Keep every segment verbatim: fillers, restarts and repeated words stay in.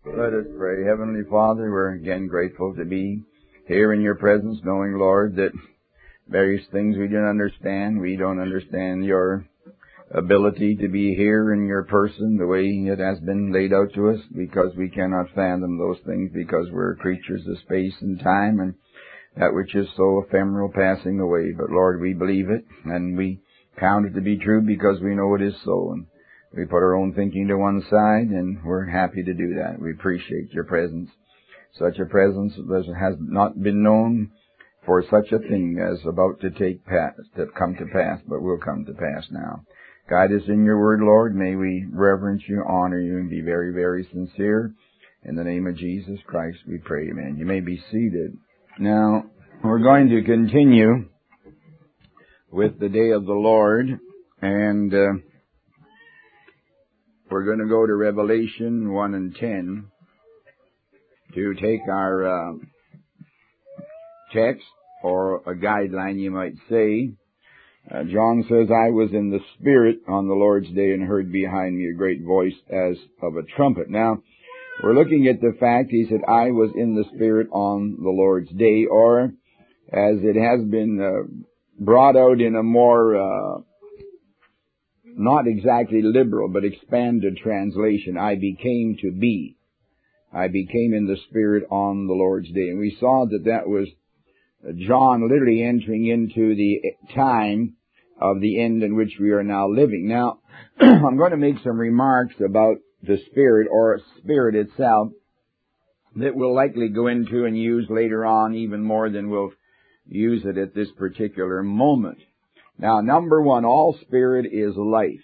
Let us pray. Heavenly Father, we're again grateful to be here in your presence, knowing, Lord, that various things we don't understand. We don't understand your ability to be here in your person the way it has been laid out to us, because we cannot fathom those things, because we're creatures of space and time and that which is so ephemeral, passing away. But Lord, we believe it and we count it to be true because we know it is so. And we put our own thinking to one side, and we're happy to do that. We appreciate your presence. Such a presence that has not been known for such a thing as about to take pass, to come to pass, but will come to pass now. Guide us in your word, Lord. May we reverence you, honor you, and be very, very sincere. In the name of Jesus Christ, we pray, amen. You may be seated. Now, we're going to continue with the day of the Lord, and uh, we're going to go to Revelation one and ten to take our uh, text, or a guideline, you might say. Uh, John says, I was in the Spirit on the Lord's day and heard behind me a great voice as of a trumpet. Now, we're looking at the fact, he said, I was in the Spirit on the Lord's day, or as it has been uh, brought out in a more uh, not exactly liberal, but expanded translation, I became to be. I became in the Spirit on the Lord's day. And we saw that that was John literally entering into the time of the end in which we are now living. Now, I'm going to make some remarks about the Spirit, or Spirit itself, that we'll likely go into and use later on even more than we'll use it at this particular moment. Now, number one, all spirit is life.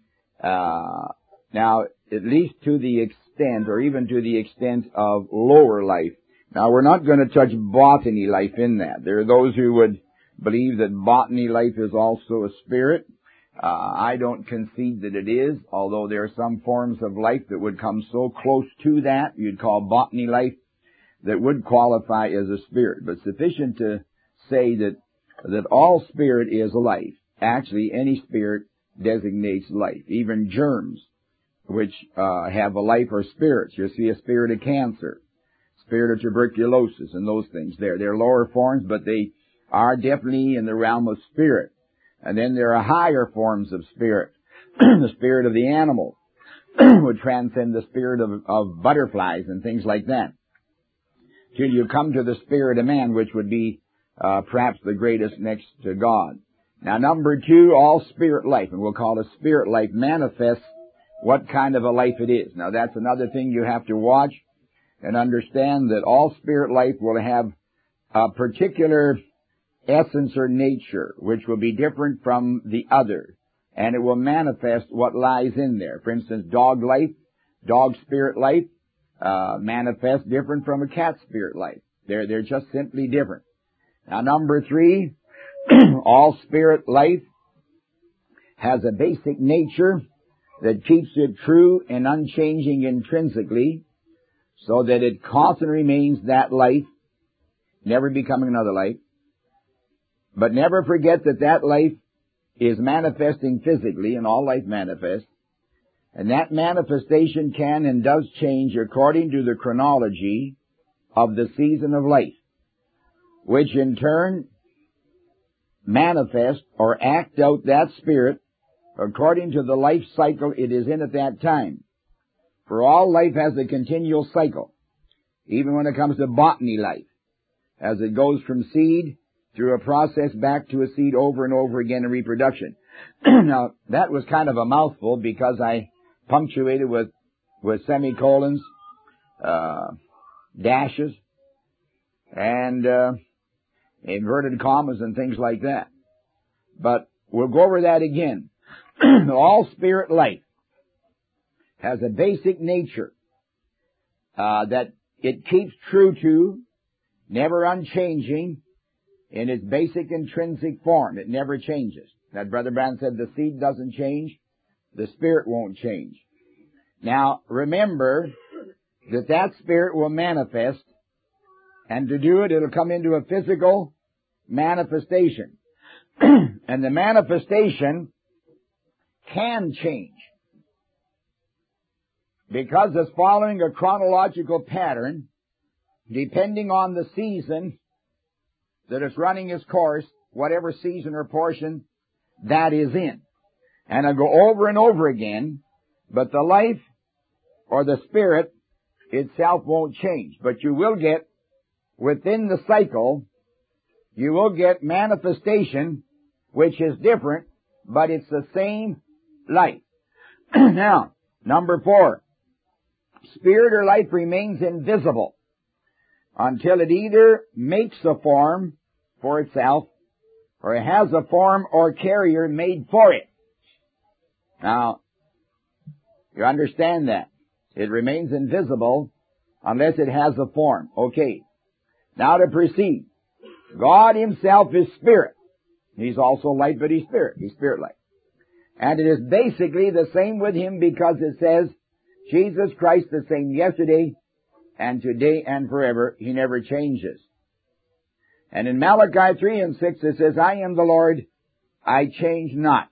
Uh, now, at least to the extent, or even to the extent of lower life. Now, we're not going to touch botany life in that. There are those who would believe that botany life is also a spirit. Uh, I don't concede that it is, although there are some forms of life that would come so close to that, you'd call botany life, that would qualify as a spirit. But sufficient to say that that all spirit is life. Actually, any spirit designates life. Even germs, which uh, have a life, are spirits. You'll see a spirit of cancer, spirit of tuberculosis, and those things there. They're lower forms, but they are definitely in the realm of spirit. And then there are higher forms of spirit. The spirit of the animal would transcend the spirit of, of butterflies and things like that, till you come to the spirit of man, which would be Uh, perhaps the greatest next to God. Now, number two, all spirit life, and we'll call it spirit life, manifests what kind of a life it is. Now, that's another thing you have to watch and understand, that all spirit life will have a particular essence or nature, which will be different from the other, and it will manifest what lies in there. For instance, dog life, dog spirit life, uh, manifests different from a cat spirit life. They're, they're just simply different. Now, number three, all spirit life has a basic nature that keeps it true and unchanging intrinsically, so that it constantly remains that life, never becoming another life. But never forget that that life is manifesting physically, and all life manifests. And that manifestation can and does change according to the chronology of the season of life, which in turn manifest or act out that spirit according to the life cycle it is in at that time. For all life has a continual cycle, even when it comes to botany life, as it goes from seed through a process back to a seed over and over again in reproduction. Now, that was kind of a mouthful, because I punctuated with, with semicolons, uh, dashes, and, uh, inverted commas and things like that. But we'll go over that again. All spirit life has a basic nature uh, that it keeps true to, never unchanging in its basic intrinsic form. It never changes. That Brother Branham said the seed doesn't change, the spirit won't change. Now, remember that that spirit will manifest, and to do it, it'll come into a physical manifestation. And the manifestation can change. because it's following a chronological pattern, depending on the season that it's running its course, whatever season or portion that is in. And it'll go over and over again, but the life or the spirit itself won't change. But you will get, within the cycle, you will get manifestation which is different, but it's the same life. Now, number four, spirit or life remains invisible until it either makes a form for itself or it has a form or carrier made for it. Now, you understand that. It remains invisible unless it has a form. Okay. Now to proceed. God himself is spirit. He's also light, but he's spirit. He's spirit-like. And it is basically the same with him because it says, Jesus Christ the same yesterday and today and forever. He never changes. And in Malachi three and six it says, I am the Lord, I change not.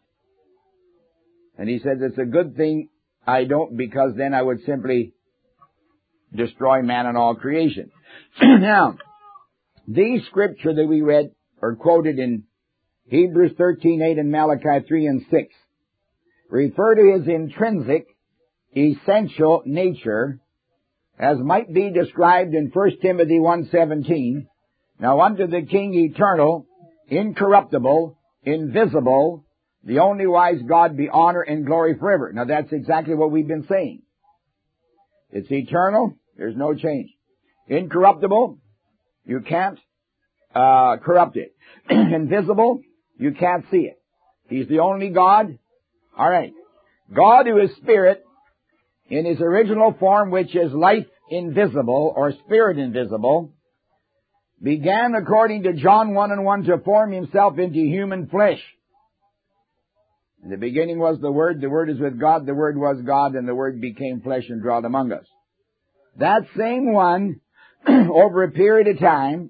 And he says it's a good thing I don't, because then I would simply destroy man and all creation. Now, these scripture that we read are quoted in Hebrews thirteen eight and Malachi three and six. Refer to his intrinsic, essential nature, as might be described in First Timothy one seventeen. Now unto the King eternal, incorruptible, invisible, the only wise God be honor and glory forever. Now that's exactly what we've been saying. It's eternal, there's no change. Incorruptible, you can't uh corrupt it. Invisible, you can't see it. He's the only God. All right. God who is spirit in his original form, which is life invisible or spirit invisible, began according to John one and one to form himself into human flesh. In the beginning was the Word, the Word is with God, the Word was God, and the Word became flesh and dwelt among us. That same one, over a period of time,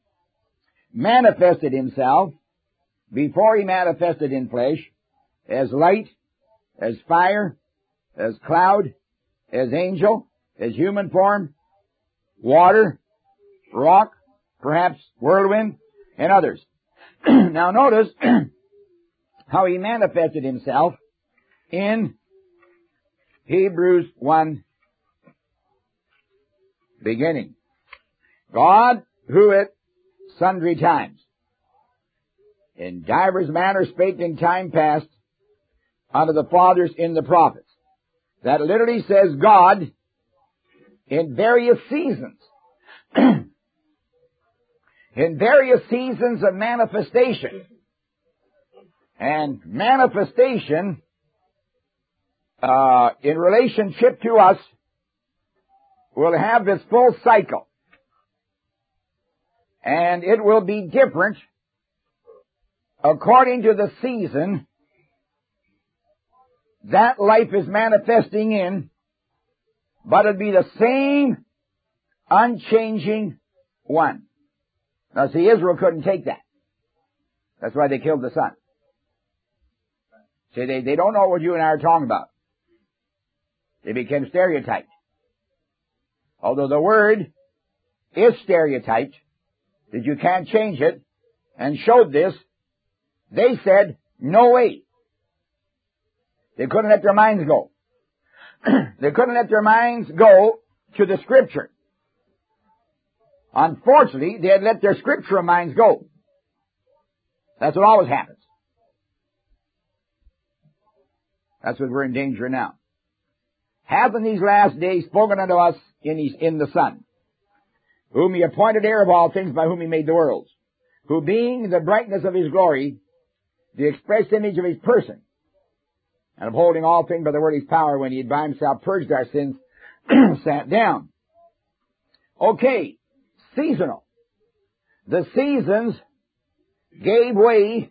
manifested himself, before he manifested in flesh, as light, as fire, as cloud, as angel, as human form, water, rock, perhaps whirlwind, and others. Now notice how he manifested himself in Hebrews one, beginning. God, who at sundry times, in divers manners spake in time past, unto the fathers in the prophets. That literally says God in various seasons. In various seasons of manifestation. And manifestation, uh, in relationship to us, will have its full cycle. And it will be different according to the season that life is manifesting in, but it'll be the same unchanging one. Now see, Israel couldn't take that. That's why they killed the son. See, they, they don't know what you and I are talking about. They became stereotyped. Although the word is stereotyped, that you can't change it, and showed this, they said, no way. They couldn't let their minds go. They couldn't let their minds go to the Scripture. Unfortunately, they had let their scriptural minds go. That's what always happens. That's what we're in danger now. Hath in these last days spoken unto us in, his, in the Son, whom he appointed heir of all things, by whom he made the worlds, who being the brightness of his glory, the express image of his person, and upholding all things by the word of his power, when he had by himself purged our sins, sat down. Okay, seasonal. The seasons gave way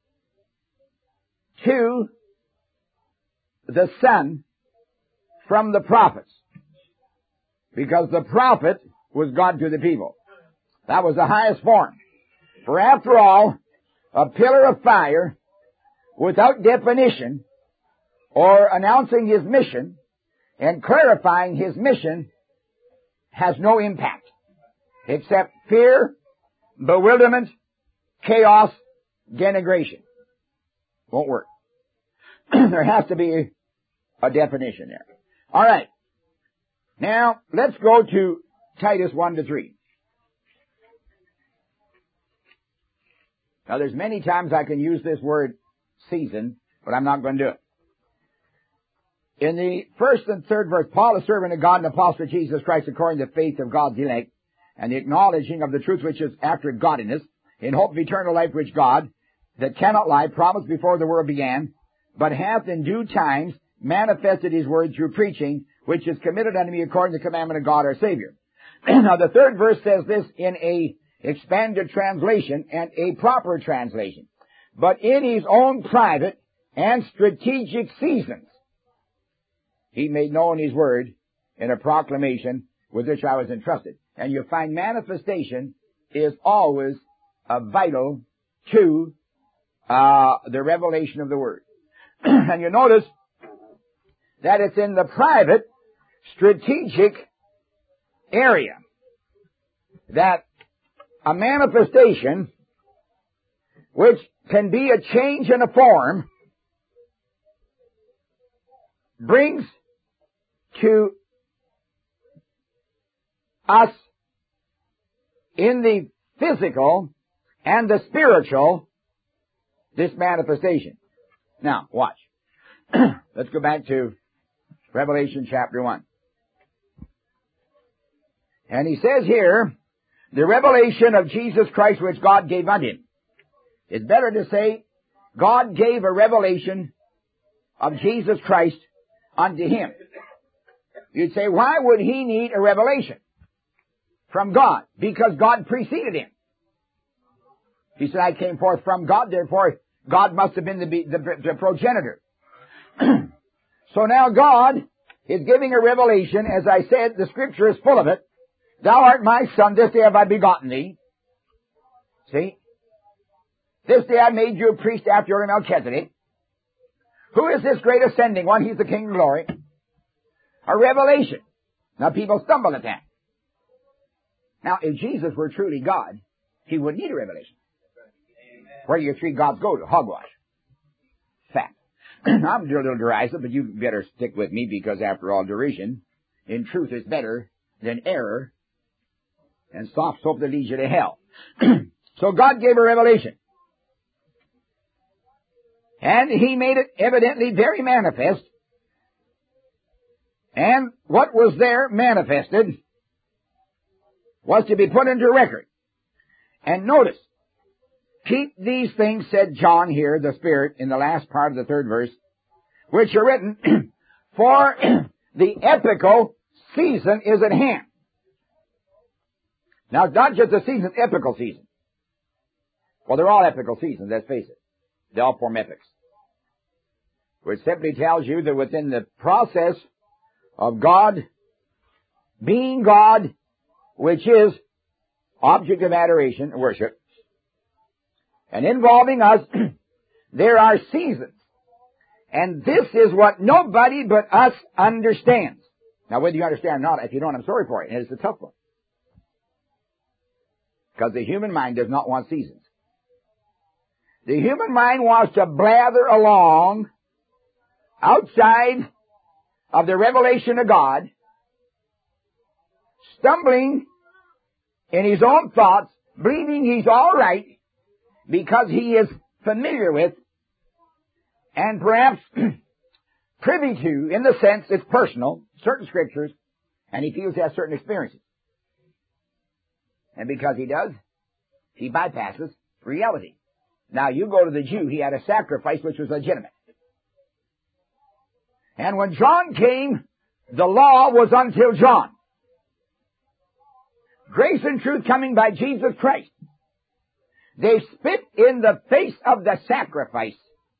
to the Son from the prophets, because the prophet was God to the people. That was the highest form. For after all, a pillar of fire without definition or announcing his mission and clarifying His mission has no impact except fear, bewilderment, chaos, denigration. Won't work. There has to be a definition there. All right. Now, let's go to Titus one to three. Now, there's many times I can use this word season, but I'm not going to do it. In the first and third verse, Paul, a servant of God and apostle of Jesus Christ, according to the faith of God's elect, and the acknowledging of the truth which is after godliness, in hope of eternal life which God, that cannot lie, promised before the world began, but hath in due times manifested His word through preaching, which is committed unto me according to the commandment of God our Savior. Now the third verse says this in a expanded translation and a proper translation. But in His own private and strategic seasons, He made known His word in a proclamation with which I was entrusted. And you find manifestation is always a vital to uh the revelation of the word. And you notice that it's in the private, strategic area that a manifestation which can be a change in a form brings to us in the physical and the spiritual this manifestation. Now, watch. Let's go back to Revelation chapter one. And he says here, the revelation of Jesus Christ which God gave unto Him. It's better to say, God gave a revelation of Jesus Christ unto Him. You'd say, why would He need a revelation from God? Because God preceded Him. He said, I came forth from God, therefore God must have been the, the, the progenitor. So now God is giving a revelation. As I said, the Scripture is full of it. Thou art my Son, this day have I begotten thee. See? This day I made you a priest after your Melchizedek. Who is this great ascending one? He's the King of glory. A revelation. Now people stumble at that. Now if Jesus were truly God, He wouldn't need a revelation. Where do your three gods go to? Hogwash. Fact. I'm a little derisive, but you better stick with me because after all, derision in truth is better than error and soft soap that leads you to hell. So God gave a revelation. And He made it evidently very manifest. And what was there manifested was to be put into record. And notice, keep these things, said John here, the Spirit, in the last part of the third verse, which are written, for the epical season is at hand. Now, it's not just a season, it's epical season. Well, they're all epical seasons, let's face it. They all form epics. Which simply tells you that within the process of God being God, which is object of adoration, worship, and involving us, there are seasons. And this is what nobody but us understands. Now, whether you understand or not, if you don't, I'm sorry for it. And it's a tough one. Because the human mind does not want seasons. The human mind wants to blather along outside of the revelation of God, stumbling in his own thoughts, believing he's all right because he is familiar with and perhaps privy to, in the sense it's personal, certain scriptures, and he feels he has certain experiences. And because he does, he bypasses reality. Now, you go to the Jew, he had a sacrifice which was legitimate. And when John came, the law was until John. Grace and truth coming by Jesus Christ. They spit in the face of the sacrifice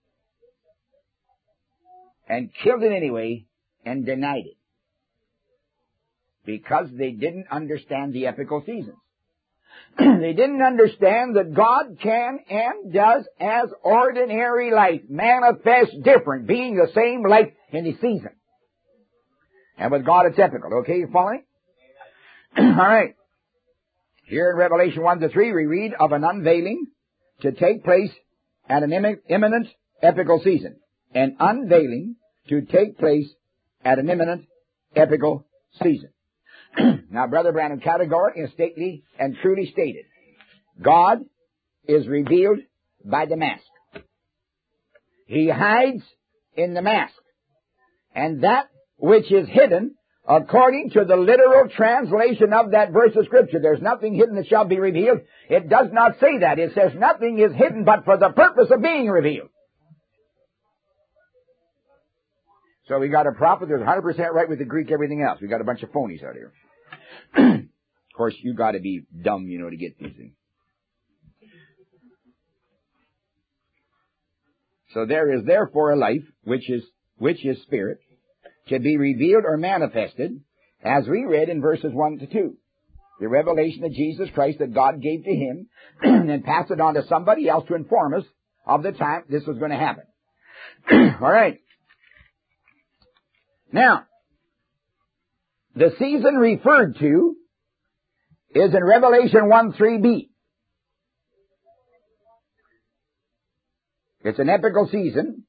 and killed it anyway and denied it. Because they didn't understand the epical seasons. They didn't understand that God can and does, as ordinary life, manifest different, being the same life in the season. And with God it's epical. Okay, you following? All right. Here in Revelation one to three, we read of an unveiling to take place at an imminent epical season. An unveiling to take place at an imminent epical season. Now, Brother Branham categorically and stately and truly stated, God is revealed by the mask. He hides in the mask. And that which is hidden, according to the literal translation of that verse of Scripture, there's nothing hidden that shall be revealed. It does not say that. It says nothing is hidden but for the purpose of being revealed. So we got a prophet that's one hundred percent right with the Greek, everything else. We got a bunch of phonies out here. Of course, you got to be dumb, you know, to get these things. So there is therefore a life which is which is spirit to be revealed or manifested, as we read in verses one to two. The revelation of Jesus Christ that God gave to him and then passed it on to somebody else to inform us of the time this was going to happen. All right. Now, the season referred to is in Revelation one three b. It's an epical season.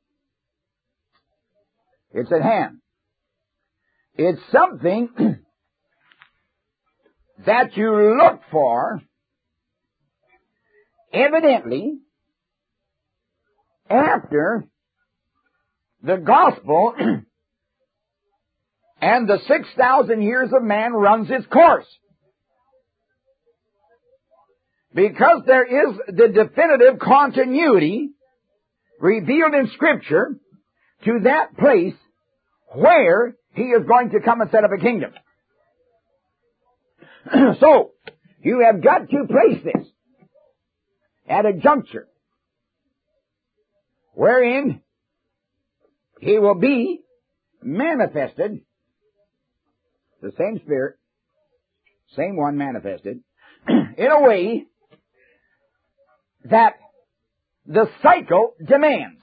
It's at hand. It's something that you look for, evidently, after the gospel and the six thousand years of man runs its course. Because there is the definitive continuity revealed in Scripture to that place where he is going to come and set up a kingdom. So, you have got to place this at a juncture wherein he will be manifested, the same Spirit, same one manifested, in a way that the cycle demands.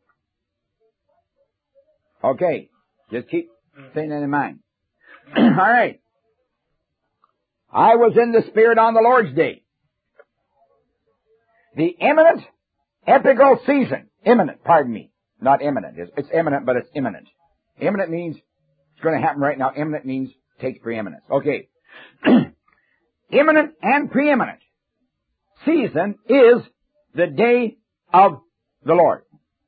Okay, just keep saying that in mind. All right. I was in the Spirit on the Lord's Day. The imminent epical season. Imminent, pardon me. Not imminent. It's, it's imminent, but it's imminent. Imminent means it's going to happen right now. Imminent means takes preeminence. Okay. Imminent and preeminent season is the day of the Lord.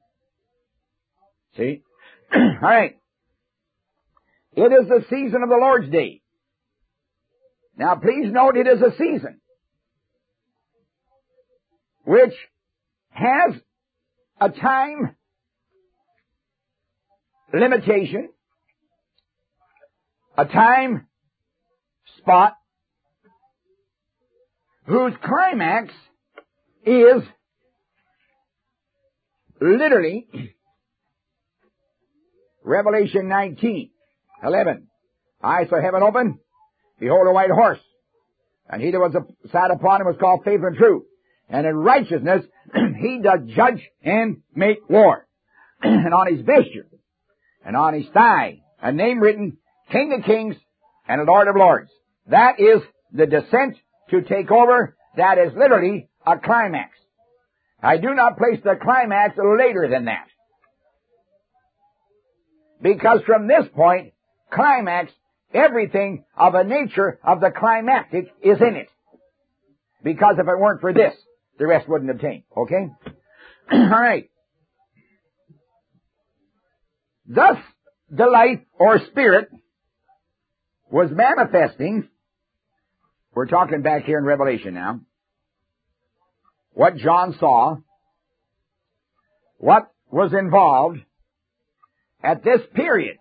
See? All right. It is the season of the Lord's Day. Now, please note it is a season which has a time limitation, a time spot, whose climax is literally Revelation nineteen, eleven. I saw heaven open, behold a white horse, and he that was sat upon him was called Faithful and True. And in righteousness he does judge and make war. And on his vesture, and on his thigh, a name written, King of Kings and Lord of Lords. That is the descent to take over. That is literally a climax. I do not place the climax later than that. Because from this point, climax, everything of a nature of the climactic is in it. Because if it weren't for this, the rest wouldn't obtain. Okay? All right. Thus, the life or spirit was manifesting. We're talking back here in Revelation now. What John saw, what was involved at this period.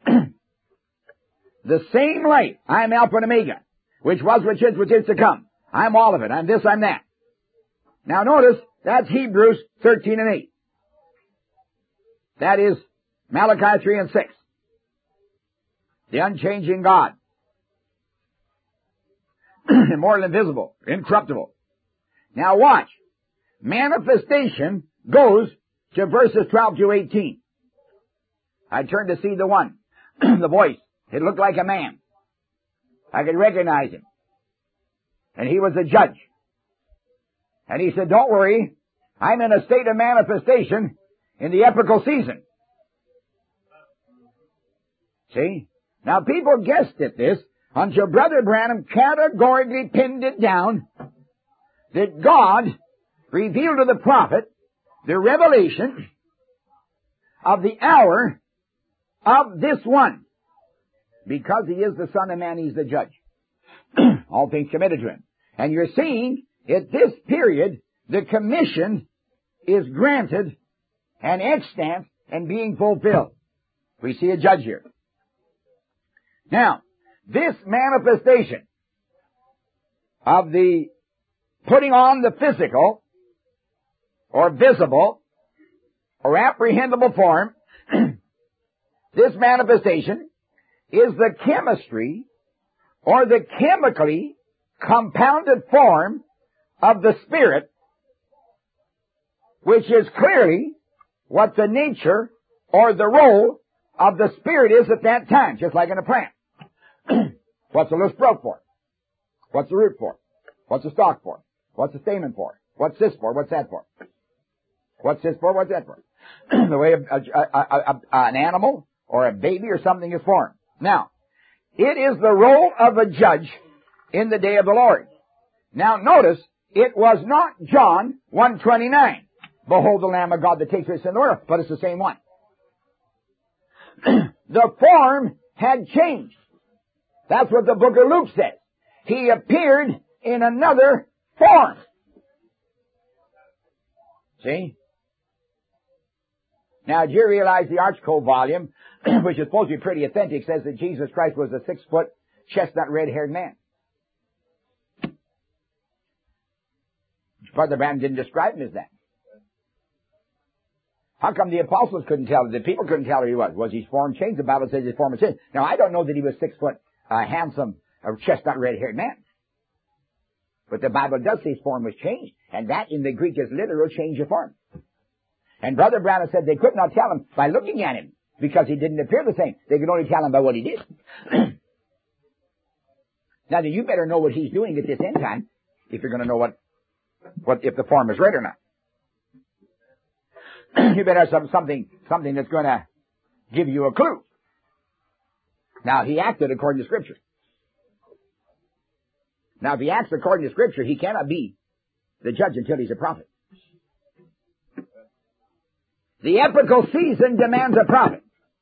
The same light. I am Alpha and Omega, which was, which is, which is to come. I'm all of it. I'm this, I'm that. Now notice, that's Hebrews thirteen and eight. That is Malachi three and six. The unchanging God. Immortal, invisible, incorruptible. Now watch. Manifestation goes to verses twelve to eighteen. I turn to see the one. the voice. It looked like a man. I could recognize him. And he was a judge. And he said, don't worry, I'm in a state of manifestation in the epochal season. See? Now people guessed at this until Brother Branham categorically pinned it down that God revealed to the prophet the revelation of the hour of this one. Because he is the Son of Man, he's the judge. All things committed to him. And you're seeing, at this period, the commission is granted and extant and being fulfilled. We see a judge here. Now, this manifestation of the putting on the physical or visible or apprehendable form, this manifestation is the chemistry or the chemically compounded form of the Spirit, which is clearly what the nature or the role of the Spirit is at that time, just like in a plant. What's the little sprout for? What's the root for? What's the stalk for? What's the stamen for? What's this for? What's that for? What's this for? What's that for? The way a, a, a, a, an animal or a baby or something is formed. Now, it is the role of a judge in the day of the Lord. Now notice, it was not John one twenty-nine. Behold the Lamb of God that takes away the sin of the world. But it's the same one. The form had changed. That's what the book of Luke says. He appeared in another form. See? Now, do you realize the Archcode volume, which is supposed to be pretty authentic, says that Jesus Christ was a six-foot, chestnut, red-haired man. Brother Branham didn't describe him as that. How come the apostles couldn't tell? The people couldn't tell who he was. Was his form changed? The Bible says his form was changed. Now, I don't know that he was six-foot, uh, handsome, or chestnut, red-haired man. But the Bible does say his form was changed. And that in the Greek is literal change of form. And Brother Branham said they could not tell him by looking at him because he didn't appear the same. They could only tell him by what he did. Now, then you better know what he's doing at this end time if you're going to know what, what if the form is right or not. You better have some, something, something that's going to give you a clue. Now, he acted according to Scripture. Now, if he acts according to Scripture, he cannot be the judge until he's a prophet. The epochal season demands a prophet.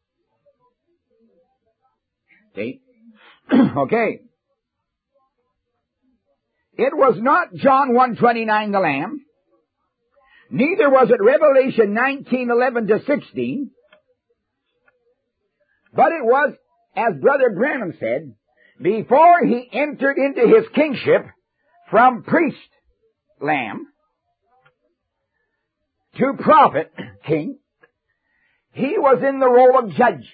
See? Okay. It was not John one twenty-nine the Lamb. Neither was it Revelation nineteen eleven to sixteen. But it was, as Brother Branham said, before he entered into his kingship from priest, lamb, to prophet, king, he was in the role of judge.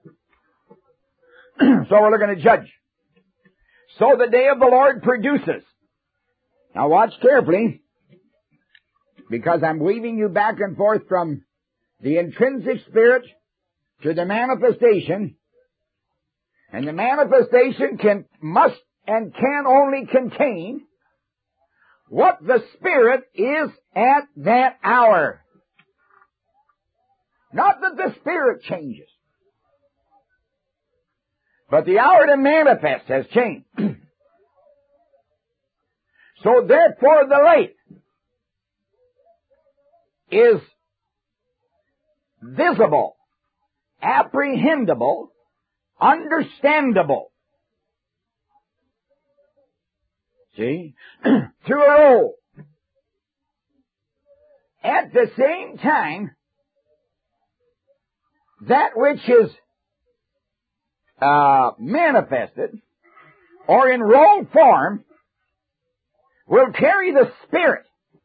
So we're looking at judge. So the day of the Lord produces. Now watch carefully, because I'm weaving you back and forth from the intrinsic spirit to the manifestation. And the manifestation can, must, and can only contain what the Spirit is at that hour. Not that the Spirit changes, but the hour to manifest has changed. So therefore the light is visible, apprehendable, understandable. See? Through a role. At the same time, that which is uh, manifested or in role form will carry the Spirit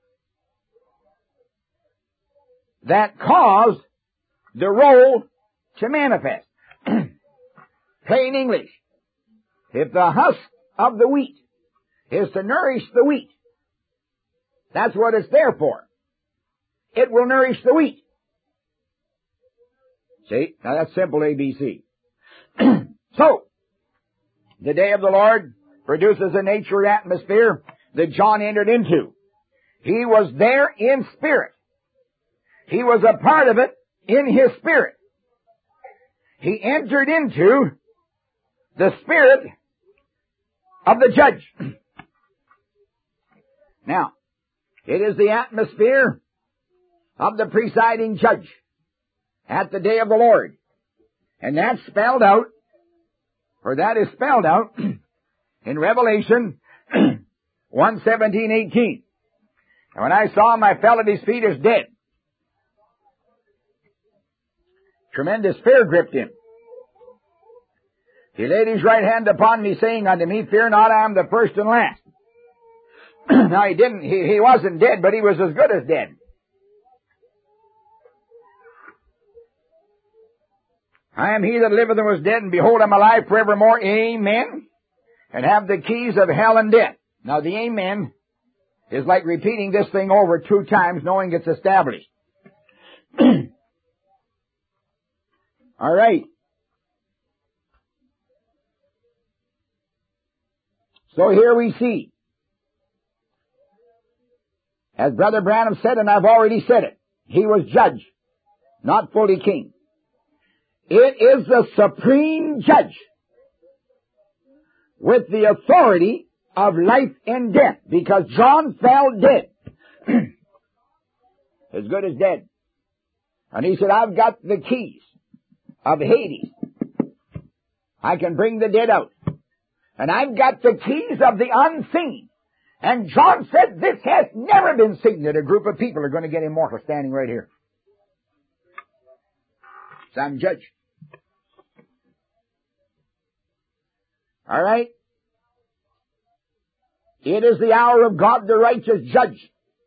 that caused the role to manifest. Plain English. If the husk of the wheat is to nourish the wheat, that's what it's there for. It will nourish the wheat. See? Now that's simple A B C. So, the day of the Lord produces a nature atmosphere that John entered into. He was there in spirit. He was a part of it in his spirit. He entered into the spirit of the judge. Now, it is the atmosphere of the presiding judge at the day of the Lord. And that's spelled out, or that is spelled out in Revelation one seventeen eighteen. And when I saw him, I fell at his feet as dead. Tremendous fear gripped him. He laid his right hand upon me, saying unto me, Fear not, I am the first and last. Now he didn't, he, he wasn't dead, but he was as good as dead. I am he that liveth and was dead, and behold, I am alive forevermore. Amen. And have the keys of hell and death. Now the amen is like repeating this thing over two times, knowing it's established. All right. So here we see, as Brother Branham said, and I've already said it, he was judge, not fully king. It is the supreme judge with the authority of life and death, because John fell dead, as good as dead. And he said, I've got the keys of Hades. I can bring the dead out. And I've got the keys of the unseen. And John said, this has never been seen, that a group of people are going to get immortal standing right here. So I'm judge. All right? It is the hour of God, the righteous judge,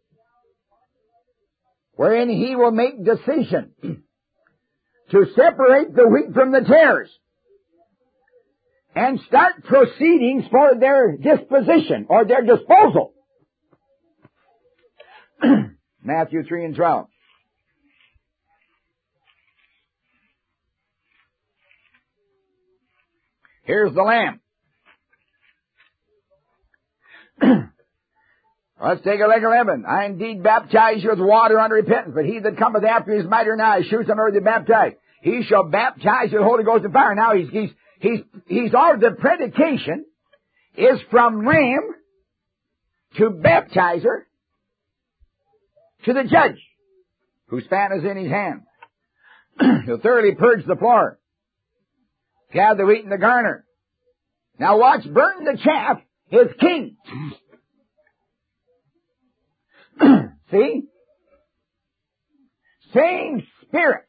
wherein he will make decision to separate the wheat from the tares and start proceedings for their disposition or their disposal. Matthew three and twelve. Here's the Lamb. Let's take a look at eleven. I indeed baptize you with water unto repentance, but he that cometh after me is mightier than I, shoots on earth to baptize. He shall baptize you with the Holy Ghost and fire. Now he's, he's, he's, he's all the predication is from Lamb to baptizer to the judge, whose fan is in his hand. He'll thoroughly purge the floor, gather the wheat in the garner. Now watch, burn the chaff, his king. See? Same spirit.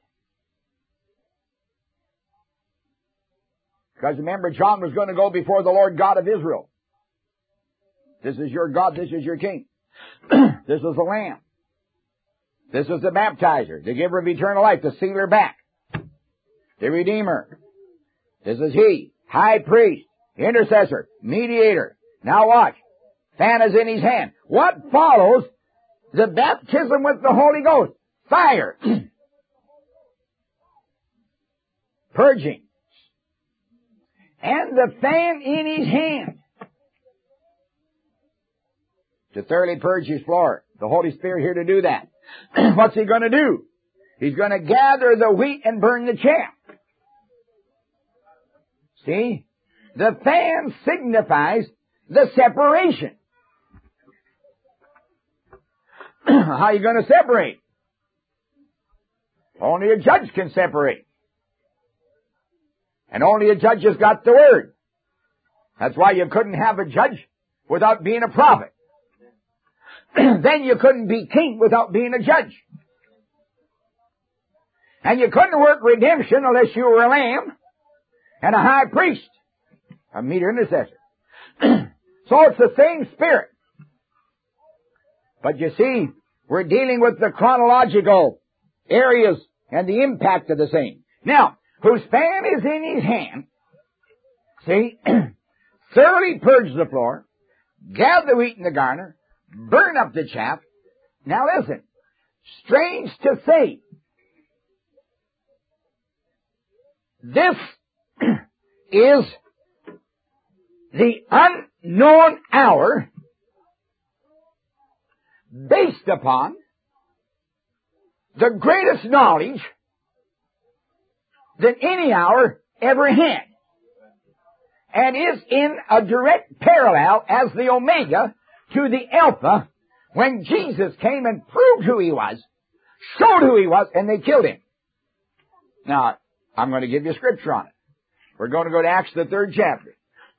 Because remember, John was going to go before the Lord God of Israel. This is your God, this is your king. This is the Lamb. This is the baptizer, the giver of eternal life, the sealer back, the Redeemer. This is he, high priest, intercessor, mediator. Now watch. Fan is in his hand. What follows the baptism with the Holy Ghost? Fire. Purging. And the fan in his hand to thoroughly purge his floor. The Holy Spirit here to do that. What's he going to do? He's going to gather the wheat and burn the chaff. See? The fan signifies the separation. How are you going to separate? Only a judge can separate. And only a judge has got the word. That's why you couldn't have a judge without being a prophet. Then you couldn't be king without being a judge. And you couldn't work redemption unless you were a lamb and a high priest, a mediator intercessor. So it's the same spirit. But you see, we're dealing with the chronological areas and the impact of the same. Now, whose fan is in his hand, see, thoroughly purge the floor, gather the wheat in the garner, burn up the chaff. Now listen, strange to say, this is the unknown hour based upon the greatest knowledge that any hour ever had, and is in a direct parallel as the Omega to the Alpha when Jesus came and proved who He was, showed who He was, and they killed Him. Now, I'm going to give you scripture on it. We're going to go to Acts, the third chapter.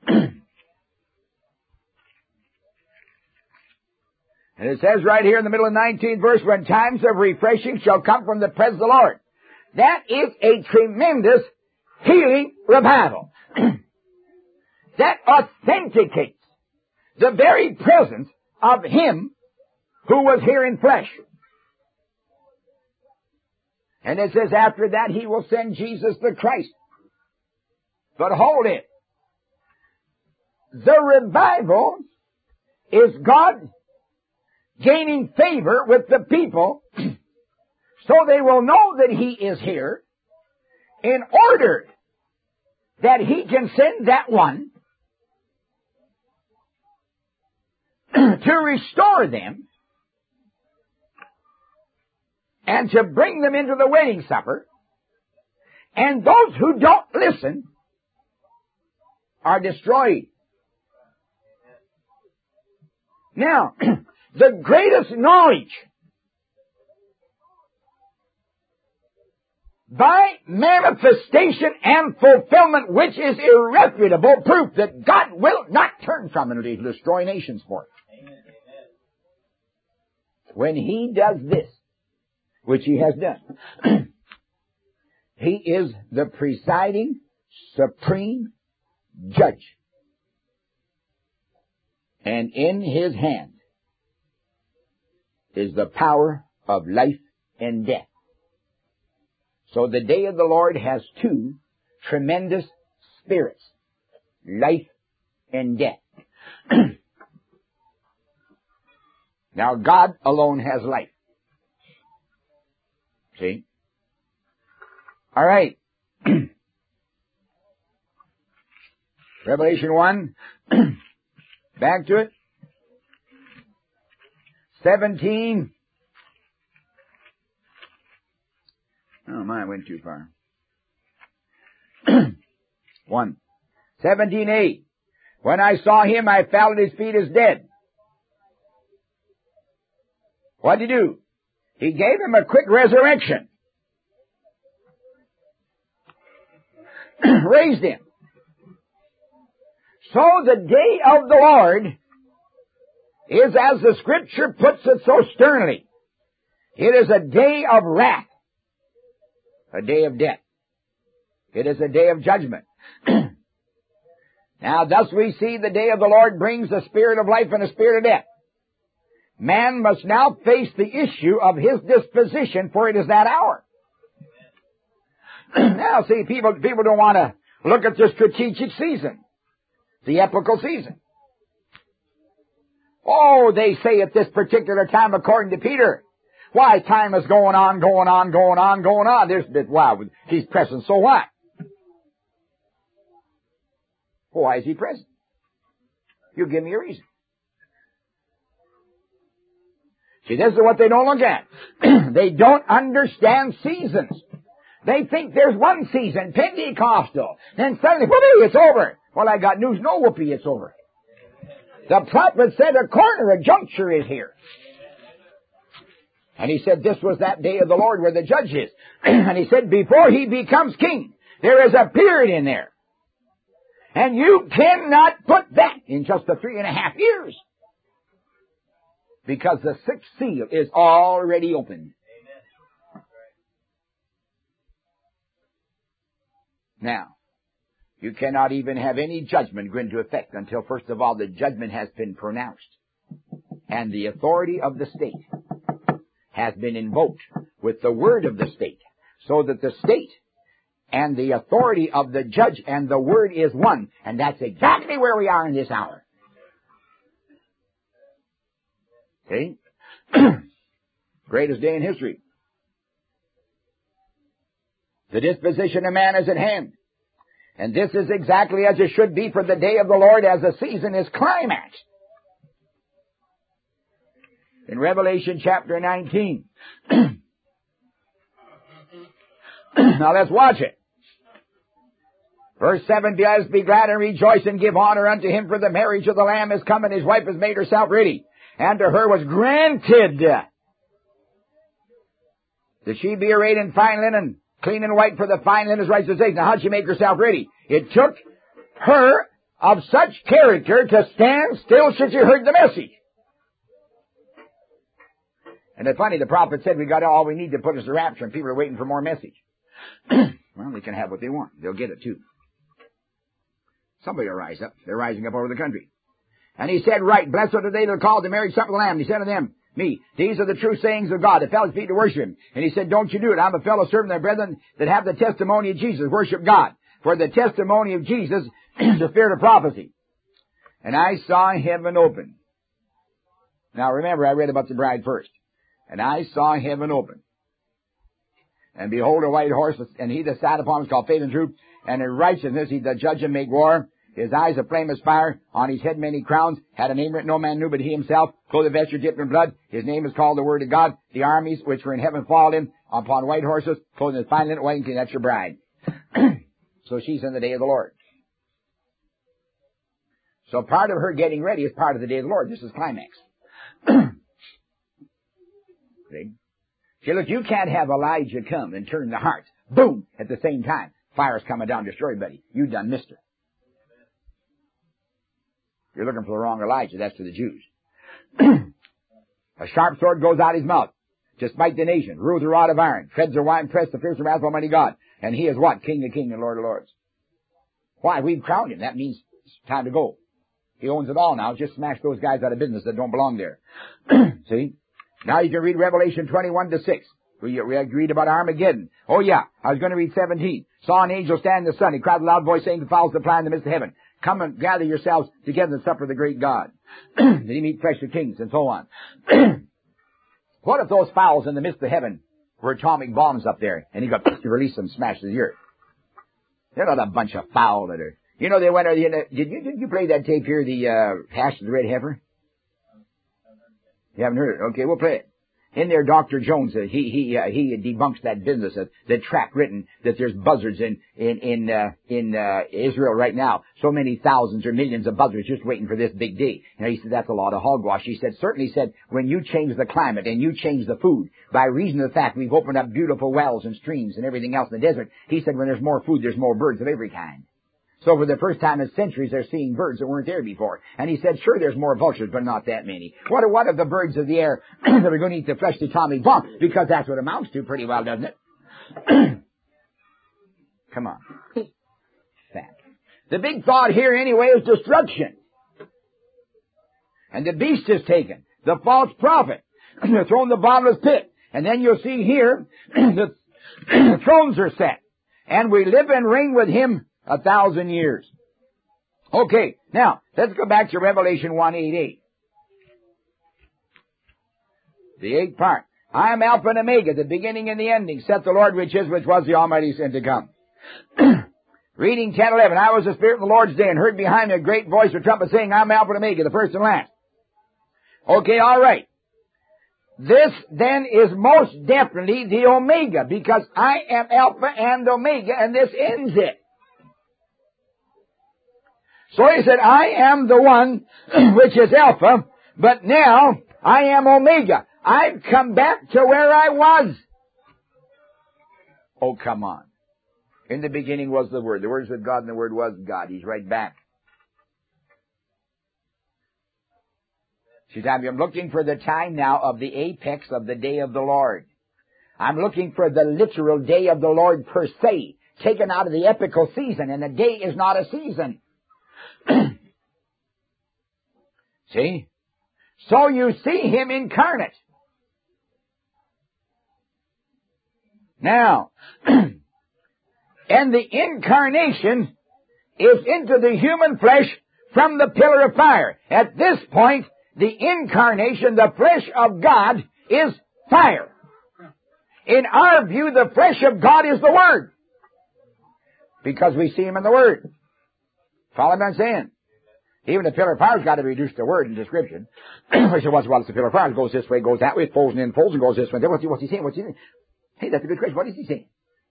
And it says right here in the middle of the nineteenth verse, when times of refreshing shall come from the presence of the Lord. That is a tremendous healing revival that authenticates the very presence of Him who was here in flesh. And it says after that He will send Jesus the Christ. But hold it. The revival is God gaining favor with the people so they will know that He is here in order that He can send that one to restore them and to bring them into the wedding supper. And those who don't listen are destroyed. Now, the greatest knowledge by manifestation and fulfillment, which is irrefutable proof that God will not turn from it until He destroy nations for it. Amen. When He does this, which He has done, He is the presiding, supreme judge. And in His hand is the power of life and death. So the day of the Lord has two tremendous spirits, life and death. Now God alone has life. See? All right. Revelation one. Back to it. seventeen. Oh, my, I went too far. One. Seventeen eight. When I saw Him, I fell at His feet as dead. What did He do? He gave him a quick resurrection. Raised him. So the day of the Lord is, as the Scripture puts it so sternly, it is a day of wrath. A day of death. It is a day of judgment. Now, thus we see the day of the Lord brings a spirit of life and a spirit of death. Man must now face the issue of his disposition, for it is that hour. Now, see, people, people don't want to look at the strategic season, the epochal season. Oh, they say at this particular time, according to Peter, why, time is going on, going on, going on, going on. There's, wow, He's present, so what? Why is He present? You give me a reason. See, this is what they don't look at. They don't understand seasons. They think there's one season, Pentecostal. Then suddenly, whoopee, it's over. Well, I got news, no whoopee, it's over. The prophet said a corner, a juncture is here. And he said this was that day of the Lord where the judge is. And he said before He becomes king, there is a period in there. And you cannot put that in just the three and a half years. Because the sixth seal is already open. Now, you cannot even have any judgment go into effect until, first of all, the judgment has been pronounced. And the authority of the state has been invoked with the word of the state. So that the state and the authority of the judge and the word is one. And that's exactly where we are in this hour. See? Greatest day in history. The disposition of man is at hand. And this is exactly as it should be for the day of the Lord, as the season is climaxed. In Revelation chapter nineteen. Now let's watch it. Verse seven, Be us be glad and rejoice and give honor unto him, for the marriage of the Lamb is come, and his wife has made herself ready. And to her was granted that she be arrayed in fine linen, clean and white, for the fine linen is righteousness. Now how did she make herself ready? It took her of such character to stand still should she heard the message. And it's funny, the prophet said we got all we need to put us to rapture, and people are waiting for more message. Well, they can have what they want. They'll get it too. Somebody will rise up. They're rising up over the country. And he said, right, blessed are they that are called to marriage supper of the Lamb. And he said to them, me, these are the true sayings of God, that fell his feet to worship him. And he said, don't you do it. I'm a fellow servant of the brethren that have the testimony of Jesus. Worship God. For the testimony of Jesus is the spirit of prophecy. And I saw heaven open. Now remember, I read about the bride first. And I saw heaven open. And behold, a white horse, and he that sat upon him is called Faith and Truth. And in righteousness he doth judge and make war. His eyes a flame of fire. On his head many crowns. Had a name written no man knew but he himself. Clothed with vesture dipped in blood. His name is called the Word of God. The armies which were in heaven followed him upon white horses, clothed in fine linen, white and clean. That's your bride. So she's in the day of the Lord. So part of her getting ready is part of the day of the Lord. This is climax. See? See, look, you can't have Elijah come and turn the hearts. Boom! At the same time. Fire's coming down to destroy everybody. You done missed her. You're looking for the wrong Elijah. That's to the Jews. A sharp sword goes out his mouth to smite the nation. Rule the rod of iron. Treads the wine press, the fearsome wrath of Almighty God. And he is what? King of kings and Lord of lords. Why? We've crowned him. That means it's time to go. He owns it all now. Just smash those guys out of business that don't belong there. See? Now you can read Revelation twenty-one to six. We read about Armageddon. Oh yeah, I was going to read seventeen. Saw an angel stand in the sun. He cried with a loud voice, saying, the fowls that fly in the midst of heaven, come and gather yourselves together and supper of the great God. Did he meet flesh of kings and so on? What if those fowls in the midst of heaven were atomic bombs up there, and he got to release them, smash the earth? They're not a bunch of fowl that are. You know they went. Did you did you play that tape here? The uh, Passion of the Red Heifer. You haven't heard it? Okay, we'll play it. In there, Doctor Jones, uh, he he uh, he debunks that business, uh, the track written that there's buzzards in in in uh, in uh, Israel right now. So many thousands or millions of buzzards just waiting for this big day. And he said that's a lot of hogwash. He said certainly he said when you change the climate and you change the food by reason of the fact we've opened up beautiful wells and streams and everything else in the desert. He said when there's more food, there's more birds of every kind. So for the first time in centuries, they're seeing birds that weren't there before. And he said, sure, there's more vultures, but not that many. What, what of the birds of the air that are going to eat the flesh of atomic bomb? Because that's what it amounts to pretty well, doesn't it? Come on. That. The big thought here anyway is destruction. And the beast is taken. The false prophet. They're thrown in the bottomless pit. And then you'll see here, the thrones are set. And we live and reign with him a thousand years. Okay, now, let's go back to Revelation one eight eight. The eighth part. I am Alpha and Omega, the beginning and the ending, saith the Lord which is, which was, the Almighty, and to come. Reading ten eleven. I was the Spirit of the Lord's day, and heard behind me a great voice of trumpet saying, I am Alpha and Omega, the first and last. Okay, all right. This then is most definitely the Omega, because I am Alpha and Omega, and this ends it. So he said, I am the one which is Alpha, but now I am Omega. I've come back to where I was. Oh, come on. In the beginning was the Word. The Word was with God, and the Word was God. He's right back. She said, I'm looking for the time now of the apex of the day of the Lord. I'm looking for the literal day of the Lord per se, taken out of the epical season, and a day is not a season. See? So you see him incarnate. Now, and the incarnation is into the human flesh from the pillar of fire. At this point, the incarnation, the flesh of God, is fire. In our view, the flesh of God is the Word. Because we see Him in the Word. Follow what I'm saying? Even the pillar of fire's got to reduce the Word in description. We say, what's well, it's the pillar of fire. It goes this way, goes that way, it folds and in folds and goes this way. What's he, what's he saying? What's he saying? Hey, that's a good question. What is he saying?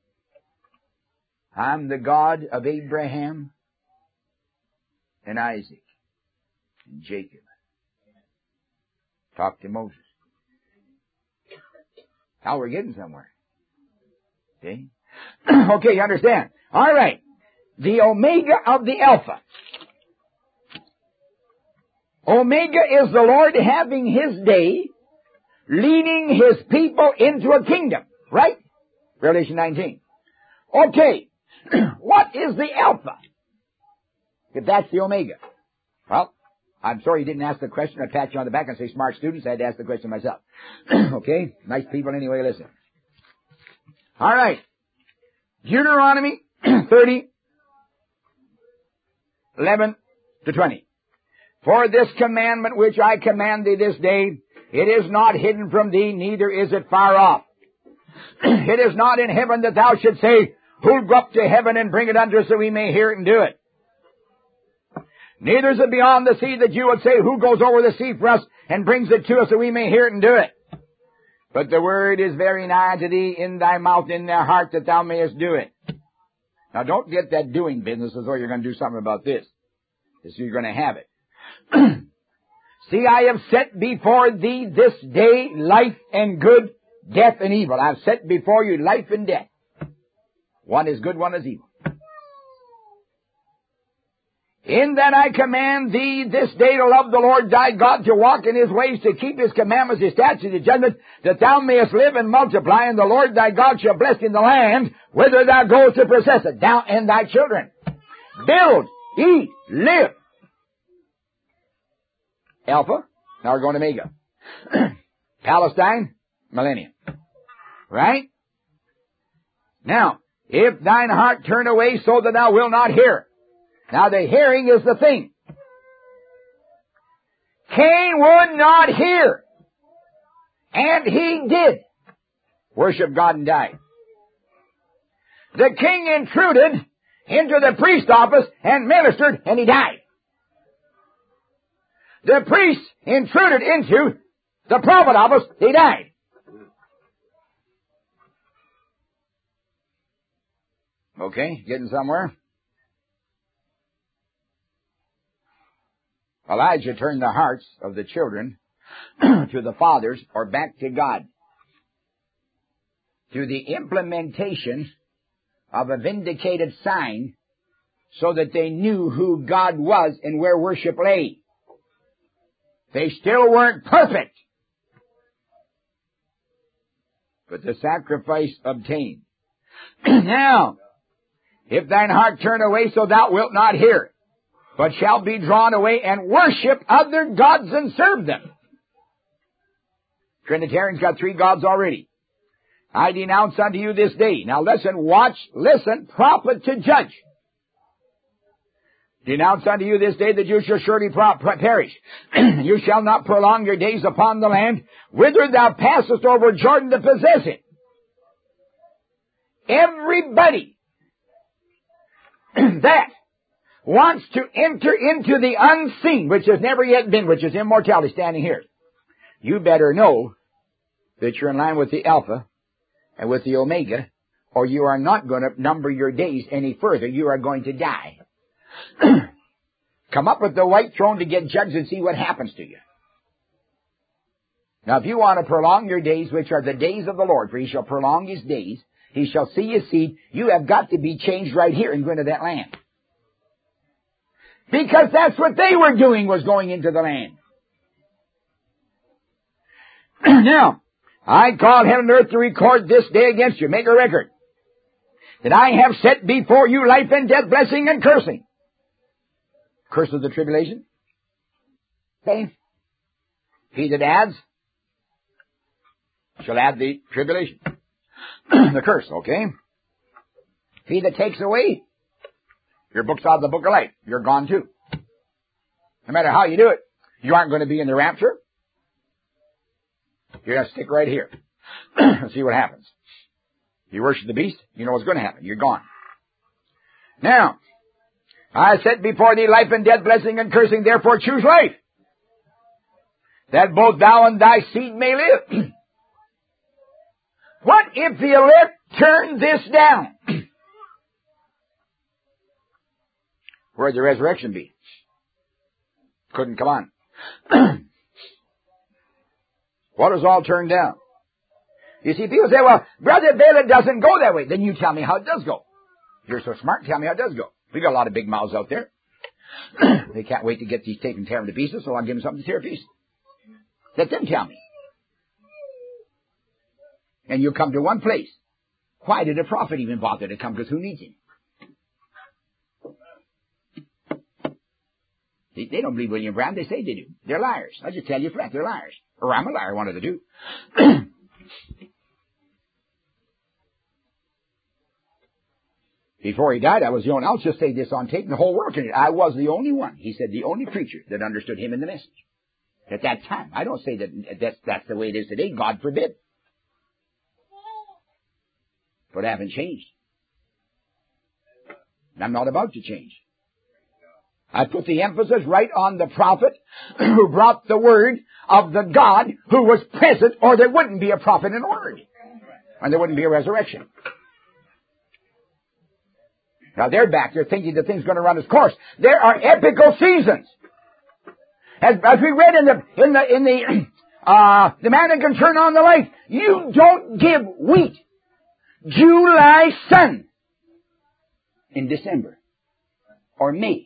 I'm the God of Abraham and Isaac and Jacob. Talk to Moses. Now we're getting somewhere. Okay? Okay, you understand? All right. The Omega of the Alpha. Omega is the Lord having His day, leading His people into a kingdom. Right? Revelation nineteen. Okay. What is the Alpha? If that's the Omega. Well, I'm sorry you didn't ask the question. I pat you on the back and say, smart students, I had to ask the question myself. Okay? Nice people anyway, listen. All right. Deuteronomy thirty, eleven to twenty. For this commandment which I command thee this day, it is not hidden from thee, neither is it far off. It is not in heaven that thou shouldst say, who'll go up to heaven and bring it unto us that we may hear it and do it. Neither is it beyond the sea that you would say, who goes over the sea for us and brings it to us that we may hear it and do it. But the word is very nigh to thee, in thy mouth, in thy heart, that thou mayest do it. Now don't get that doing business as though you're going to do something about this. As you're going to have it. See, I have set before thee this day life and good, death and evil. I have set before you life and death. One is good, one is evil. In that I command thee this day to love the Lord thy God, to walk in His ways, to keep His commandments, His statutes, His judgments, that thou mayest live and multiply, and the Lord thy God shall bless in the land, whither thou goest to possess it, thou and thy children. Build, eat, live. Alpha, now we're going to Omega. Palestine, millennium. Right? Now, if thine heart turn away so that thou wilt not hear. Now the hearing is the thing. Cain would not hear. And he did. Worship God and died. The king intruded into the priest office and ministered and he died. The priest intruded into the prophet office, he died. Okay, getting somewhere? Elijah turned the hearts of the children to the fathers or back to God through the implementation of a vindicated sign so that they knew who God was and where worship lay. They still weren't perfect, but the sacrifice obtained. Now, if thine heart turn away so thou wilt not hear, but shalt be drawn away and worship other gods and serve them. Trinitarians got three gods already. I denounce unto you this day. Now listen, watch, listen, prophet to judge. Denounce unto you this day that you shall surely perish. You shall not prolong your days upon the land, whither thou passest over Jordan to possess it. Everybody that wants to enter into the unseen, which has never yet been, which is immortality, standing here, you better know that you're in line with the Alpha and with the Omega, or you are not going to number your days any further. You are going to die. Come up with the white throne to get judged and see what happens to you. Now, if you want to prolong your days, which are the days of the Lord, for He shall prolong His days, He shall see His seed, you have got to be changed right here and go into that land. Because that's what they were doing, was going into the land. Now, I call heaven and earth to record this day against you. Make a record. That I have set before you life and death, blessing and cursing. Curse of the tribulation. Okay. He that adds shall add the tribulation. The curse, okay. He that takes away, your book's out of the book of life. You're gone too. No matter how you do it, you aren't going to be in the rapture. You're going to stick right here. See what happens. You worship the beast, you know what's going to happen. You're gone. Now, I set before thee life and death, blessing and cursing, therefore choose life, that both thou and thy seed may live. What if the elect turn this down? Where'd the resurrection be? Couldn't come on. What was all turned down? You see, people say, well, Brother Bill, it doesn't go that way. Then you tell me how it does go. You're so smart, tell me how it does go. We got a lot of big mouths out there. They can't wait to get these tape and tear them to pieces, so I'll give them something to tear to pieces. Let them tell me. And you'll come to one place. Why did a prophet even bother to come? Because who needs him? They, they don't believe William Branham. They say they do. They're liars. I just tell you flat, they're liars. Or I'm a liar, one of the two. Before he died, I was the only, I'll just say this on tape, and the whole world can hear it. I was the only one, he said, the only preacher that understood him in the message. At that time. I don't say that that's, that's the way it is today. God forbid. But I haven't changed. And I'm not about to change. I put the emphasis right on the prophet who brought the word of the God who was present, or there wouldn't be a prophet and a word. And there wouldn't be a resurrection. Now they're back. They're thinking the thing's going to run its course. There are epical seasons. As, as we read in the, in the, in the, uh, the man that can turn on the light. You don't give wheat July sun in December or May.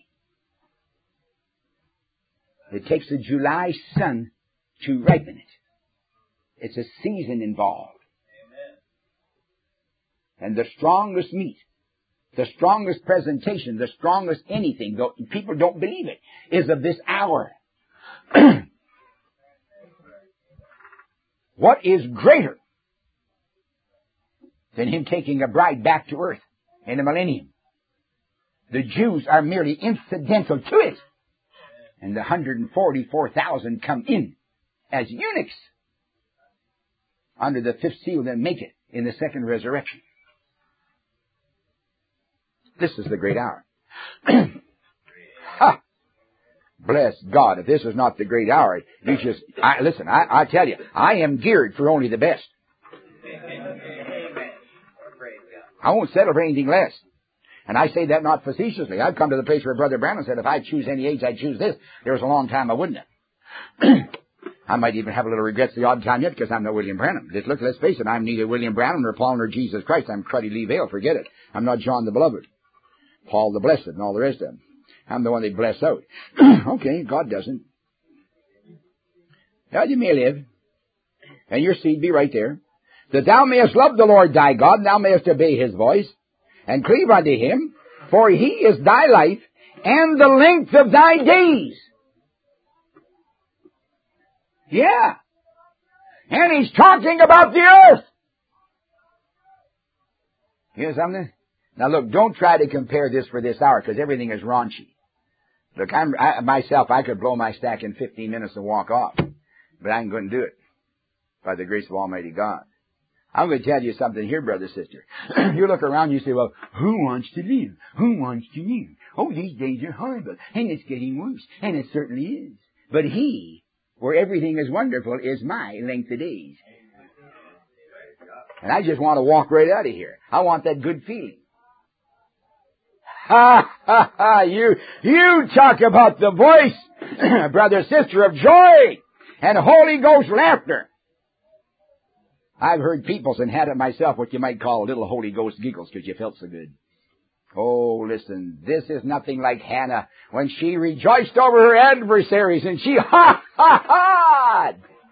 It takes the July sun to ripen it. It's a season involved. Amen. And the strongest meat, the strongest presentation, the strongest anything, though people don't believe it, is of this hour. What is greater than him taking a bride back to earth in the millennium? The Jews are merely incidental to it. And the one hundred forty-four thousand come in as eunuchs under the fifth seal that make it in the second resurrection. This is the great hour. Ha! Bless God. If this is not the great hour, you just, I, listen, I, I tell you, I am geared for only the best. I won't settle for anything less. And I say that not facetiously. I've come to the place where Brother Branham said, if I choose any age, I'd choose this. There was a long time I wouldn't have. I might even have a little regrets the odd time yet, because I'm no William Branham. Just look, let's face it, I'm neither William Branham nor Paul nor Jesus Christ. I'm Cruddy Lee Vale, forget it. I'm not John the Beloved, Paul the Blessed, and all the rest of them. I'm the one they bless out. Okay, God doesn't. Now you may live, and your seed be right there, that thou mayest love the Lord thy God, and thou mayest obey his voice, and cleave unto him, for he is thy life, and the length of thy days. Yeah. And he's talking about the earth. Here's something. Now look, don't try to compare this for this hour, because everything is raunchy. Look, I'm, I, myself, I could blow my stack in fifteen minutes and walk off. But I ain't going to do it. By the grace of Almighty God. I'm going to tell you something here, brother, sister. You look around, you say, well, who wants to live? Who wants to live? Oh, these days are horrible, and it's getting worse, and it certainly is. But he, where everything is wonderful, is my length of days. And I just want to walk right out of here. I want that good feeling. Ha, ha, ha, you, you talk about the voice, brother, sister, of joy and Holy Ghost laughter. I've heard peoples and had it myself, what you might call little Holy Ghost giggles, because you felt so good. Oh, listen, this is nothing like Hannah when she rejoiced over her adversaries and she ha ha ha.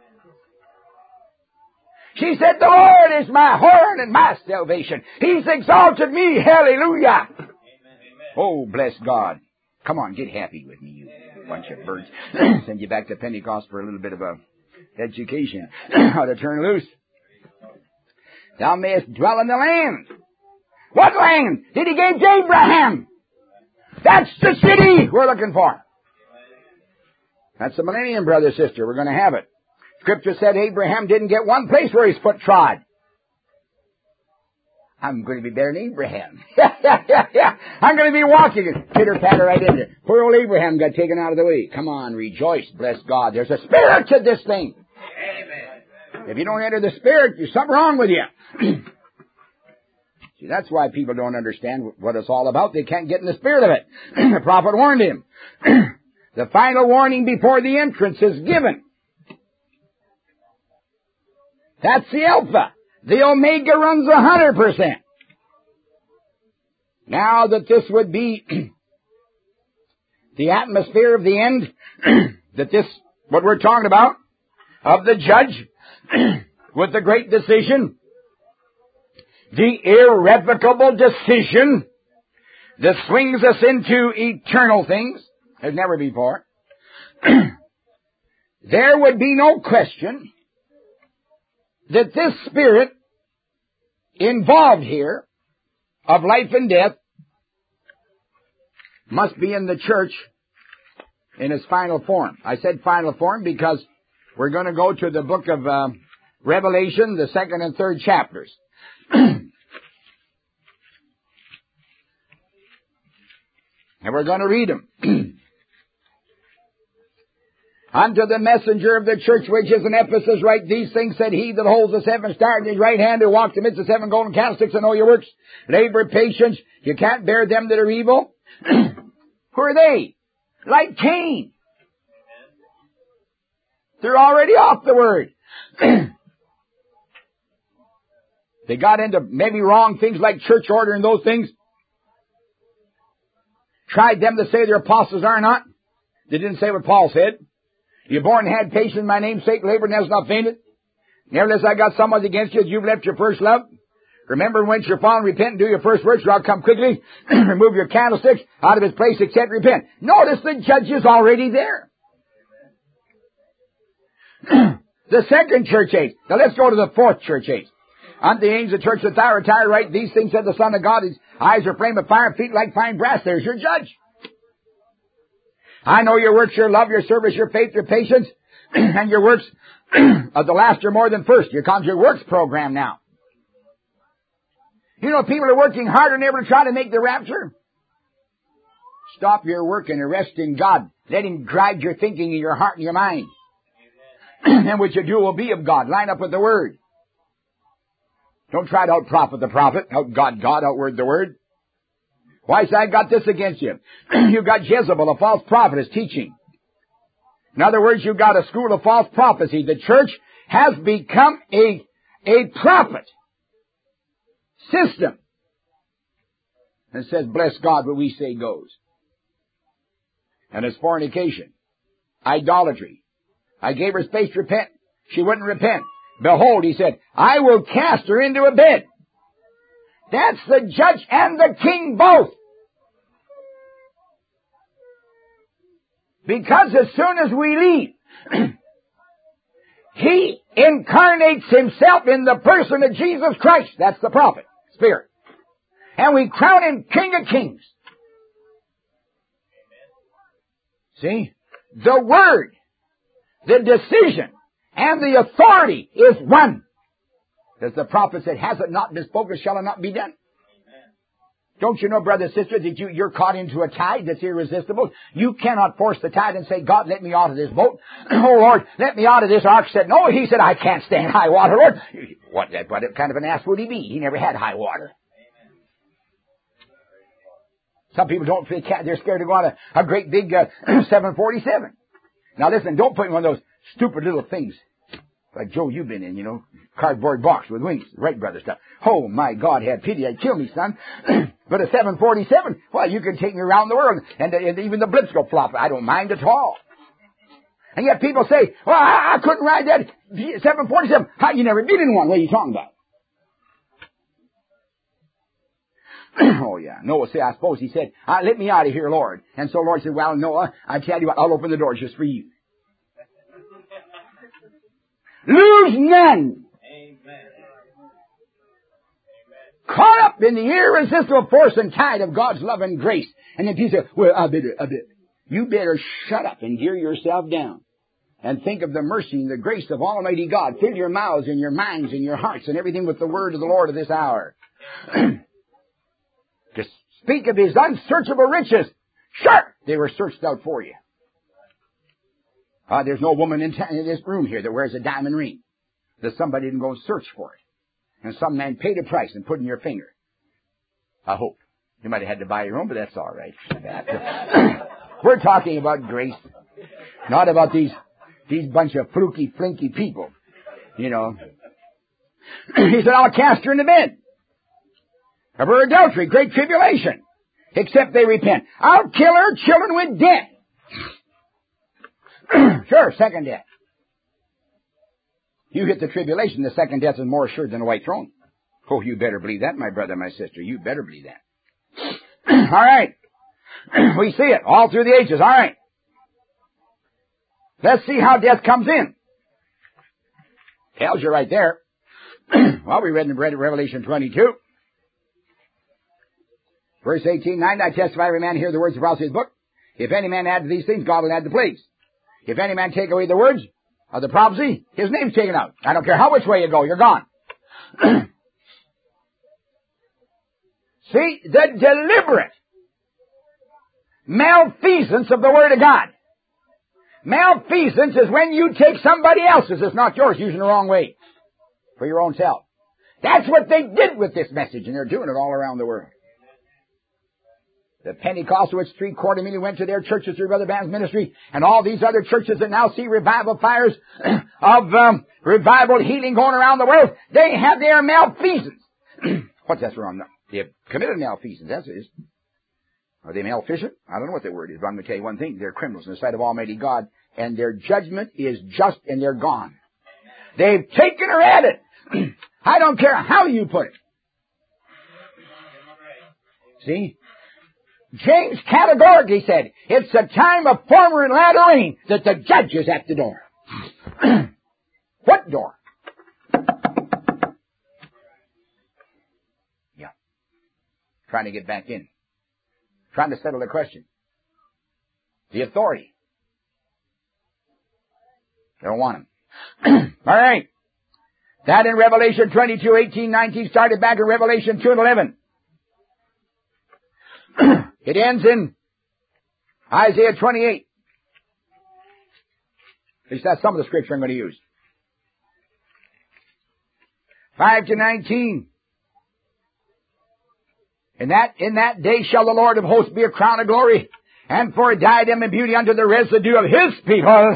She said, the Lord is my horn and my salvation. He's exalted me. Hallelujah. Amen. Oh, bless God. Come on, get happy with me, you bunch of birds. Send you back to Pentecost for a little bit of a education. How to turn loose. Thou mayest dwell in the land. What land did he give to Abraham? That's the city we're looking for. That's the millennium, brother, sister. We're going to have it. Scripture said Abraham didn't get one place where his foot trod. I'm going to be better than Abraham. Yeah, yeah, yeah, yeah. I'm going to be walking. Pitter-patter right in there. Poor old Abraham got taken out of the way. Come on, rejoice. Bless God. There's a spirit to this thing. Amen. If you don't enter the spirit, there's something wrong with you. See, that's why people don't understand what it's all about. They can't get in the spirit of it. The prophet warned him. The final warning before the entrance is given. That's the Alpha. The Omega runs a hundred percent. Now that this would be the atmosphere of the end, that this, what we're talking about, of the judge, with the great decision, the irrevocable decision that swings us into eternal things, as never before, there would be no question that this spirit involved here of life and death must be in the church in its final form. I said final form because we're going to go to the book of uh, Revelation, the second and third chapters. And we're going to read them. Unto the messenger of the church which is in Ephesus write, these things said he that holds the seven stars in his right hand, who walks amidst the seven golden candlesticks, and know your works, labor, patience. You can't bear them that are evil. Who are they? Like Cain. They're already off the word. They got into maybe wrong things like church order and those things. Tried them to say their apostles are not. They didn't say what Paul said. You're born and had patience in my name's sake, labored and has not fainted. Nevertheless, I got somewhat against you, that you've left your first love. Remember, whence you're fallen, repent and do your first works, or I'll come quickly, remove your candlesticks out of his place, except repent. Notice the judge is already there. The second church age. Now let's go to the fourth church age. Unto the angels of the church of Thyatira write, these things said the Son of God, his eyes are flame of fire, feet like fine brass. There's your judge. I know your works, your love, your service, your faith, your patience, and your works of the last are more than first. Here comes your works program now. You know, people are working harder than ever to try to make the rapture. Stop your work and rest in God. Let Him guide your thinking in your heart and your mind. And what you do will be of God. Line up with the Word. Don't try to out-prophet the prophet, out-God God, out-word the Word. Why, say, I got this against you. You got Jezebel, a false prophetess, teaching. In other words, you got a school of false prophecy. The church has become a, a prophet system. And it says, bless God, what we say goes. And it's fornication, idolatry. I gave her space to repent. She wouldn't repent. Behold, he said, I will cast her into a bed. That's the judge and the king both. Because as soon as we leave, he incarnates himself in the person of Jesus Christ. That's the prophet, Spirit. And we crown him King of Kings. See? The word, the decision, and the authority is one. As the prophet said, has it not been spoken, shall it not be done? Amen. Don't you know, brother, sister, that you, you're caught into a tide that's irresistible? You cannot force the tide and say, God, let me out of this boat. Oh, Lord, let me out of this ark. Said, no, he said, I can't stand high water, Lord. What, what kind of an ass would he be? He never had high water. Amen. Some people don't, they can't, they're scared to go on a, a great big uh, seven forty-seven. Now listen, don't put in one of those stupid little things. Like Joe, you've been in, you know, cardboard box with wings, Wright Brothers stuff. Oh, my God, have pity, I'd kill me, son. But a seven forty-seven, well, you can take me around the world, and, and even the blips go flop. I don't mind at all. And yet people say, well, I, I couldn't ride that seven forty-seven. How, you never been in one? What are you talking about? Oh, yeah. Noah said, I suppose he said, uh, let me out of here, Lord. And so Lord said, well, Noah, I tell you what, I'll open the door just for you. Lose none. Amen. Caught up in the irresistible force and tide of God's love and grace. And then people say, well, I better, I better. You better shut up and gear yourself down. And think of the mercy and the grace of Almighty God. Fill your mouths and your minds and your hearts and everything with the word of the Lord of this hour. To speak of his unsearchable riches, sure, they were searched out for you. Uh, there's no woman in, t- in this room here that wears a diamond ring that somebody didn't go and search for it. And some man paid a price and put in your finger. I hope. You might have had to buy your own, but that's all right. We're talking about grace, not about these these bunch of fluky, flinky people. You know. He said, I'll cast her in the bed of her adultery, great tribulation, except they repent. I'll kill her children with death. Sure, second death. You hit the tribulation, the second death is more assured than the white throne. Oh, you better believe that, my brother, my sister. You better believe that. All right. We see it all through the ages. All right. Let's see how death comes in. Tells you right there. Well, we read in Revelation twenty-two. Verse eighteen, nine, I testify every man hear the words of the prophecy of the book. If any man add to these things, God will add the plagues. If any man take away the words of the prophecy, his name's taken out. I don't care how which way you go, you're gone. See, the deliberate malfeasance of the Word of God. Malfeasance is when you take somebody else's, it's not yours, using the wrong way for your own self. That's what they did with this message, and they're doing it all around the world. The Pentecostalists, three-quarter million, went to their churches through Brother Branham's ministry, and all these other churches that now see revival fires of um, revival healing going around the world, they have their malfeasance. What's that wrong? They have committed malfeasance, that's it. Are they maleficent? I don't know what the word is, but I'm going to tell you one thing. They're criminals in the sight of Almighty God, and their judgment is just, and they're gone. They've taken her at it. I don't care how you put it. See? James categorically said, it's a time of former and latter rain that the judge is at the door. What door? Yeah. Trying to get back in. Trying to settle the question. The authority. They don't want him. All right. That in Revelation twenty-two, eighteen, nineteen started back in Revelation two and eleven. It ends in Isaiah twenty-eight. At least that's some of the scripture I'm going to use. five to nineteen. In that, in that day shall the Lord of hosts be a crown of glory, and for a diadem of beauty unto the residue of his people.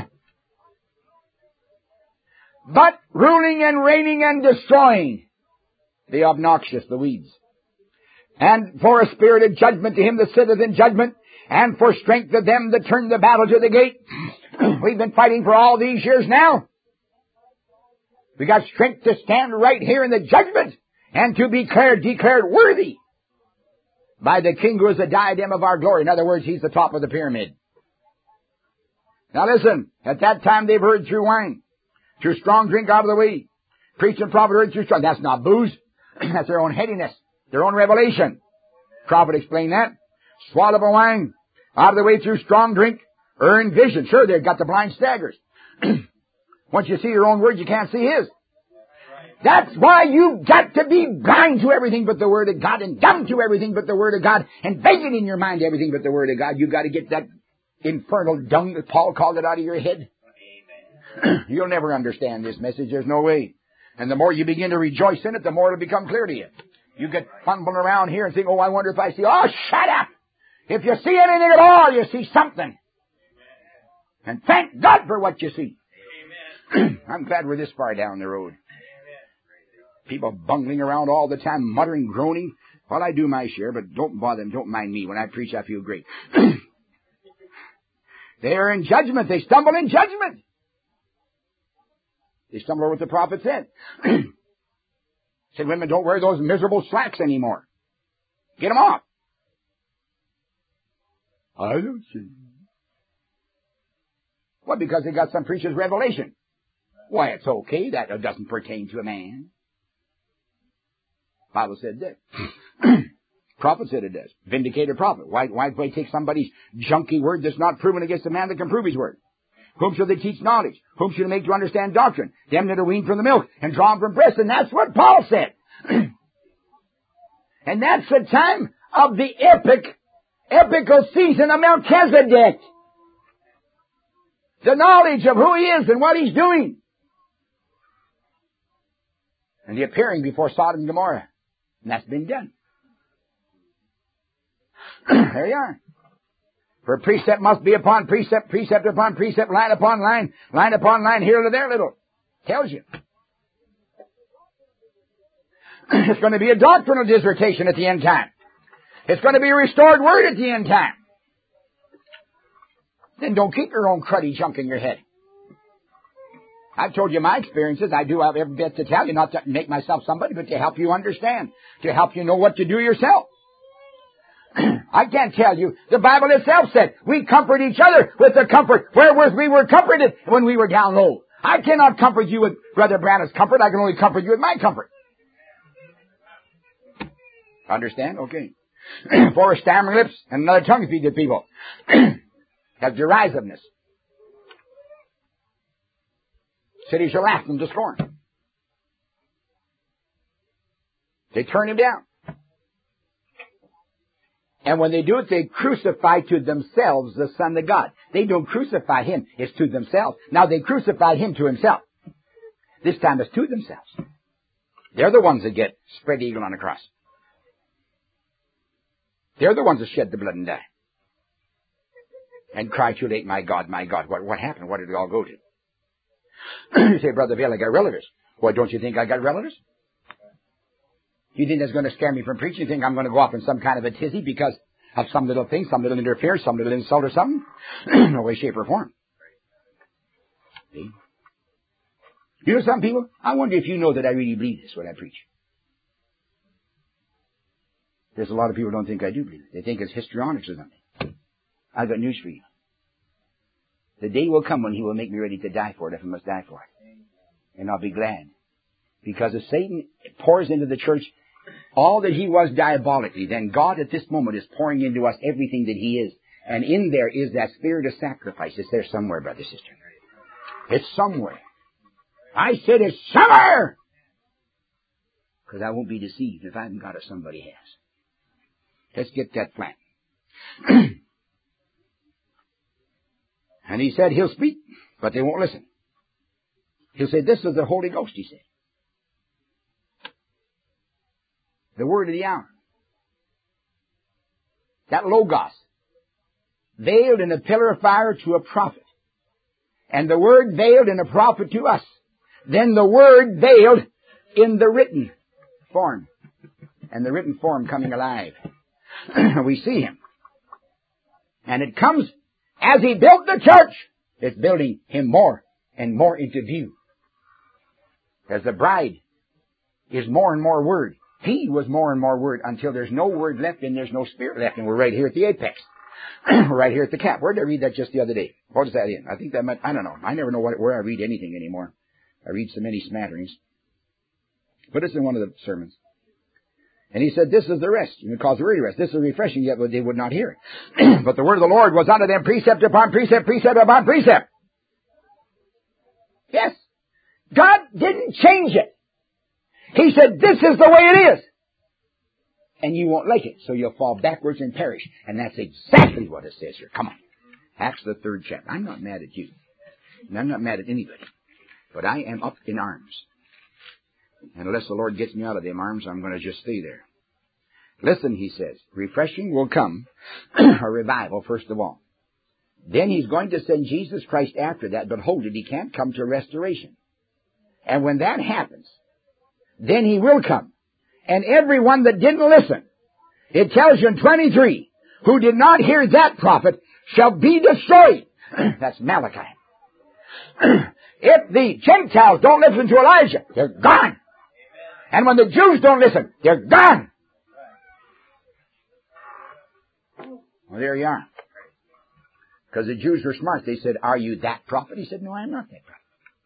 But ruling and reigning and destroying the obnoxious, the weeds. And for a spirit of judgment to him that sitteth in judgment, and for strength of them that turn the battle to the gate. We've been fighting for all these years now. We got strength to stand right here in the judgment, and to be declared, declared worthy by the King who is the diadem of our glory. In other words, he's the top of the pyramid. Now listen, at that time they've heard through wine, through strong drink out of the way. Preach and prophet heard through strong. That's not booze. That's their own headiness, their own revelation. Prophet explained that. Swallow of wine, out of the way through strong drink, earn vision. Sure, they've got the blind staggers. Once you see your own word, you can't see his. That's why you've got to be blind to everything but the Word of God, and dumb to everything but the Word of God, and vacant in your mind everything but the Word of God. You've got to get that infernal dung that Paul called it out of your head. You'll never understand this message. There's no way. And the more you begin to rejoice in it, the more it'll become clear to you. You get fumbling around here and think, oh, I wonder if I see. Oh, shut up! If you see anything at all, you see something. And thank God for what you see. I'm glad we're this far down the road. People bungling around all the time, muttering, groaning. Well, I do my share, but don't bother them. Don't mind me. When I preach, I feel great. They are in judgment. They stumble in judgment. They stumble over what the prophet said. Said women don't wear those miserable slacks anymore. Get them off. I don't see. Well, because they got some preacher's revelation. Why, it's okay. That doesn't pertain to a man. Bible said that. Prophet said it does. Vindicated prophet. Why, why do they take somebody's junky word that's not proven against a man that can prove his word? Whom shall they teach knowledge? Whom shall they make to understand doctrine? Them that are weaned from the milk and drawn from breast. And that's what Paul said. And that's the time of the epic, epical season of Melchizedek. The knowledge of who he is and what he's doing. And the appearing before Sodom and Gomorrah. And that's been done. There you are. For precept must be upon precept, precept upon precept, line upon line, line upon line, here to there little. Tells you. It's going to be a doctrinal dissertation at the end time. It's going to be a restored word at the end time. Then don't keep your own cruddy junk in your head. I've told you my experiences. I do have every bit to tell you, not to make myself somebody, but to help you understand, to help you know what to do yourself. I can't tell you. The Bible itself said we comfort each other with the comfort wherewith we were comforted when we were down low. I cannot comfort you with Brother Branham's comfort. I can only comfort you with my comfort. Understand? Okay. Four stammering lips and another tongue feed the people. Have derisiveness. Cities shall laugh them to scorn. They turn him down. And when they do it, they crucify to themselves the Son of God. They don't crucify him. It's to themselves. Now they crucified him to himself. This time it's to themselves. They're the ones that get spread eagle on the cross. They're the ones that shed the blood and die. And cry too late, my God, my God. What, what happened? What did we all go to? You say, Brother Vail, I got relatives. Well, don't you think I got relatives? You think that's going to scare me from preaching? You think I'm going to go off in some kind of a tizzy because of some little thing, some little interference, some little insult or something? No way, shape, or form. See? You know some people? I wonder if you know that I really believe this when I preach. There's a lot of people who don't think I do believe it. They think it's histrionics or something. I've got news for you. The day will come when he will make me ready to die for it if I must die for it. And I'll be glad. Because if Satan pours into the church all that he was diabolically, then God at this moment is pouring into us everything that he is. And in there is that spirit of sacrifice. It's there somewhere, brother, sister. It's somewhere. I said it's somewhere! Because I won't be deceived if I haven't got it, somebody has. Let's get that flat. And he said he'll speak, but they won't listen. He'll say, this is the Holy Ghost, he said. The word of the hour. That Logos, veiled in a pillar of fire to a prophet. And the word veiled in a prophet to us. Then the word veiled in the written form. And the written form coming alive. We see him. And it comes as he built the church. It's building him more and more into view. As the bride is more and more word. He was more and more word until there's no word left and there's no spirit left. And we're right here at the apex. We're right here at the cap. Where did I read that just the other day? What is that in? I think that might, I don't know. I never know what, where I read anything anymore. I read so many smatterings. But it's in one of the sermons. And he said, this is the rest. You call the word rest. This is refreshing, yet they would not hear it. But the word of the Lord was unto them precept upon precept, precept upon precept. Yes. God didn't change it. He said, this is the way it is. And you won't like it, so you'll fall backwards and perish. And that's exactly what it says here. Come on. Acts the third chapter. I'm not mad at you. And I'm not mad at anybody. But I am up in arms. And unless the Lord gets me out of them arms, I'm going to just stay there. Listen, he says, refreshing will come, a revival first of all. Then he's going to send Jesus Christ after that, but hold it, he can't come to restoration. And when that happens, then he will come. And everyone that didn't listen, it tells you in twenty-three, who did not hear that prophet shall be destroyed. That's Malachi. If the Gentiles don't listen to Elijah, they're gone. And when the Jews don't listen, they're gone. Well, there you are. Because the Jews were smart. They said, are you that prophet? He said, no, I am not that prophet.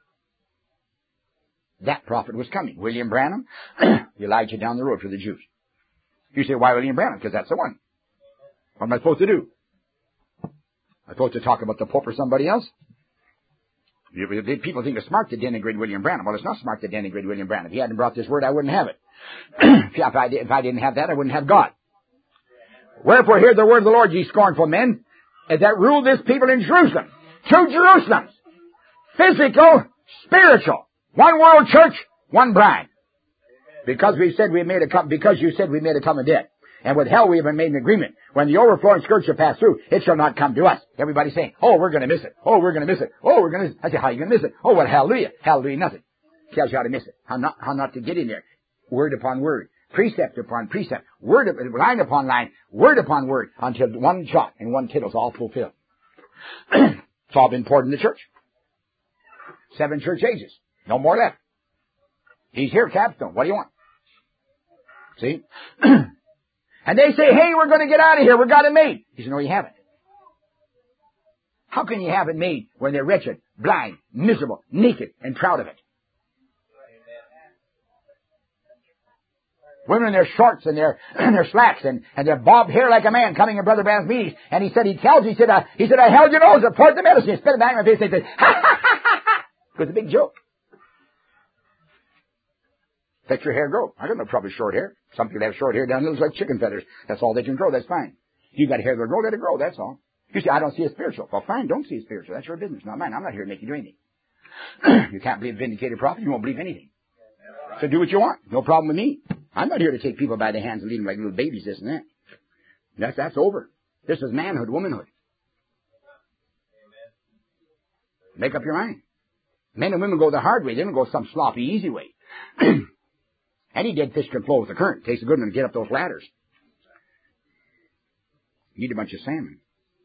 That prophet was coming. William Branham, Elijah down the road for the Jews. You say, why William Branham? Because that's the one. What am I supposed to do? Am I supposed to talk about the Pope or somebody else? People think it's smart to denigrate William Branham. Well, it's not smart to denigrate William Branham. If he hadn't brought this word, I wouldn't have it. if, I, if I didn't have that, I wouldn't have God. Wherefore hear the word of the Lord, ye scornful men, that rule this people in Jerusalem. Two Jerusalems. Physical, spiritual. One world church, one bride. Because we said we made a com- because you said we made a common debt. And with hell we have been made an agreement. When the overflowing scourge shall pass through, it shall not come to us. Everybody's saying, oh, we're going to miss it. Oh, we're going to miss it. Oh, we're going to miss it. I say, how are you going to miss it? Oh, well, hallelujah. Hallelujah, nothing. Tells you how to miss it. How not, how not to get in there. Word upon word. Precept upon precept. Word, line upon line. Word upon word. Until one jot and one tittle's all fulfilled. It's all been poured in the church. Seven church ages. No more left. He's here, Capstone. What do you want? See? And they say, hey, we're going to get out of here. We've got it made. He said, no, you haven't. How can you have it made when they're wretched, blind, miserable, naked, and proud of it? Women in their shorts and their, and their slacks and, and their bobbed hair like a man coming in Brother Branham's meetings. And he said, he tells you, he said, uh, he said, I held your nose, I poured the medicine. He spit it back in my face and he said, ha ha ha ha ha. It was a big joke. Let your hair grow. I got no trouble with short hair. Some people have short hair down there, looks like chicken feathers. That's all they can grow. That's fine. You got hair that'll grow, let it grow. That's all. You say, I don't see it spiritual. Well, fine, don't see it spiritual. That's your business, not mine. I'm not here to make you do anything. You can't believe vindicated prophet. You won't believe anything. So do what you want. No problem with me. I'm not here to take people by the hands and lead them like little babies, this and that. That's, that's over. This is manhood, womanhood. Make up your mind. Men and women go the hard way. They don't go some sloppy, easy way. Any dead fish can flow with the current. It takes a good one to get up those ladders. You need a bunch of salmon.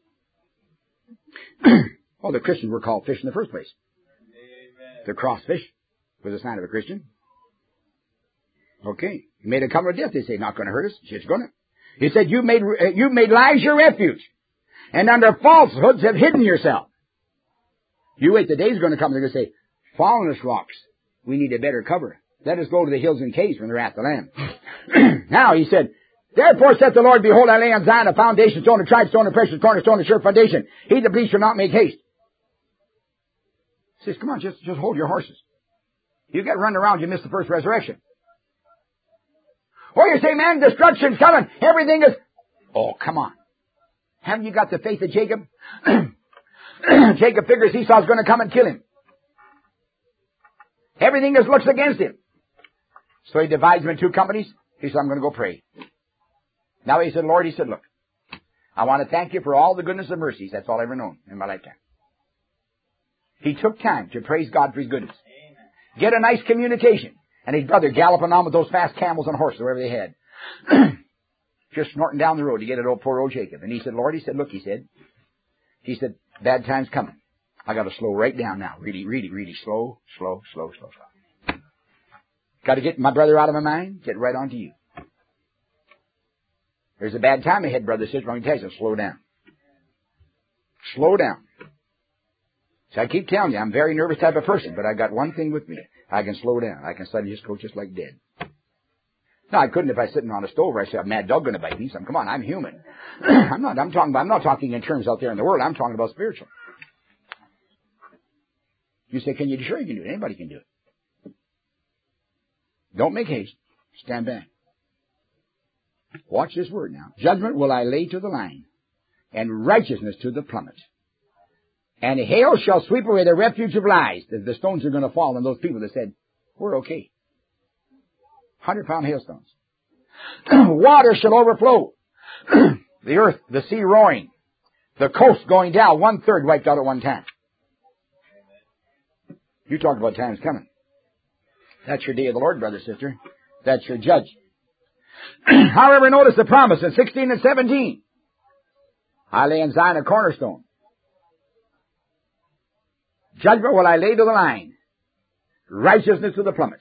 Well, the Christians were called fish in the first place. The cross fish was a sign of a Christian. Okay. You made a covenant of death. They say, not going to hurt us. It's going to. He said, you made, uh, you made lies your refuge. And under falsehoods have hidden yourself. You wait, the day's going to come. They're going to say, fallen us rocks. We need a better cover. Let us go to the hills and caves from the wrath of the Lamb. Now, he said, therefore saith the Lord, behold, I lay on Zion a foundation stone, a tried stone, a precious cornerstone, a sure foundation. He that believes shall not make haste. He says, come on, just, just hold your horses. You get run around, you miss the first resurrection. Or you say, man, destruction's coming. Everything is... Oh, come on. Haven't you got the faith of Jacob? Jacob figures Esau's going to come and kill him. Everything just looks against him. So he divides them in two companies. He said, I'm going to go pray. Now he said, Lord, he said, look, I want to thank you for all the goodness and mercies. That's all I've ever known in my lifetime. He took time to praise God for his goodness. Get a nice communication. And his brother galloping on with those fast camels and horses, wherever they had. Just snorting down the road to get at old poor old Jacob. And he said, Lord, he said, look, he said, he said, bad time's coming. I got to slow right down now. Really, really, really slow, slow, slow, slow, slow. Got to get my brother out of my mind, get right on to you. There's a bad time ahead, brother, sister. I'm going to tell you, so slow down. Slow down. So I keep telling you, I'm a very nervous type of person, but I got one thing with me. I can slow down. I can suddenly just go just like dead. No, I couldn't if I was sitting on a stove where I said, a mad dog going to bite me. So come on, I'm human. I'm not, I'm talking about, I'm not talking in terms out there in the world. I'm talking about spiritual. You say, can you, sure you can do it. Anybody can do it. Don't make haste. Stand back. Watch this word now. Judgment will I lay to the line, and righteousness to the plummet. And hail shall sweep away the refuge of lies. The, the stones are going to fall on those people that said, we're okay. Hundred pound hailstones. Water shall overflow. The earth, the sea roaring. The coast going down, one third wiped out at one time. You talk about times coming. That's your day of the Lord, brother, sister. That's your judge. However, notice the promise in sixteen and seventeen. I lay in Zion a cornerstone. Judgment will I lay to the line. Righteousness to the plummet.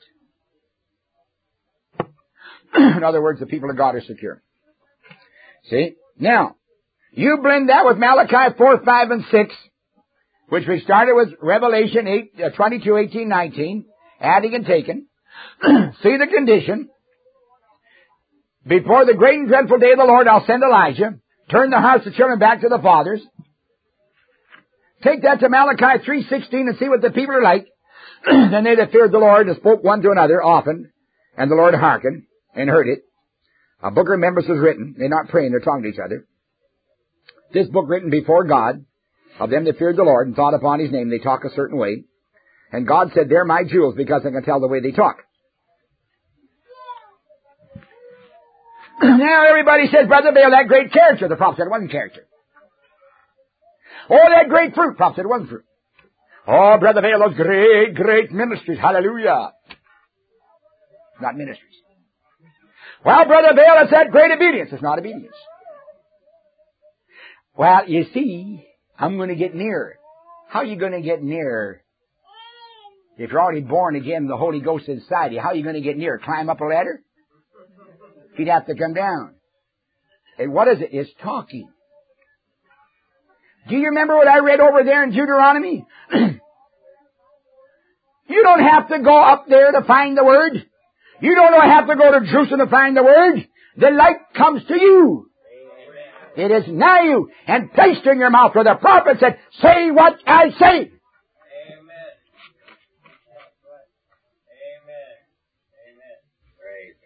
In other words, the people of God are secure. See? Now, you blend that with Malachi four, five, and six, which we started with Revelation eight, uh, twenty-two, eighteen, nineteen, adding and taking. See the condition. Before the great and dreadful day of the Lord, I'll send Elijah. Turn the hearts of children back to the fathers. Take that to Malachi three sixteen and see what the people are like. Then they that feared the Lord and spoke one to another often, and the Lord hearkened and heard it. A book of remembrance was written. They're not praying, they're talking to each other. This book written before God, of them that feared the Lord and thought upon His name, they talk a certain way. And God said, they're my jewels because I can tell the way they talk. Now everybody says, Brother Bale, that great character. The prophet said it wasn't character. Oh, that great fruit. Prophet said it wasn't fruit. Oh, Brother Bale, those great, great ministries. Hallelujah. Not ministries. Well, Brother Bale, it's that great obedience. It's not obedience. Well, you see, I'm going to get nearer. How are you going to get nearer? If you're already born again, the Holy Ghost inside you, how are you going to get nearer? Climb up a ladder? You'd have to come down. And what is it? It's talking. Do you remember what I read over there in Deuteronomy? You don't have to go up there to find the Word. You don't have to go to Jerusalem to find the Word. The light comes to you. It is nigh you and placed in your mouth, where the prophet said, say what I say. Amen. Amen. Amen. Praise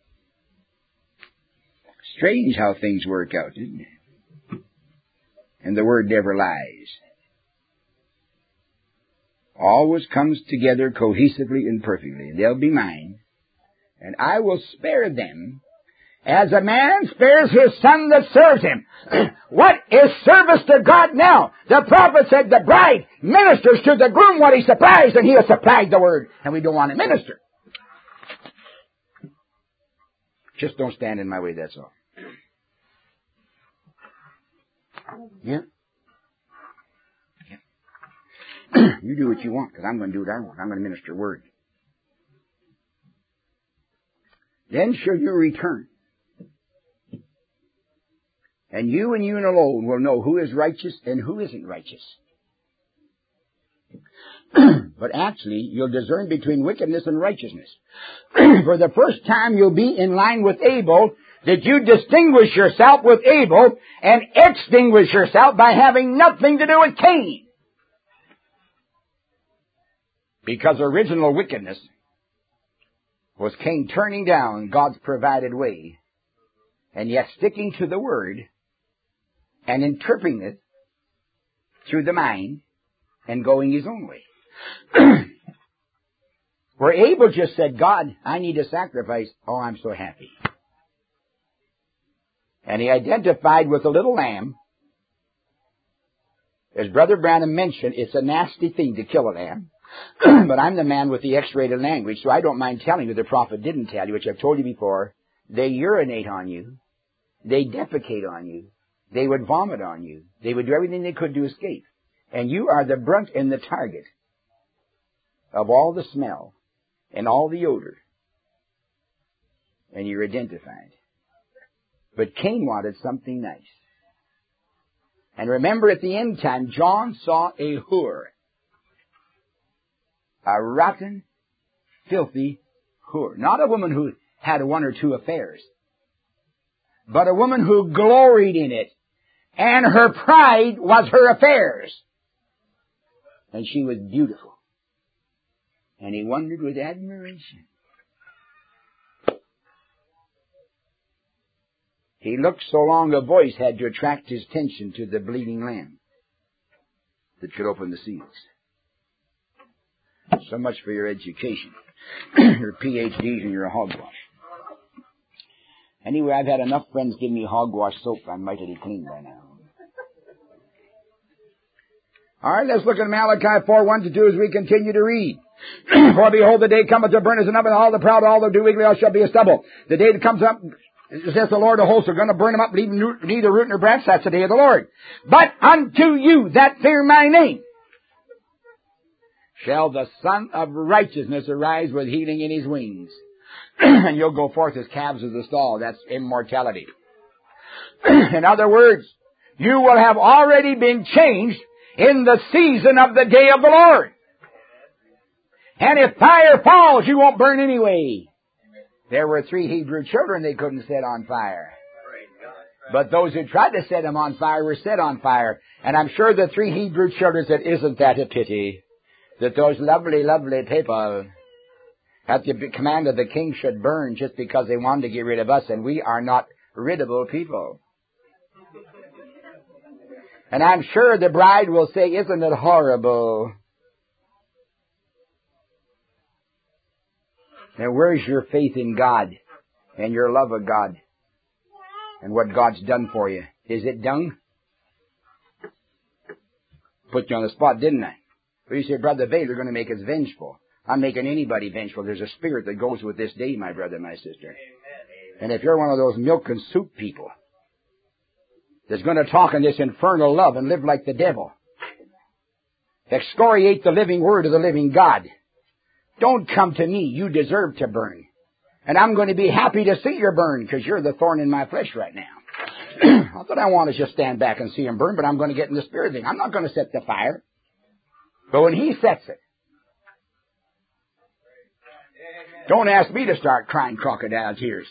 God. Strange how things work out, isn't it? And the Word never lies. Always comes together cohesively and perfectly. They'll be mine. And I will spare them as a man spares his son that serves him. What is service to God now? The prophet said the bride ministers to the groom what he supplies, and he has supplied the Word. And we don't want to minister. Just don't stand in my way, that's all. Yeah? Yeah. You do what you want, because I'm going to do what I want. I'm going to minister Word. Then shall you return. And you and you alone will know who is righteous and who isn't righteous. But actually, you'll discern between wickedness and righteousness. For the first time, you'll be in line with Abel, that you distinguish yourself with Abel and extinguish yourself by having nothing to do with Cain. Because original wickedness was Cain turning down God's provided way and yet sticking to the Word and interpreting it through the mind and going his own way. Where Abel just said, God, I need a sacrifice. Oh, I'm so happy. And he identified with a little lamb. As Brother Branham mentioned, it's a nasty thing to kill a lamb. But I'm the man with the X-rated language, so I don't mind telling you the prophet didn't tell you, which I've told you before. They urinate on you. They defecate on you. They would vomit on you. They would do everything they could to escape. And you are the brunt and the target of all the smell and all the odor. And you're identified. But Cain wanted something nice. And remember, at the end time, John saw a whore. A rotten, filthy whore. Not a woman who had one or two affairs, but a woman who gloried in it. And her pride was her affairs. And she was beautiful. And he wondered with admiration. He looked so long a voice had to attract his attention to the bleeding lamb that could open the seals. So much for your education, your P H Ds and your hogwash. Anyway, I've had enough friends give me hogwash soap. I'm mightily clean by now. All right, let's look at Malachi four, one to two as we continue to read. For behold, the day cometh to burn as an oven, and all the proud, all that do wickedly, all shall be as stubble. The day that comes up, says the Lord of hosts, are going to burn them up, leaving neither root nor branch. That's the day of the Lord. But unto you that fear my name shall the Son of Righteousness arise with healing in his wings. And you'll go forth as calves of the stall. That's immortality. In other words, you will have already been changed in the season of the day of the Lord. And if fire falls, you won't burn anyway. There were three Hebrew children they couldn't set on fire. But those who tried to set him on fire were set on fire. And I'm sure the three Hebrew children said, isn't that a pity that those lovely, lovely people at the command of the king should burn just because they wanted to get rid of us, and we are not riddable people. And I'm sure the bride will say, isn't it horrible? Now where's your faith in God and your love of God and what God's done for you? Is it dung? Put you on the spot, didn't I? But you say, Brother Bay, you're going to make us vengeful. I'm making anybody vengeful. There's a spirit that goes with this day, my brother, my sister. And if you're one of those milk and soup people that's going to talk in this infernal love and live like the devil, excoriate the living word of the living God, don't come to me. You deserve to burn. And I'm going to be happy to see you burn because you're the thorn in my flesh right now. Not that I want to just stand back and see him burn, but I'm going to get in the spirit thing. I'm not going to set the fire. But when he sets it, don't ask me to start crying crocodile tears.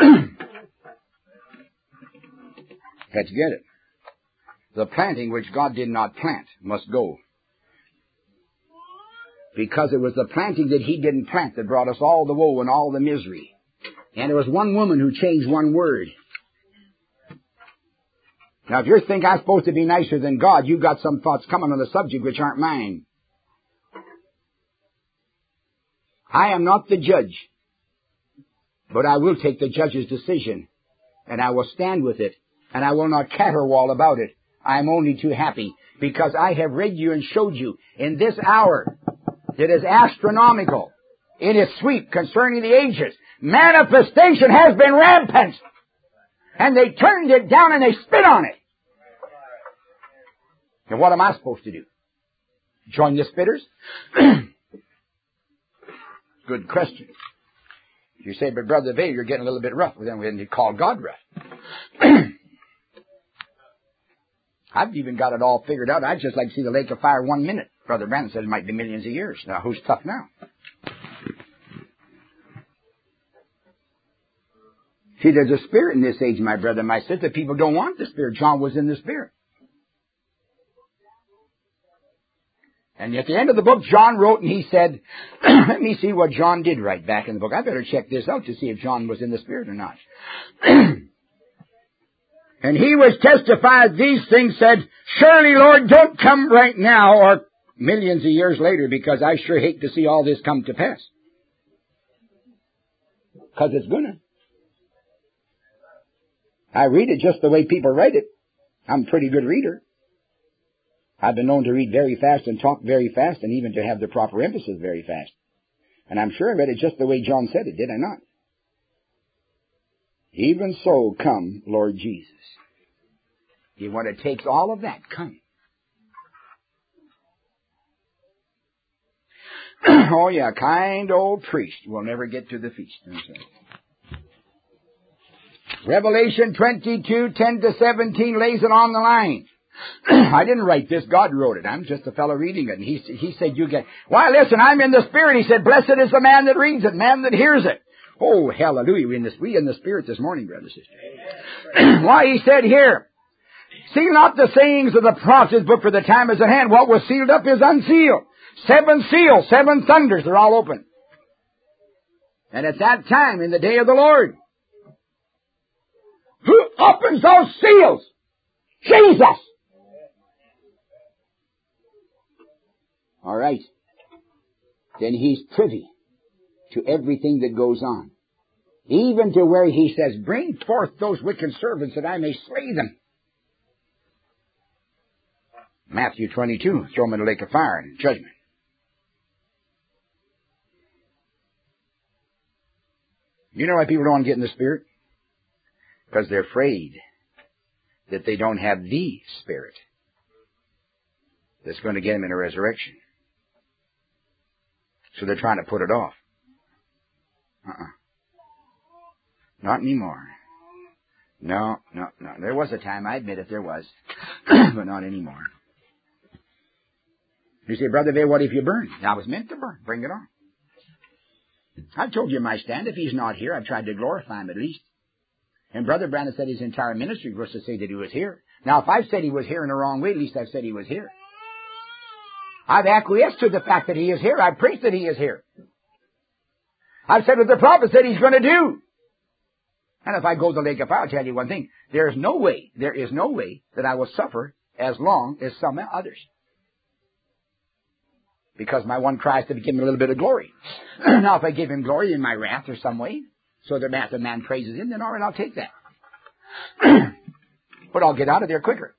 Let's get it. The planting which God did not plant must go. Because it was the planting that he didn't plant that brought us all the woe and all the misery. And it was one woman who changed one word. Now, if you think I'm supposed to be nicer than God, you've got some thoughts coming on the subject which aren't mine. I am not the judge, but I will take the judge's decision, and I will stand with it, and I will not caterwaul about it. I am only too happy, because I have read you and showed you in this hour that is astronomical in its sweep concerning the ages. Manifestation has been rampant, and they turned it down and they spit on it. And what am I supposed to do? Join the spitters? Good question. You say, but Brother Bay, you're getting a little bit rough. Well, then we didn't call God rough. I've even got it all figured out. I'd just like to see the lake of fire one minute. Brother Brandon said it might be millions of years. Now, who's tough now? See, there's a spirit in this age, my brother, my sister. People don't want the spirit. John was in the spirit. And at the end of the book, John wrote and he said, let me see what John did write back in the book. I better check this out to see if John was in the spirit or not. And he was testified these things, said, surely, Lord, don't come right now or millions of years later, because I sure hate to see all this come to pass. Because it's gonna. I read it just the way people write it. I'm a pretty good reader. I've been known to read very fast and talk very fast and even to have the proper emphasis very fast. And I'm sure I read it just the way John said it, did I not? Even so, come, Lord Jesus. You want it takes all of that, come. Oh yeah, kind old priest will never get to the feast. Revelation twenty-two, ten to seventeen lays it on the line. I didn't write this. God wrote it. I'm just a fellow reading it. And he, he said, you get, why, listen, I'm in the Spirit. He said, blessed is the man that reads it, man that hears it. Oh, hallelujah. We in, this, we in the Spirit this morning, brothers and sisters. Why, he said here, seal not the sayings of the prophets, but for the time is at hand. What was sealed up is unsealed. Seven seals, seven thunders, they're all open. And at that time, in the day of the Lord, who opens those seals? Jesus! All right. Then he's privy to everything that goes on. Even to where he says, bring forth those wicked servants that I may slay them. Matthew twenty-two, throw them in the lake of fire and judgment. You know why people don't want to get in the Spirit? Because they're afraid that they don't have the Spirit that's going to get them in a resurrection. So they're trying to put it off. Uh-uh. Not anymore. No, no, no. There was a time, I admit it, there was. But not anymore. You say, Brother Bay, what if you burn? I was meant to burn. Bring it on. I told you my stand. If he's not here, I've tried to glorify him at least. And Brother Branham said his entire ministry was to say that he was here. Now, if I've said he was here in the wrong way, at least I've said he was here. I've acquiesced to the fact that he is here. I've preached that he is here. I've said what the prophet said he's going to do. And if I go to the lake of fire, I'll tell you one thing. There is no way, there is no way that I will suffer as long as some others. Because my one cry is to give him a little bit of glory. Now, if I give him glory in my wrath or some way, so that the man praises him, then all right, I'll take that. But I'll get out of there quicker.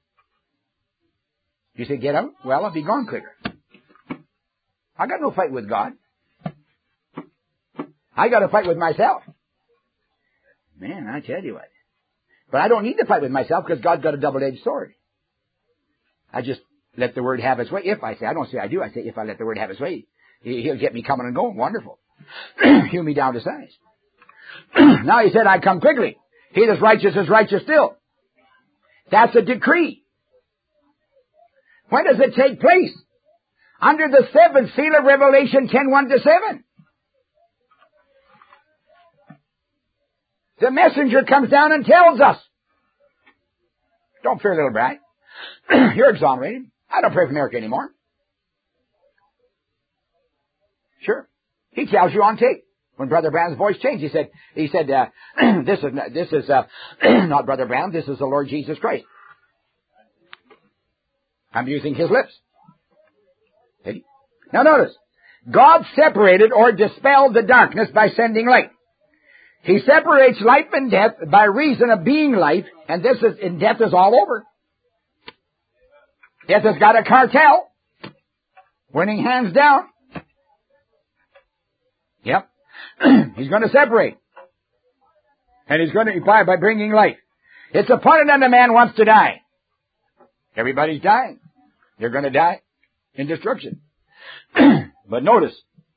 You say, get out? Well, I'll be gone quicker. I got no fight with God. I got to fight with myself. Man, I tell you what. But I don't need to fight with myself because God's got a double-edged sword. I just let the word have its way. If I say, I don't say I do, I say if I let the word have its way, he'll get me coming and going. Wonderful. Hew me down to size. Now he said, I come quickly. He that's righteous is righteous still. That's a decree. When does it take place? Under the seventh seal of Revelation ten, one to seven. The messenger comes down and tells us. Don't fear, little brat. You're exonerated. I don't pray for America anymore. Sure. He tells you on tape. When Brother Branham's voice changed, he said, he said, uh, this is, this is, uh, not Brother Branham, this is the Lord Jesus Christ. I'm using his lips. See? Now notice, God separated or dispelled the darkness by sending light. He separates life and death by reason of being life, and this is, and death is all over. Death has got a cartel. Winning hands down. Yep. He's going to separate. And he's going to imply by bringing life. It's appointed unto man wants to die. Everybody's dying. They're going to die in destruction. But notice,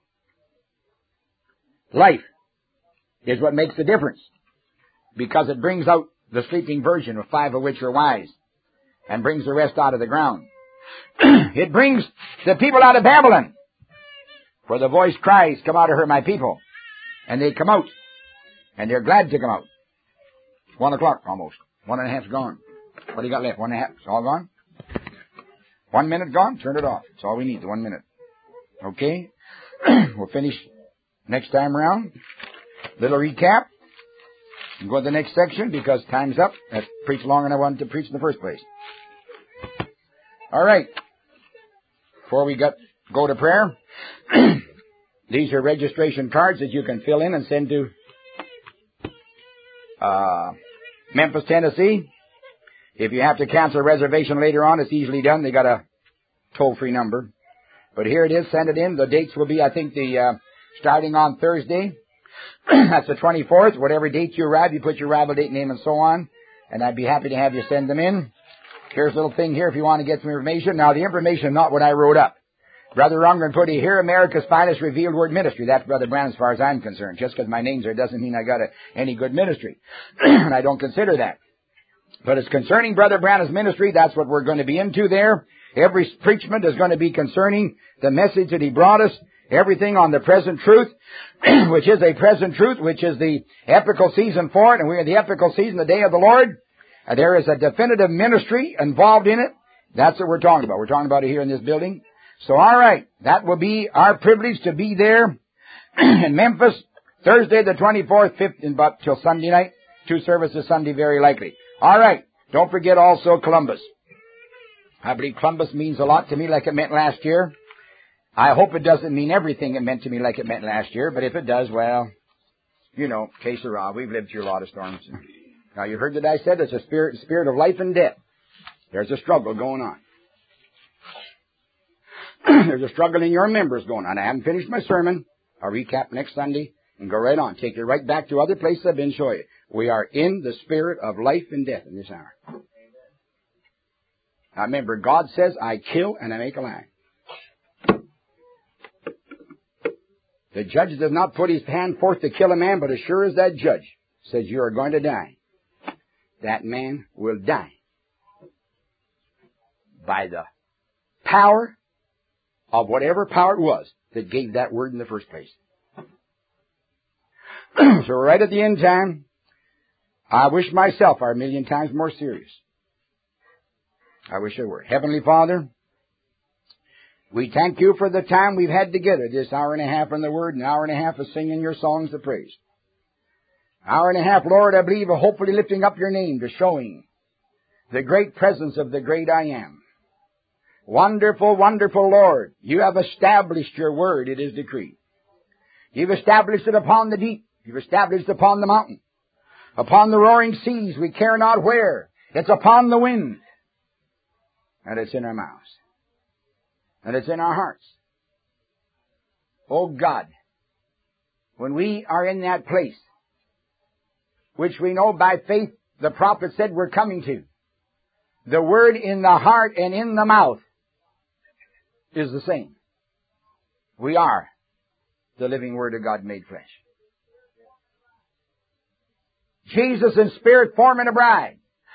life is what makes the difference. Because it brings out the sleeping virgin, with five of which are wise, and brings the rest out of the ground. It brings the people out of Babylon. For the voice cries, come out of her, my people. And they come out. And they're glad to come out. One o'clock almost. One and a half's gone. What do you got left? One and a half. It's all gone? One minute gone? Turn it off. That's all we need, one minute. Okay? We'll finish next time around. Little recap. And go to the next section because time's up. I've preached longer than I wanted to preach in the first place. All right. Before we got, go to prayer, these are registration cards that you can fill in and send to uh, Memphis, Tennessee. If you have to cancel a reservation later on, it's easily done. They got a toll-free number. But here it is. Send it in. The dates will be, I think, the uh, starting on Thursday. That's the twenty-fourth. Whatever date you arrive, you put your arrival date, name, and so on. And I'd be happy to have you send them in. Here's a little thing here if you want to get some information. Now, the information is not what I wrote up. Brother Rundgren put it here, America's Finest Revealed Word Ministry. That's Brother Branham as far as I'm concerned. Just because my name's there doesn't mean I got a, any good ministry. And I don't consider that. But it's concerning Brother Branham's ministry. That's what we're going to be into there. Every preachment is going to be concerning the message that he brought us. Everything on the present truth, which is a present truth, which is the epical season for it. And we're in the epical season, the day of the Lord. Uh, there is a definitive ministry involved in it. That's what we're talking about. We're talking about it here in this building. So, all right. That will be our privilege to be there in Memphis, Thursday the twenty-fourth, fifth, about till Sunday night. Two services Sunday, very likely. All right. Don't forget also Columbus. I believe Columbus means a lot to me like it meant last year. I hope it doesn't mean everything it meant to me like it meant last year, but if it does, well, you know, que sera. We've lived through a lot of storms. Now, you heard that I said it's a spirit, spirit of life and death. There's a struggle going on. There's a struggle in your members going on. I haven't finished my sermon. I'll recap next Sunday and go right on. Take you right back to other places I've been showing you. We are in the spirit of life and death in this hour. Now, remember, God says, I kill and I make alive. The judge does not put his hand forth to kill a man, but as sure as that judge says you are going to die, that man will die by the power of whatever power it was that gave that word in the first place. So we're right at the end time. I wish myself are a million times more serious. I wish I were. Heavenly Father, we thank you for the time we've had together, this hour and a half in the Word, an hour and a half of singing your songs of praise. Hour and a half, Lord, I believe, of hopefully lifting up your name to showing the great presence of the great I Am. Wonderful, wonderful Lord, you have established your word, it is decreed. You've established it upon the deep. You've established it upon the mountain. Upon the roaring seas, we care not where. It's upon the wind. And it's in our mouths. And it's in our hearts. Oh God, when we are in that place, which we know by faith the prophet said we're coming to, the word in the heart and in the mouth is the same. We are the living Word of God made flesh. Jesus in spirit forming a bride.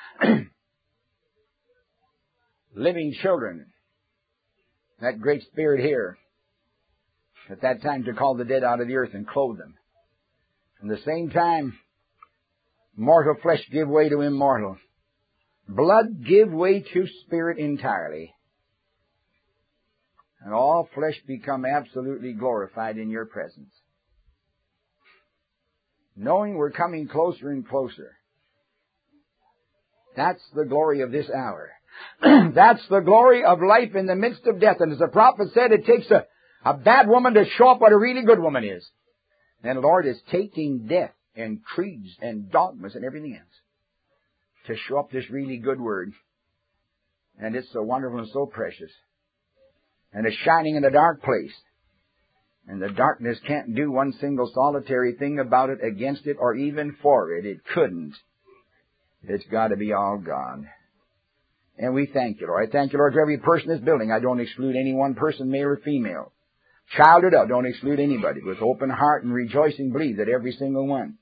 Living children. That great Spirit here, at that time to call the dead out of the earth and clothe them. At the same time, mortal flesh give way to immortal. Blood give way to spirit entirely. And all flesh become absolutely glorified in your presence. Knowing we're coming closer and closer. That's the glory of this hour. That's the glory of life in the midst of death. And as the prophet said, it takes a, a bad woman to show up what a really good woman is. And the Lord is taking death and creeds and dogmas and everything else to show up this really good word. And it's so wonderful and so precious. And it's shining in a dark place. And the darkness can't do one single solitary thing about it, against it, or even for it. It couldn't. It's got to be all God. And we thank you, Lord. I thank you, Lord, for every person in this building. I don't exclude any one person, male or female. Child or adult, don't exclude anybody. With open heart and rejoicing, believe that every single one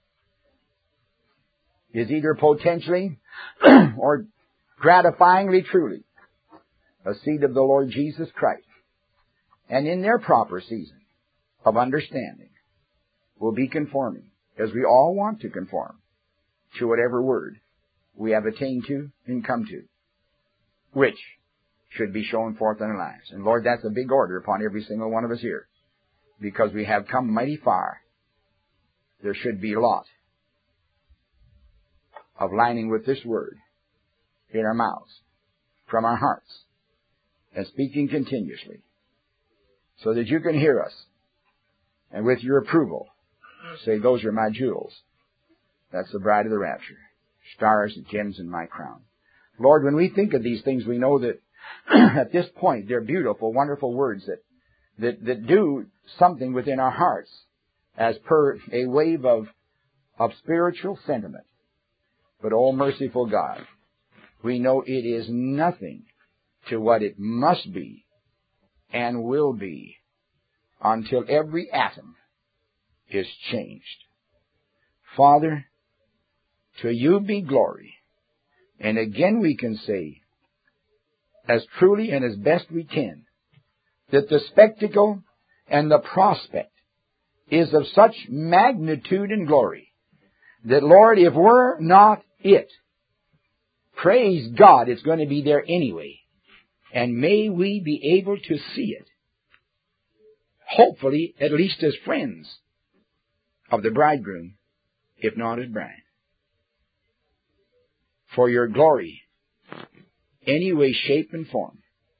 is either potentially or gratifyingly, truly, a seed of the Lord Jesus Christ. And in their proper season of understanding will be conforming, as we all want to conform, to whatever word we have attained to and come to, which should be shown forth in our lives. And Lord, that's a big order upon every single one of us here, because we have come mighty far. There should be a lot of lining with this word in our mouths, from our hearts, and speaking continuously, so that you can hear us, and with your approval, say, those are my jewels. That's the bride of the rapture. Stars and gems in my crown. Lord, when we think of these things, we know that at this point, they're beautiful, wonderful words that, that, that do something within our hearts as per a wave of, of spiritual sentiment. But, oh merciful God, we know it is nothing to what it must be and will be until every atom is changed. Father, to you be glory. And again we can say, as truly and as best we can, that the spectacle and the prospect is of such magnitude and glory that, Lord, if we're not it, praise God, it's going to be there anyway. And may we be able to see it, hopefully at least as friends of the bridegroom, if not as bride. For your glory, any way, shape, and form.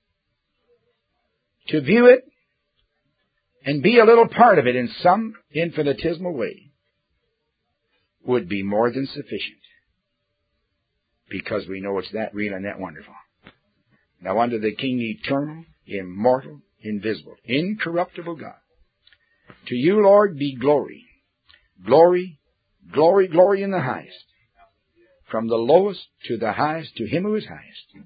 To view it and be a little part of it in some infinitesimal way would be more than sufficient, because we know it's that real and that wonderful. Now unto the King eternal, immortal, invisible, incorruptible God, to you, Lord, be glory, glory, glory, glory in the highest. From the lowest to the highest, to him who is highest.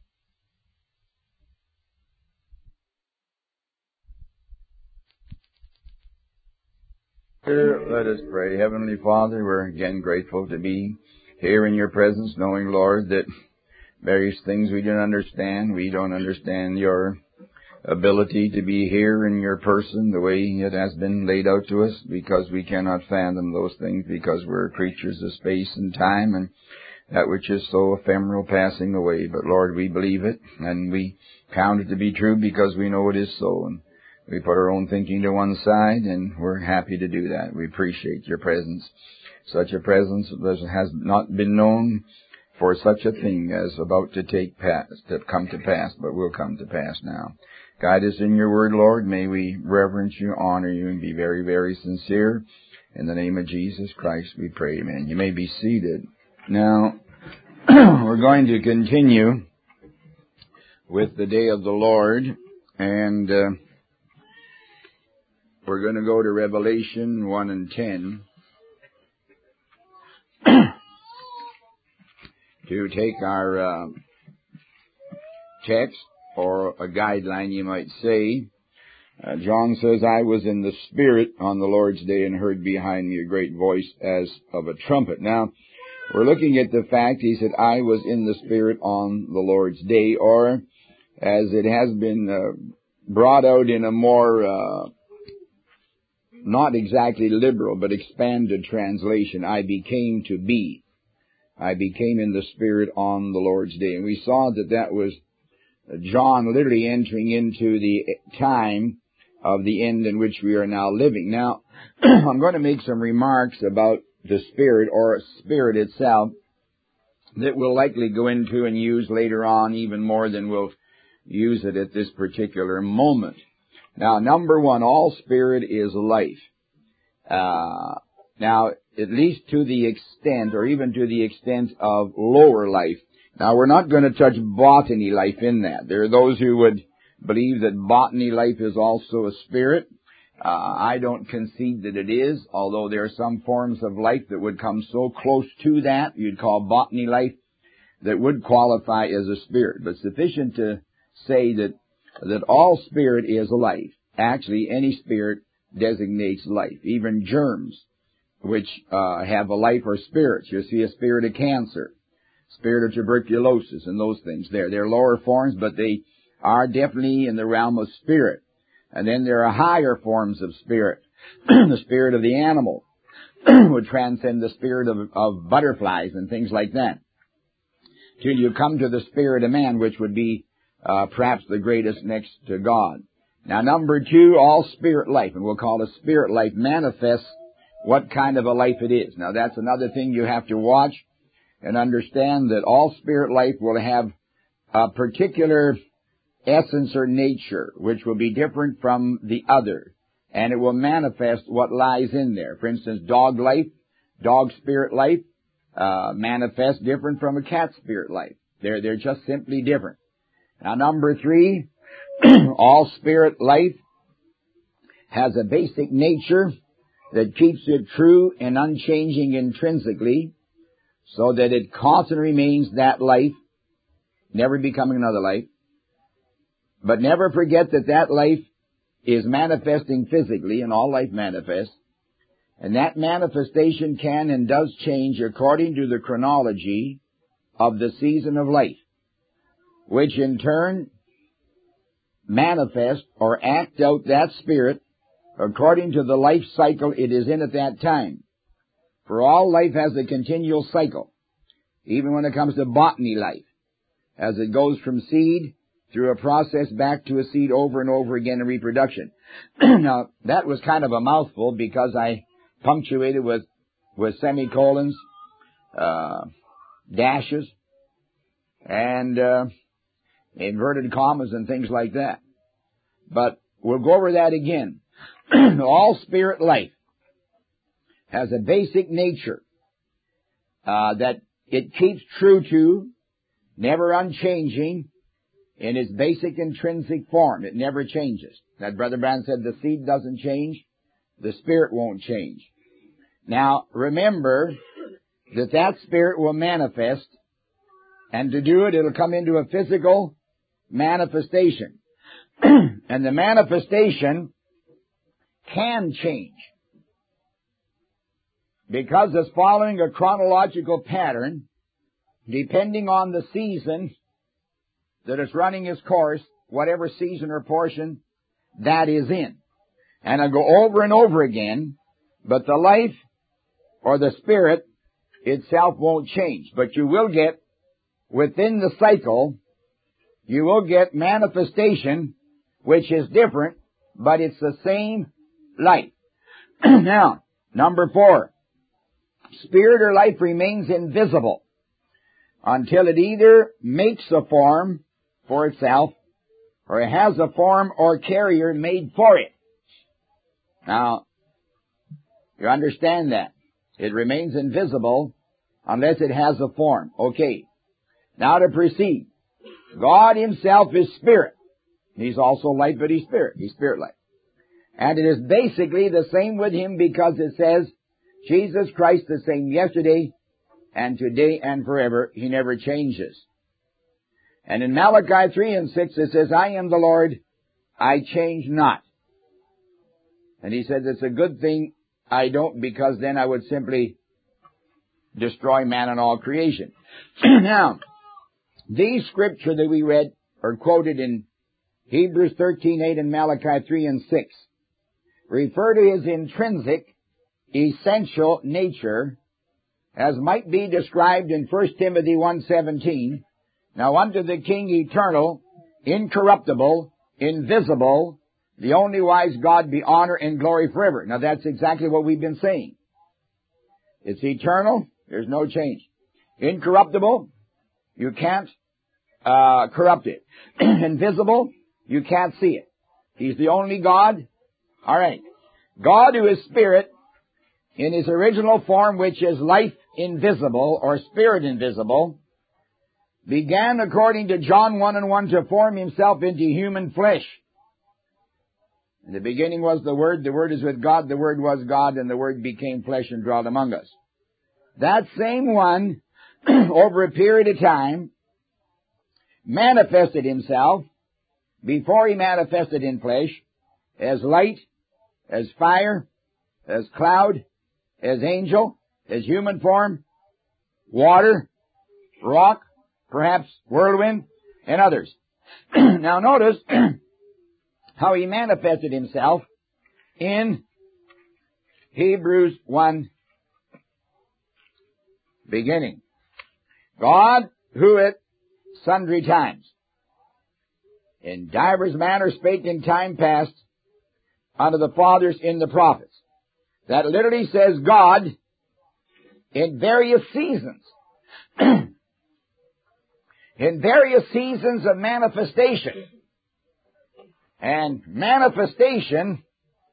Let us pray. Heavenly Father, we're again grateful to be here in your presence, knowing, Lord, that various things we don't understand. We don't understand your ability to be here in your person the way it has been laid out to us, because we cannot fathom those things, because we're creatures of space and time and that which is so ephemeral passing away. But Lord, we believe it and we count it to be true because we know it is so. And we put our own thinking to one side and we're happy to do that. We appreciate your presence. Such a presence has not been known for such a thing as about to take pass, to come to pass, but will come to pass now. Guide us in your word, Lord. May we reverence you, honor you, and be very, very sincere. In the name of Jesus Christ, we pray, amen. You may be seated. Now, we're going to continue with the day of the Lord, and uh, we're going to go to Revelation one and ten to take our uh, text, or a guideline, you might say. Uh, John says, I was in the Spirit on the Lord's day and heard behind me a great voice as of a trumpet. Now, we're looking at the fact, he said, I was in the Spirit on the Lord's day, or as it has been uh, brought out in a more, uh, not exactly liberal, but expanded translation, I became to be. I became in the Spirit on the Lord's day. And we saw that that was John literally entering into the time of the end in which we are now living. Now, I'm going to make some remarks about the Spirit, or Spirit itself, that we'll likely go into and use later on even more than we'll use it at this particular moment. Now, number one, all Spirit is life. Uh, now, at least to the extent, or even to the extent of lower life. Now, we're not going to touch botany life in that. There are those who would believe that botany life is also a spirit. Uh, I don't concede that it is, although there are some forms of life that would come so close to that, you'd call botany life, that would qualify as a spirit. But sufficient to say that, that all spirit is life. Actually, any spirit designates life. Even germs, which uh, have a life, are spirits. You'll see a spirit of cancer, spirit of tuberculosis, and those things there. They're lower forms, but they are definitely in the realm of spirit. And then there are higher forms of spirit. The spirit of the animal would transcend the spirit of, of butterflies and things like that, till you come to the spirit of man, which would be uh, perhaps the greatest next to God. Now, number two, all spirit life, and we'll call it spirit life, manifests what kind of a life it is. Now, that's another thing you have to watch and understand, that all spirit life will have a particular essence or nature which will be different from the other, and it will manifest what lies in there. For instance, dog life, dog spirit life, uh, manifests different from a cat spirit life. They're, they're just simply different. Now, number three, all spirit life has a basic nature that keeps it true and unchanging intrinsically, so that it constantly remains that life, never becoming another life. But never forget that that life is manifesting physically, and all life manifests. And that manifestation can and does change according to the chronology of the season of life, which in turn manifest or act out that spirit according to the life cycle it is in at that time. For all life has a continual cycle, even when it comes to botany life, as it goes from seed through a process back to a seed over and over again in reproduction. Now, that was kind of a mouthful because I punctuated with, with semicolons, uh, dashes, and uh, inverted commas and things like that. But we'll go over that again. All spirit life has a basic nature uh, that it keeps true to, never unchanging, in its basic intrinsic form. It never changes. That Brother Branham said the seed doesn't change, the spirit won't change. Now, remember that that spirit will manifest, and to do it, it'll come into a physical manifestation. And the manifestation can change, because it's following a chronological pattern, depending on the season that it's running its course, whatever season or portion that is in. And it'll go over and over again, but the life or the spirit itself won't change. But you will get, within the cycle, you will get manifestation which is different, but it's the same life. Now, number four, spirit or life remains invisible until it either makes a form for itself or it has a form or carrier made for it. Now, you understand that. It remains invisible unless it has a form. Okay. Now to proceed. God himself is spirit. He's also light, but he's spirit. He's spirit light. And it is basically the same with him because it says, Jesus Christ the same yesterday and today and forever. He never changes. And in Malachi three and six it says, I am the Lord, I change not. And he says it's a good thing I don't, because then I would simply destroy man and all creation. Now, these scripture that we read are quoted in Hebrews thirteen eight and Malachi three and six. Refer to his intrinsic, essential nature, as might be described in First Timothy one seventeen. Now unto the King eternal, incorruptible, invisible, the only wise God be honor and glory forever. Now that's exactly what we've been saying. It's eternal, there's no change. Incorruptible, you can't uh corrupt it. Invisible, you can't see it. He's the only God. All right. God who is spirit in his original form, which is life invisible or spirit invisible, began according to John one and one to form himself into human flesh. In the beginning was the Word, the Word is with God, the Word was God, and the Word became flesh and dwelt among us. That same one, over a period of time, manifested himself, before he manifested in flesh, as light, as fire, as cloud, as angel, as human form, water, rock, perhaps whirlwind, and others. Now notice how he manifested himself in Hebrews one, beginning. God, who at sundry times, in divers manners spake in time past unto the fathers in the prophets. That literally says God in various seasons. In various seasons of manifestation. And manifestation,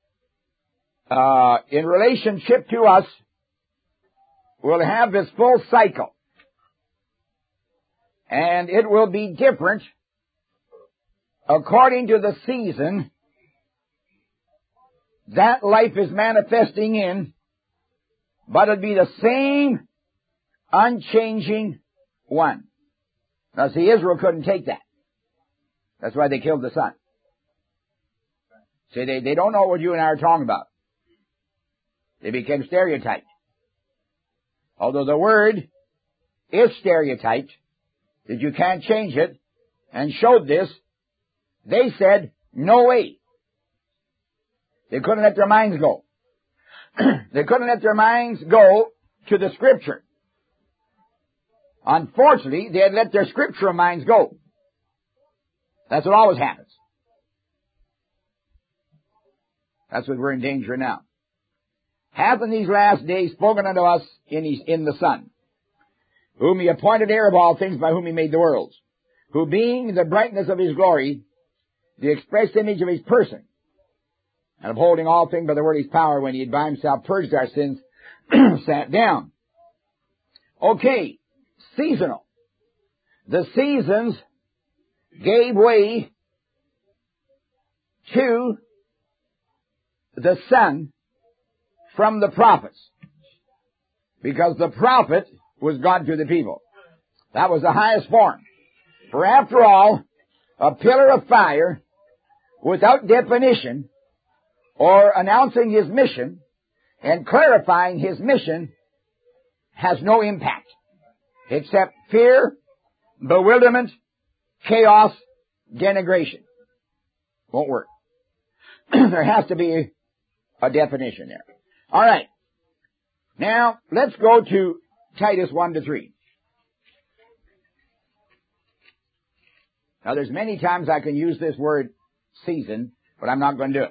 uh, in relationship to us, will have its full cycle. And it will be different according to the season that life is manifesting in, but it'll be the same unchanging one. Now see, Israel couldn't take that. That's why they killed the son. See, they, they don't know what you and I are talking about. They became stereotyped. Although the word is stereotyped, that you can't change it, and showed this, they said, no way. They couldn't let their minds go. They couldn't let their minds go to the Scripture. Unfortunately, they had let their scriptural minds go. That's what always happens. That's what we're in danger now. Hath in these last days spoken unto us in, his, in the Son, whom he appointed heir of all things, by whom he made the worlds, who being the brightness of his glory, the express image of his person, and upholding all things by the word of his power, when he had by himself purged our sins, sat down. Okay, seasonal. The seasons gave way to the Son from the prophets, because the prophet was God to the people. That was the highest form. For after all, a pillar of fire without definition or announcing his mission and clarifying his mission has no impact except fear, bewilderment, chaos, denigration. Won't work. There has to be a definition there. All right. Now, let's go to Titus one to three. Now, there's many times I can use this word season, but I'm not going to do it.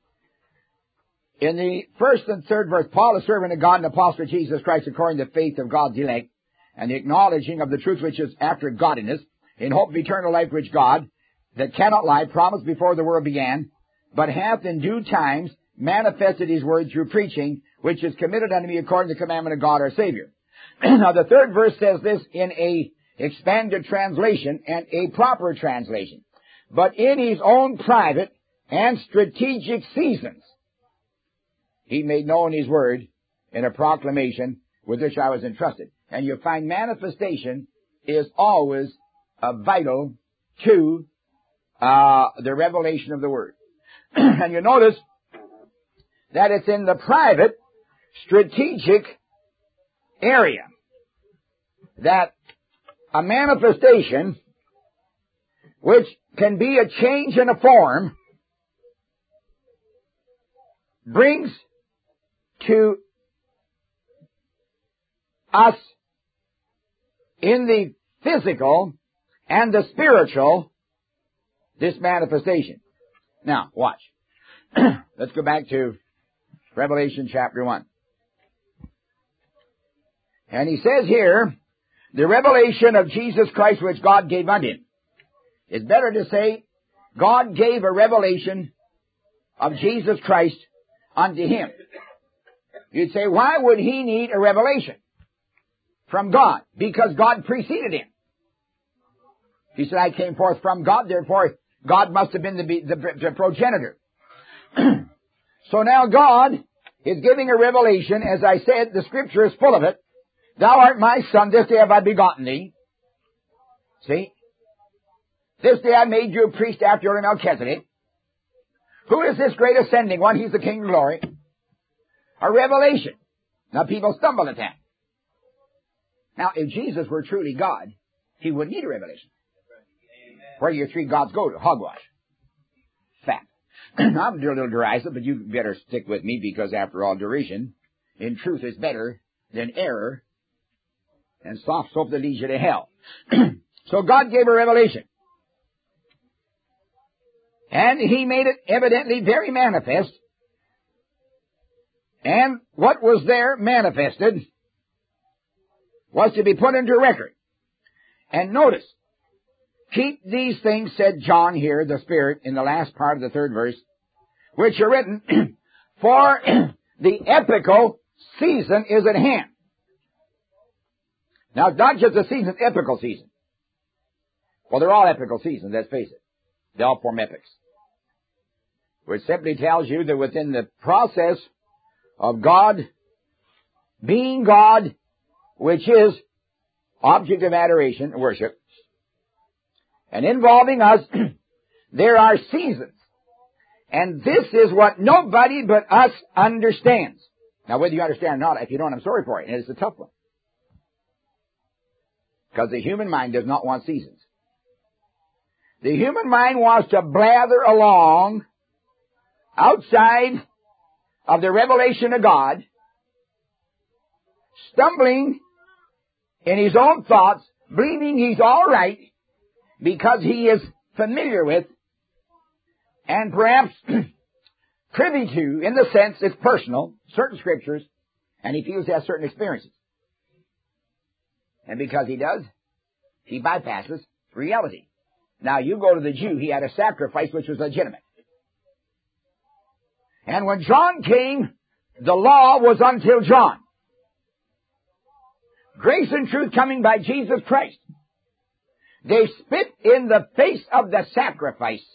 In the first and third verse, Paul, a servant of God and apostle of Jesus Christ, according to the faith of God's elect, and the acknowledging of the truth which is after godliness, in hope of eternal life which God, that cannot lie, promised before the world began, but hath in due times manifested his word through preaching, which is committed unto me according to the commandment of God our Savior. Now the third verse says this in a expanded translation and a proper translation. But in his own private and strategic seasons, he made known his word in a proclamation with which I was entrusted. And you find manifestation is always uh, vital to uh, the revelation of the word. And you notice that it's in the private, strategic area that a manifestation which can be a change in a form brings to us in the physical and the spiritual this manifestation. Now, watch. Let's go back to Revelation chapter one. And he says here, the revelation of Jesus Christ which God gave unto him. It's better to say, God gave a revelation of Jesus Christ unto him. You'd say, why would he need a revelation from God? Because God preceded him. He said, I came forth from God, therefore God must have been the, the, the progenitor. So now God is giving a revelation. As I said, the scripture is full of it. Thou art my son, this day have I begotten thee. See? This day I made you a priest after order of Melchizedek. Who is this great ascending one? He's the King of glory. A revelation. Now people stumble at that. Now if Jesus were truly God, he wouldn't need a revelation. Where do your three gods go to? Hogwash. Fact. I'm doing a little derisive, but you better stick with me because after all, derision in truth is better than error and soft soap that leads you to hell. So God gave a revelation. And he made it evidently very manifest. And what was there manifested was to be put into record. And notice, keep these things, said John here, the Spirit, in the last part of the third verse, which are written, for the epical season is at hand. Now, it's not just a season, epical season. Well, they're all epical seasons, let's face it. They all form epics. Which simply tells you that within the process of God being God, which is object of adoration and worship, and involving us, there are seasons. And this is what nobody but us understands. Now, whether you understand or not, if you don't, I'm sorry for it. And it's a tough one. Because the human mind does not want seasons. The human mind wants to blather along outside of the revelation of God, stumbling in his own thoughts, believing he's all right because he is familiar with and perhaps privy to, in the sense it's personal, certain scriptures, and he feels he has certain experiences. And because he does, he bypasses reality. Now, you go to the Jew, he had a sacrifice which was legitimate. And when John came, the law was until John. Grace and truth coming by Jesus Christ. They spit in the face of the sacrifice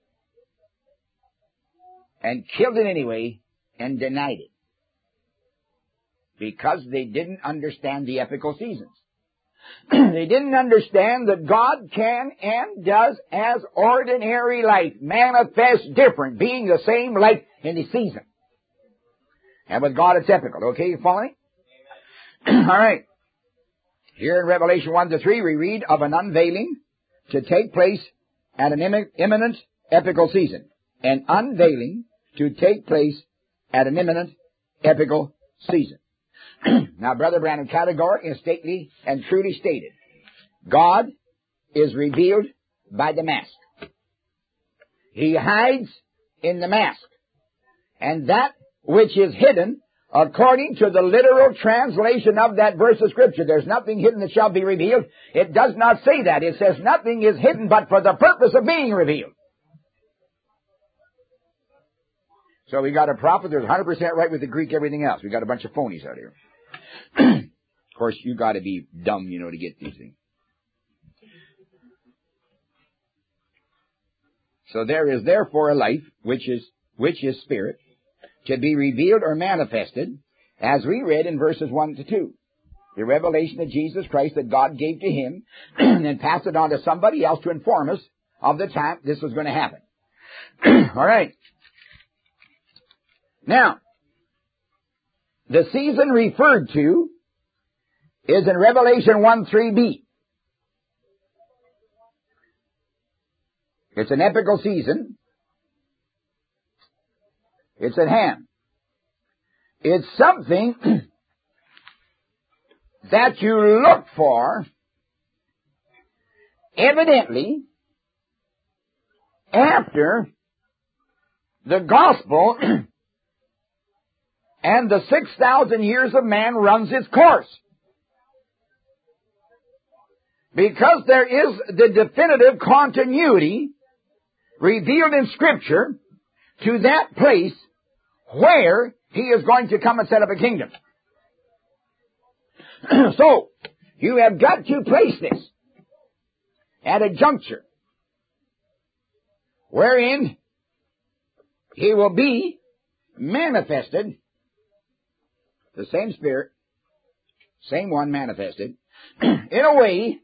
and killed it anyway and denied it. Because they didn't understand the epical seasons. They didn't understand that God can and does as ordinary light manifest different, being the same light in the season. And with God it's epical. Okay, you follow me? All right. Here in Revelation one to three we read of an unveiling to take place at an imminent epical season. an unveiling to take place at an imminent epical season. Now, Brother Branham categorically and stately and truly stated, God is revealed by the mask. He hides in the mask. And that which is hidden, according to the literal translation of that verse of Scripture, there's nothing hidden that shall be revealed. It does not say that. It says nothing is hidden but for the purpose of being revealed. So we got a prophet that's one hundred percent right with the Greek, everything else. We got a bunch of phonies out here. Of course, you got to be dumb, you know, to get these things. So there is therefore a life which is which is spirit, to be revealed or manifested, as we read in verses one to two. The revelation of Jesus Christ that God gave to him, and then passed it on to somebody else to inform us of the time this was going to happen. All right. Now, the season referred to is in Revelation one three b. It's an epical season. It's at hand. It's something that you look for, evidently, after the gospel and the six thousand years of man runs its course. Because there is the definitive continuity revealed in Scripture to that place where he is going to come and set up a kingdom. So, you have got to place this at a juncture wherein he will be manifested, the same Spirit, same one manifested, in a way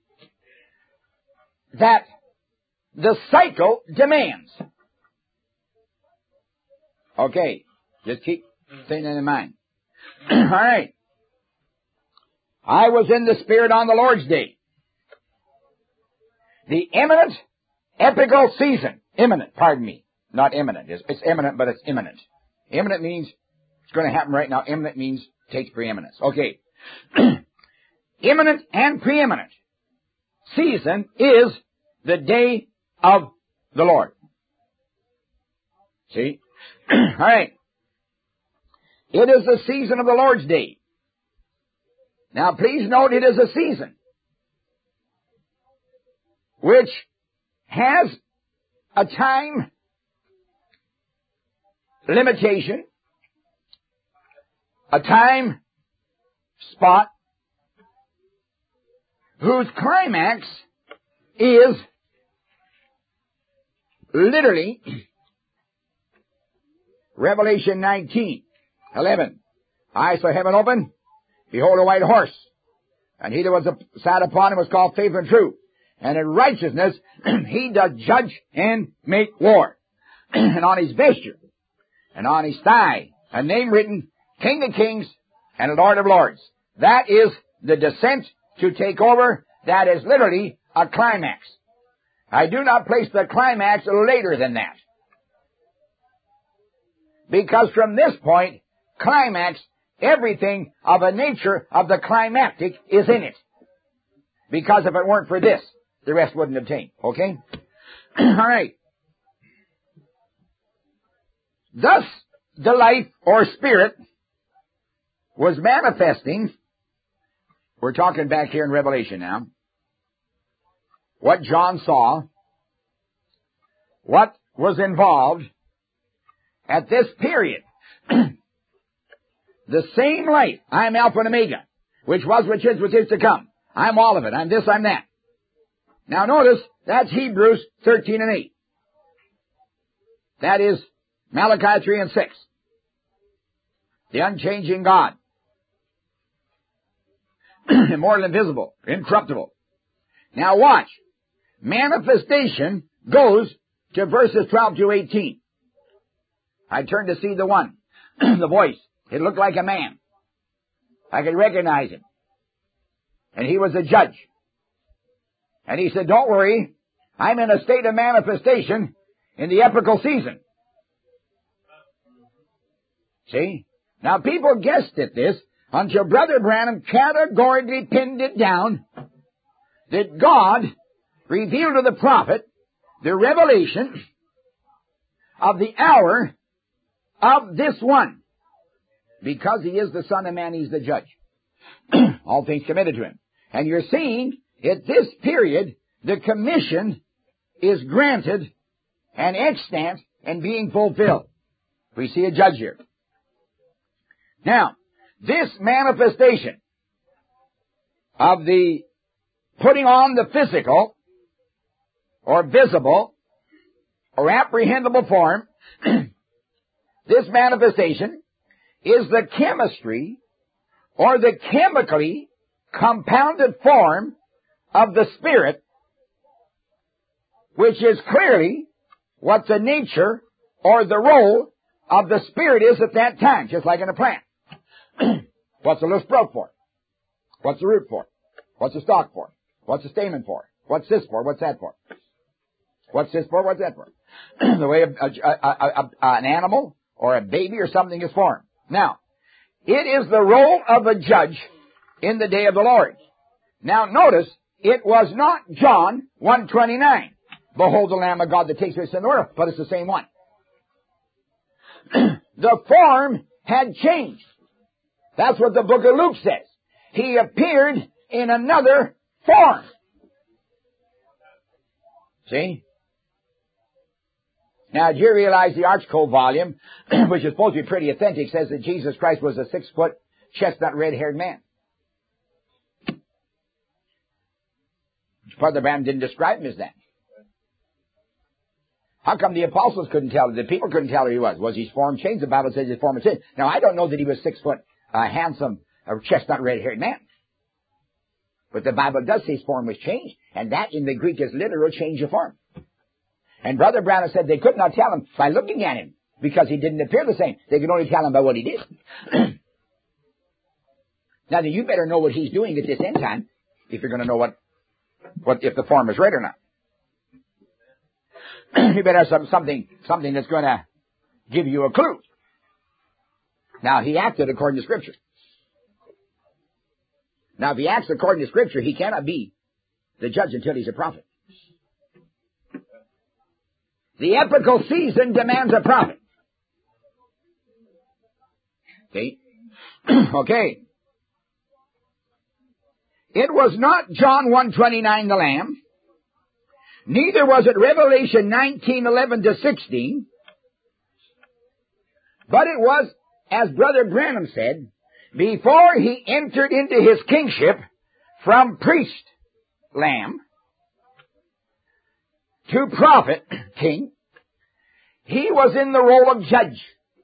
that the cycle demands. Okay, just keep saying that in mind. All right. I was in the Spirit on the Lord's day. The imminent epical season. Imminent, pardon me. Not imminent. It's, it's imminent, but it's imminent. Imminent means it's going to happen right now. Imminent means takes preeminence. Okay. Imminent and preeminent season is the day of the Lord. See? All right. It is the season of the Lord's day. Now, please note it is a season which has a time limitation, a time spot, whose climax is literally Revelation nineteen, eleven. I saw heaven open, behold a white horse, and he that was sat upon him was called Faithful and True. And in righteousness he doth judge and make war. And on his vesture, and on his thigh, a name written, King of Kings and Lord of Lords. That is the descent to take over. That is literally a climax. I do not place the climax later than that. Because from this point, climax, everything of a nature of the climactic is in it. Because if it weren't for this, the rest wouldn't obtain. Okay? All right. Thus, the life or spirit was manifesting. We're talking back here in Revelation now. What John saw, what was involved at this period. The same life. I am Alpha and Omega, which was, which is, which is to come. I'm all of it. I'm this, I'm that. Now notice, that's Hebrews thirteen and eight. That is Malachi three and six. The unchanging God. Immortal, invisible, incorruptible. Now watch. Manifestation goes to verses twelve to eighteen. I turned to see the one. The voice. It looked like a man. I could recognize him. And he was a judge. And he said, don't worry. I'm in a state of manifestation in the epical season. See? Now people guessed at this until Brother Branham categorically pinned it down that God revealed to the prophet the revelation of the hour of this one. Because he is the Son of Man, he's the judge. All things committed to him. And you're seeing at this period the commission is granted and extant and being fulfilled. We see a judge here. Now, this manifestation of the putting on the physical or visible or apprehendable form, this manifestation is the chemistry or the chemically compounded form of the Spirit, which is clearly what the nature or the role of the Spirit is at that time, just like in a plant. What's the little sprout for? What's the root for? What's the stalk for? What's the stamen for? What's this for? What's that for? What's this for? What's that for? The way a, a, a, a, an animal or a baby or something is formed. Now, it is the role of a judge in the day of the Lord. Now notice, it was not John one twenty-nine. Behold the Lamb of God that takes away sin of the world. But it's the same one. The form had changed. That's what the book of Luke says. He appeared in another form. See? Now, do you realize the Arch Code volume, which is supposed to be pretty authentic, says that Jesus Christ was a six-foot, chestnut, red-haired man. Brother Branham didn't describe him as that. How come the apostles couldn't tell? The people couldn't tell who he was. Was his form changed? The Bible says his form was changed. Now, I don't know that he was six-foot, uh, handsome, or chestnut, red-haired man. But the Bible does say his form was changed, and that in the Greek is literal change of form. And Brother Branham said they could not tell him by looking at him, because he didn't appear the same. They could only tell him by what he did. Now, then you better know what he's doing at this end time, if you're going to know what, what if the form is right or not. You better have some, something, something that's going to give you a clue. Now, he acted according to Scripture. Now, if he acts according to Scripture, he cannot be the judge until he's a prophet. The epochal season demands a prophet. See? Okay. It was not John one twenty-nine, the Lamb. Neither was it Revelation nineteen eleven to sixteen. But it was, as Brother Branham said, before he entered into his kingship from priest, lamb, to prophet, king, he was in the role of judge.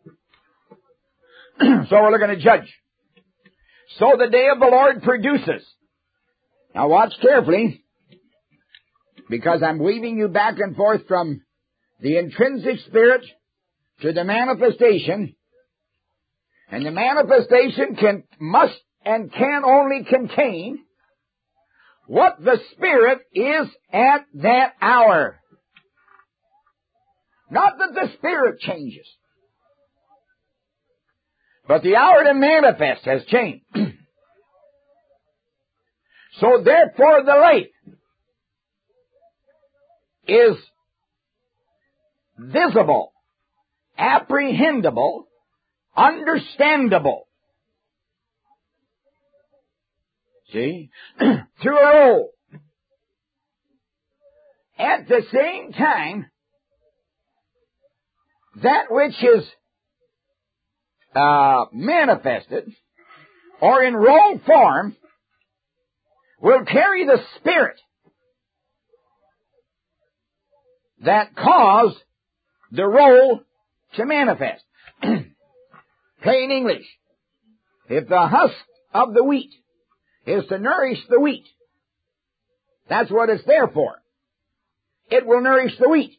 So we're looking at judge. So the day of the Lord produces. Now watch carefully, because I'm weaving you back and forth from the intrinsic spirit to the manifestation. And the manifestation can, must, and can only contain what the Spirit is at that hour. Not that the Spirit changes, but the hour to manifest has changed. So therefore the light is visible, apprehendable, understandable. See? Through a role. At the same time, that which is uh, manifested or in role form will carry the Spirit that caused the role to manifest. Plain English. If the husk of the wheat is to nourish the wheat, that's what it's there for. It will nourish the wheat.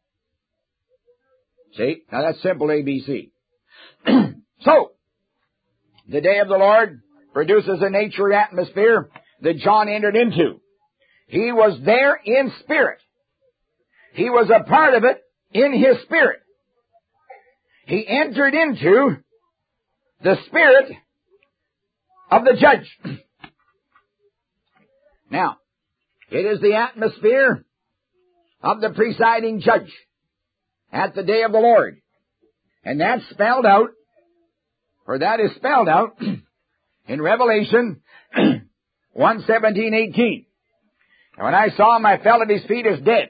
See? Now that's simple A B C. So, the day of the Lord produces a nature atmosphere that John entered into. He was there in spirit. He was a part of it in his spirit. He entered into the spirit of the judge. Now, it is the atmosphere of the presiding judge at the day of the Lord. And that's spelled out, or that is spelled out in Revelation one seventeen eighteen. And when I saw him, I fell at his feet as dead.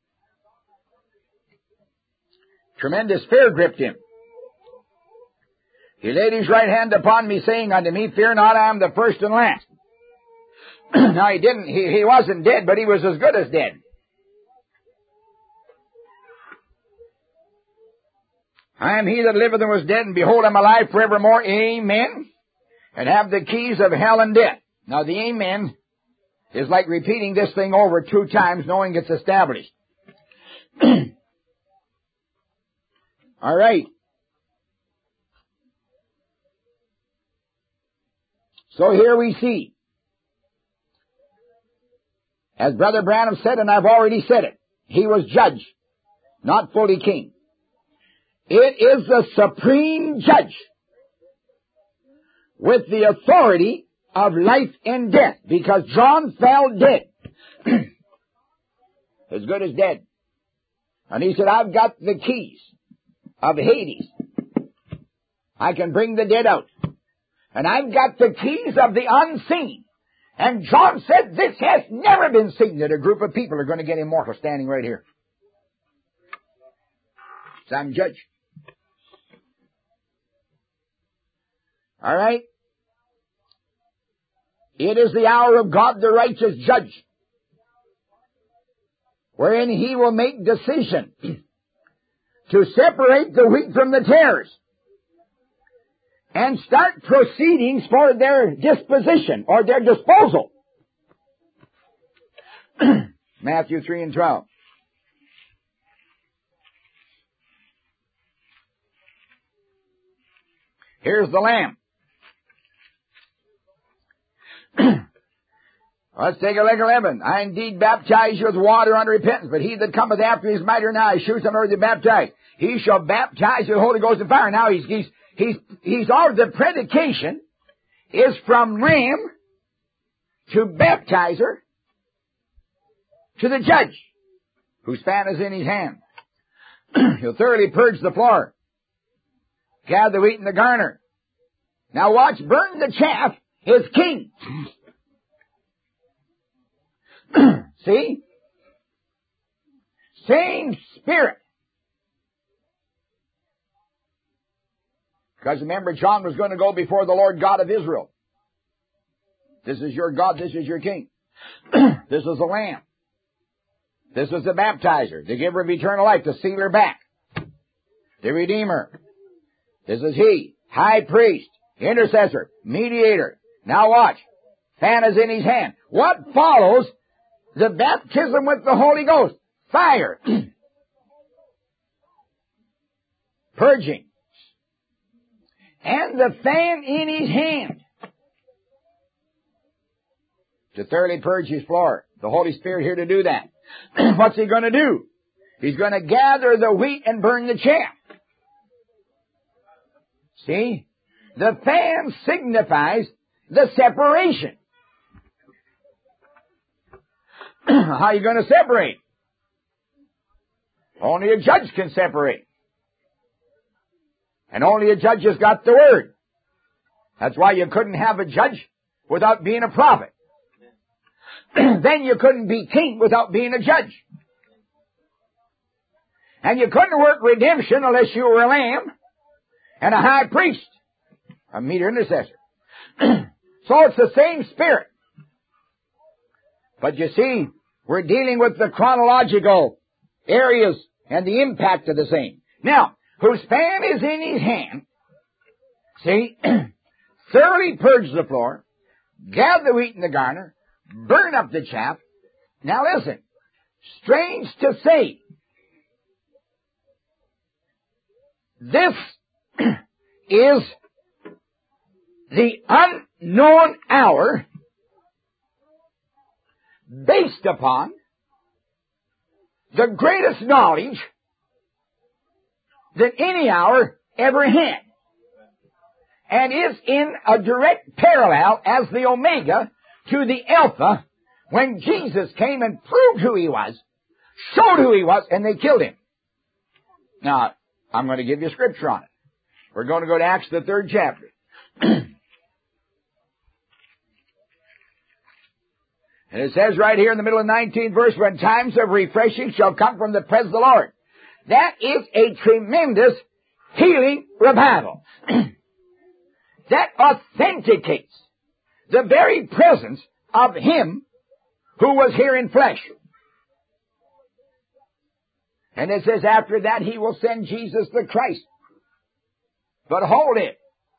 Tremendous fear gripped him. He laid his right hand upon me, saying unto me, Fear not, I am the first and last. Now he didn't, he, he wasn't dead, but he was as good as dead. I am he that liveth and was dead, and behold, I am alive forevermore. Amen. And have the keys of hell and death. Now the amen is like repeating this thing over two times, knowing it's established. All right. So here we see, as Brother Branham said, and I've already said it, he was judge, not fully king. It is the supreme judge with the authority of life and death, because John fell dead. As good as dead. And he said, I've got the keys of Hades. I can bring the dead out. And I've got the keys of the unseen. And John said, this has never been seen, that a group of people are going to get immortal standing right here. So I'm judge. All right? It is the hour of God, the righteous judge, wherein he will make decision to separate the wheat from the tares and start proceedings for their disposition or their disposal. Matthew three and twelve. Here's the Lamb. Let's take a look at eleven. I indeed baptize you with water unto repentance, but he that cometh after me is mightier than I, sheweth him already baptized. He shall baptize you with the Holy Ghost and fire. Now he's, he's, he's, he's all the predication is from Lamb to baptizer to the judge, whose fan is in his hand. He'll thoroughly purge the floor, gather the wheat in the garner. Now watch, burn the chaff is king. See? Same spirit. Because remember, John was going to go before the Lord God of Israel. This is your God, this is your king. This is the Lamb. This is the baptizer, the giver of eternal life, the sealer back, the Redeemer. This is he, high priest, intercessor, mediator. Now watch. Fan is in his hand. What follows the baptism with the Holy Ghost? Fire. Purging. And the fan in his hand to thoroughly purge his floor. The Holy Spirit here to do that. What's he going to do? He's going to gather the wheat and burn the chaff. See? The fan signifies the separation. How are you going to separate? Only a judge can separate. And only a judge has got the word. That's why you couldn't have a judge without being a prophet. Then you couldn't be king without being a judge. And you couldn't work redemption unless you were a lamb and a high priest, a mediator intercessor. So it's the same spirit. But you see, we're dealing with the chronological areas and the impact of the same. Now, whose fan is in his hand, see, thoroughly purge the floor, gather the wheat in the garner, burn up the chaff. Now listen, strange to say, this is the unknown hour based upon the greatest knowledge that any hour ever had. and is in a direct parallel as the Omega to the Alpha when Jesus came and proved who He was, showed who He was, and they killed Him. Now, I'm going to give you scripture on it. We're going to go to Acts, the third chapter. And it says right here in the middle of the nineteenth verse, when times of refreshing shall come from the presence of the Lord. That is a tremendous healing revival. That authenticates the very presence of Him who was here in flesh. And it says after that He will send Jesus the Christ. But hold it.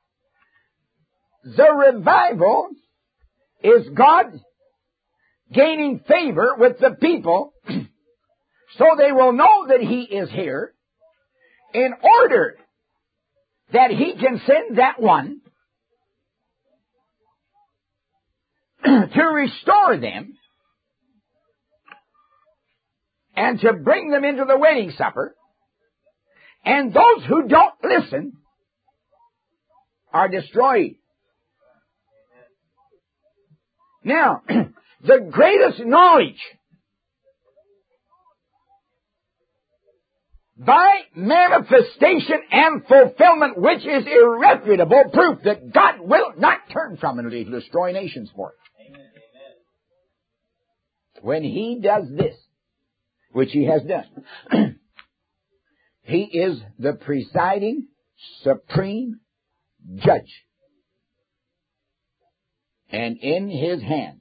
The revival is God gaining favor with the people so they will know that He is here in order that He can send that one to restore them and to bring them into the wedding supper. And those who don't listen are destroyed. Now, the greatest knowledge by manifestation and fulfillment, which is irrefutable proof that God will not turn from it to destroy nations for it. Amen. When He does this, which He has done, He is the presiding, supreme judge. And in His hand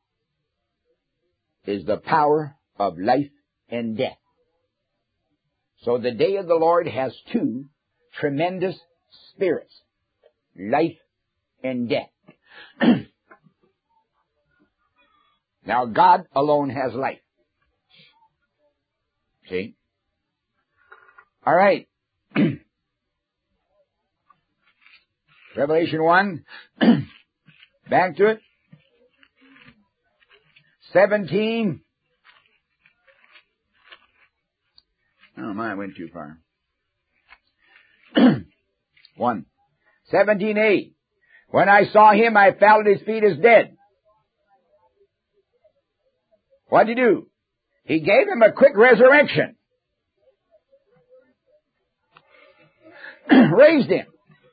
is the power of life and death. So the day of the Lord has two tremendous spirits, life and death. Now God alone has life. See? All right. Revelation one. Back to it. seventeen. Oh, my, I went too far. One. seventeen eight. When I saw Him, I fell at His feet as dead. What did He do? He gave him a quick resurrection. Raised him.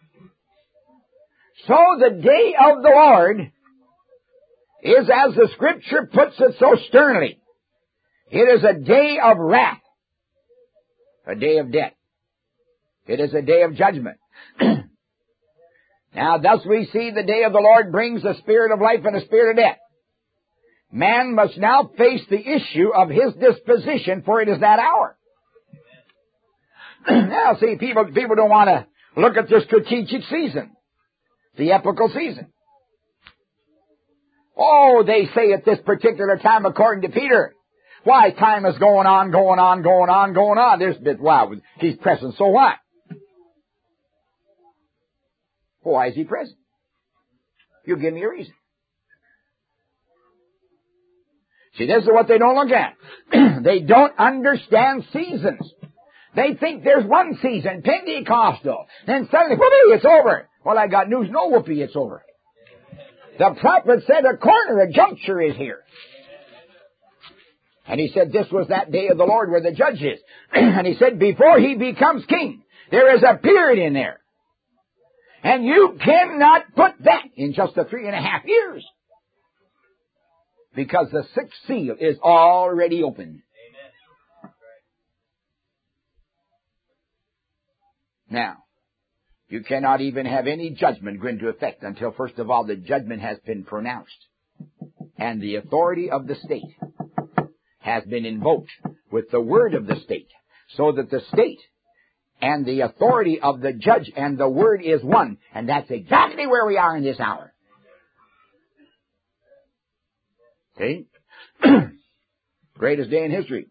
So the day of the Lord is, as the Scripture puts it so sternly, it is a day of wrath, a day of death. It is a day of judgment. Now, thus we see the day of the Lord brings a spirit of life and a spirit of death. Man must now face the issue of his disposition, for it is that hour. Now, see, people, people don't want to look at the strategic season, the epochal season. Oh, they say at this particular time, according to Peter, why, time is going on, going on, going on, going on. There's bit, wow, he's present, so what? Why is he present? You give me a reason. See, this is what they don't look at. They don't understand seasons. They think there's one season, Pentecostal. Then suddenly, whoopee, it's over. Well, I got news, no whoopee, it's over. The prophet said a corner, a juncture is here. And he said this was that day of the Lord where the judge is. And he said before he becomes king, there is a period in there. And you cannot put that in just the three and a half years. Because the sixth seal is already open. Amen. Now, you cannot even have any judgment go into effect until, first of all, the judgment has been pronounced. And the authority of the state has been invoked with the word of the state. So that the state and the authority of the judge and the word is one. And that's exactly where we are in this hour. See? Greatest day in history.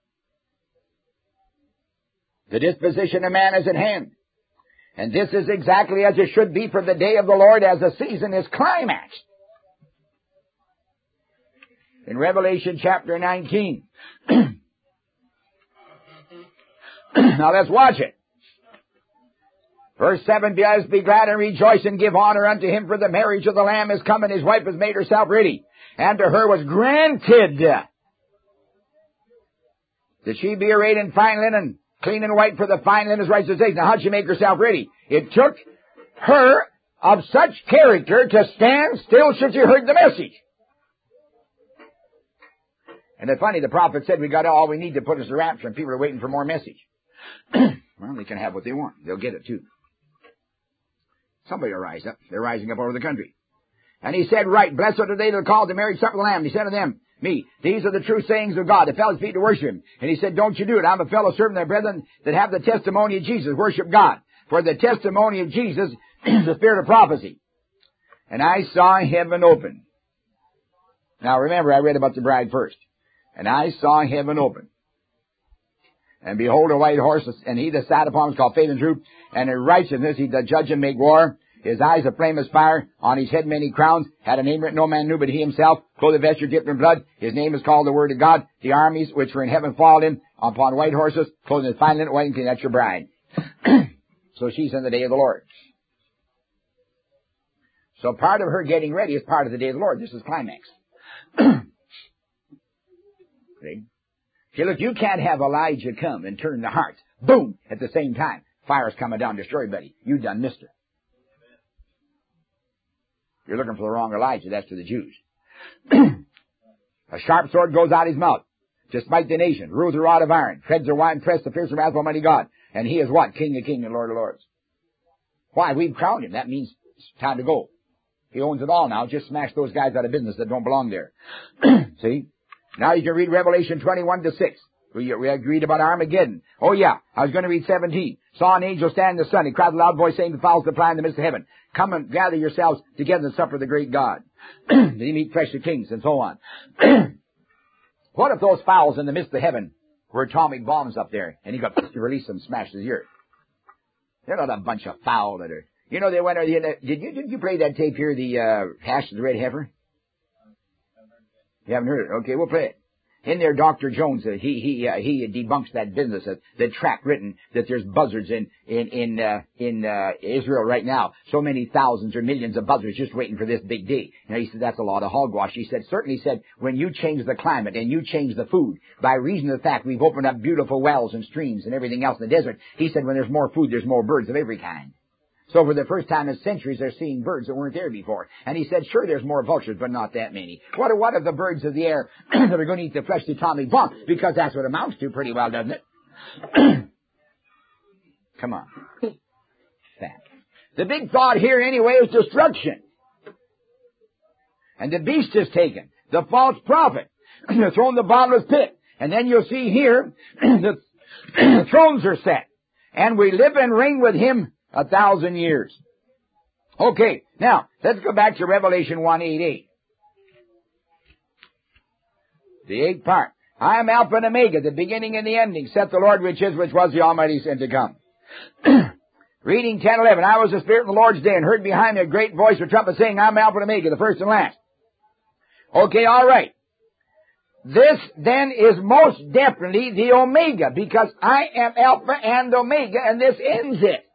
The disposition of man is at hand. And this is exactly as it should be for the day of the Lord as the season is climaxed. In Revelation chapter nineteen. Now let's watch it. Verse seven, be us be glad and rejoice and give honor unto him, for the marriage of the Lamb is come, and his wife has made herself ready. And to her was granted that she be arrayed in fine linen, clean and white, for the fine linen is righteous days. Now, how'd she make herself ready? It took her of such character to stand still should she heard the message. And it's funny, the prophet said we got all we need to put us to rapture, and people are waiting for more message. Well, they can have what they want. They'll get it too. Somebody will rise up. They're rising up over the country. And he said, right, blessed are they that are called to marriage supper of the Lamb. And he said to them, me, these are the true sayings of God. They fell at his feet to worship him. And he said, don't you do it. I'm a fellow servant of their brethren that have the testimony of Jesus. Worship God. For the testimony of Jesus is the spirit of prophecy. And I saw heaven open. Now remember, I read about the bride first. And I saw heaven open. And behold, a white horse, and he that sat upon him was called Faith and Truth. And in righteousness he doth judge and make war. His eyes a flame as fire. On his head many crowns. Had a name written no man knew but he himself. Clothed with vesture dipped in blood. His name is called the Word of God. The armies which were in heaven followed him upon white horses, clothed in fine linen, white and clean. That's your bride. So she's in the day of the Lord. So part of her getting ready is part of the day of the Lord. This is climax. See? See, look, you can't have Elijah come and turn the hearts. Boom! At the same time. Fire's coming down, destroy buddy. You done missed her. You're looking for the wrong Elijah. That's to the Jews. A sharp sword goes out his mouth to smite the nation. Rules a rod of iron. Treads a wine press the fearsome wrath of Almighty God. And he is what? King of kings and Lord of lords. Why? We've crowned him. That means it's time to go. He owns it all now. Just smash those guys out of business that don't belong there. See? Now you can read Revelation twenty-one to six. We, we agreed about Armageddon. Oh yeah, I was going to read seventeen. Saw an angel stand in the sun. He cried with a loud voice, saying, the fowls that fly in the midst of heaven, come and gather yourselves together and supper of the great God. Did he meet fresh kings and so on. What if those fowls in the midst of heaven were atomic bombs up there, and he got to release them, smash the earth? They're not a bunch of fowl that are. You know they went. Did you did you play that tape here? The uh, Hash of the Red Heifer. You haven't heard it? Okay, we'll play it. In there, Doctor Jones, uh, he he uh, he debunks that business, uh, the tract written that there's buzzards in in in uh, in uh, Israel right now. So many thousands or millions of buzzards just waiting for this big day. You know, he said that's a lot of hogwash. He said certainly said when you change the climate and you change the food by reason of the fact we've opened up beautiful wells and streams and everything else in the desert. He said when there's more food, there's more birds of every kind. So for the first time in centuries, they're seeing birds that weren't there before. And he said, sure, there's more vultures, but not that many. What are, what are the birds of the air that are going to eat the flesh of the atomic bomb? Because that's what it amounts to pretty well, doesn't it? Come on. That. The big thought here anyway is destruction. And the beast is taken. The false prophet. They're thrown in the bottomless pit. And then you'll see here, the thrones are set. And we live and reign with him a thousand years. Okay, now, let's go back to Revelation one eight eight. The eighth part. I am Alpha and Omega, the beginning and the ending, saith the Lord which is, which was, the Almighty, and to come. Reading ten eleven. I was the Spirit in the Lord's day, and heard behind me a great voice of trumpet saying, I am Alpha and Omega, the first and last. Okay, all right. This then is most definitely the Omega, because I am Alpha and Omega, and this ends it.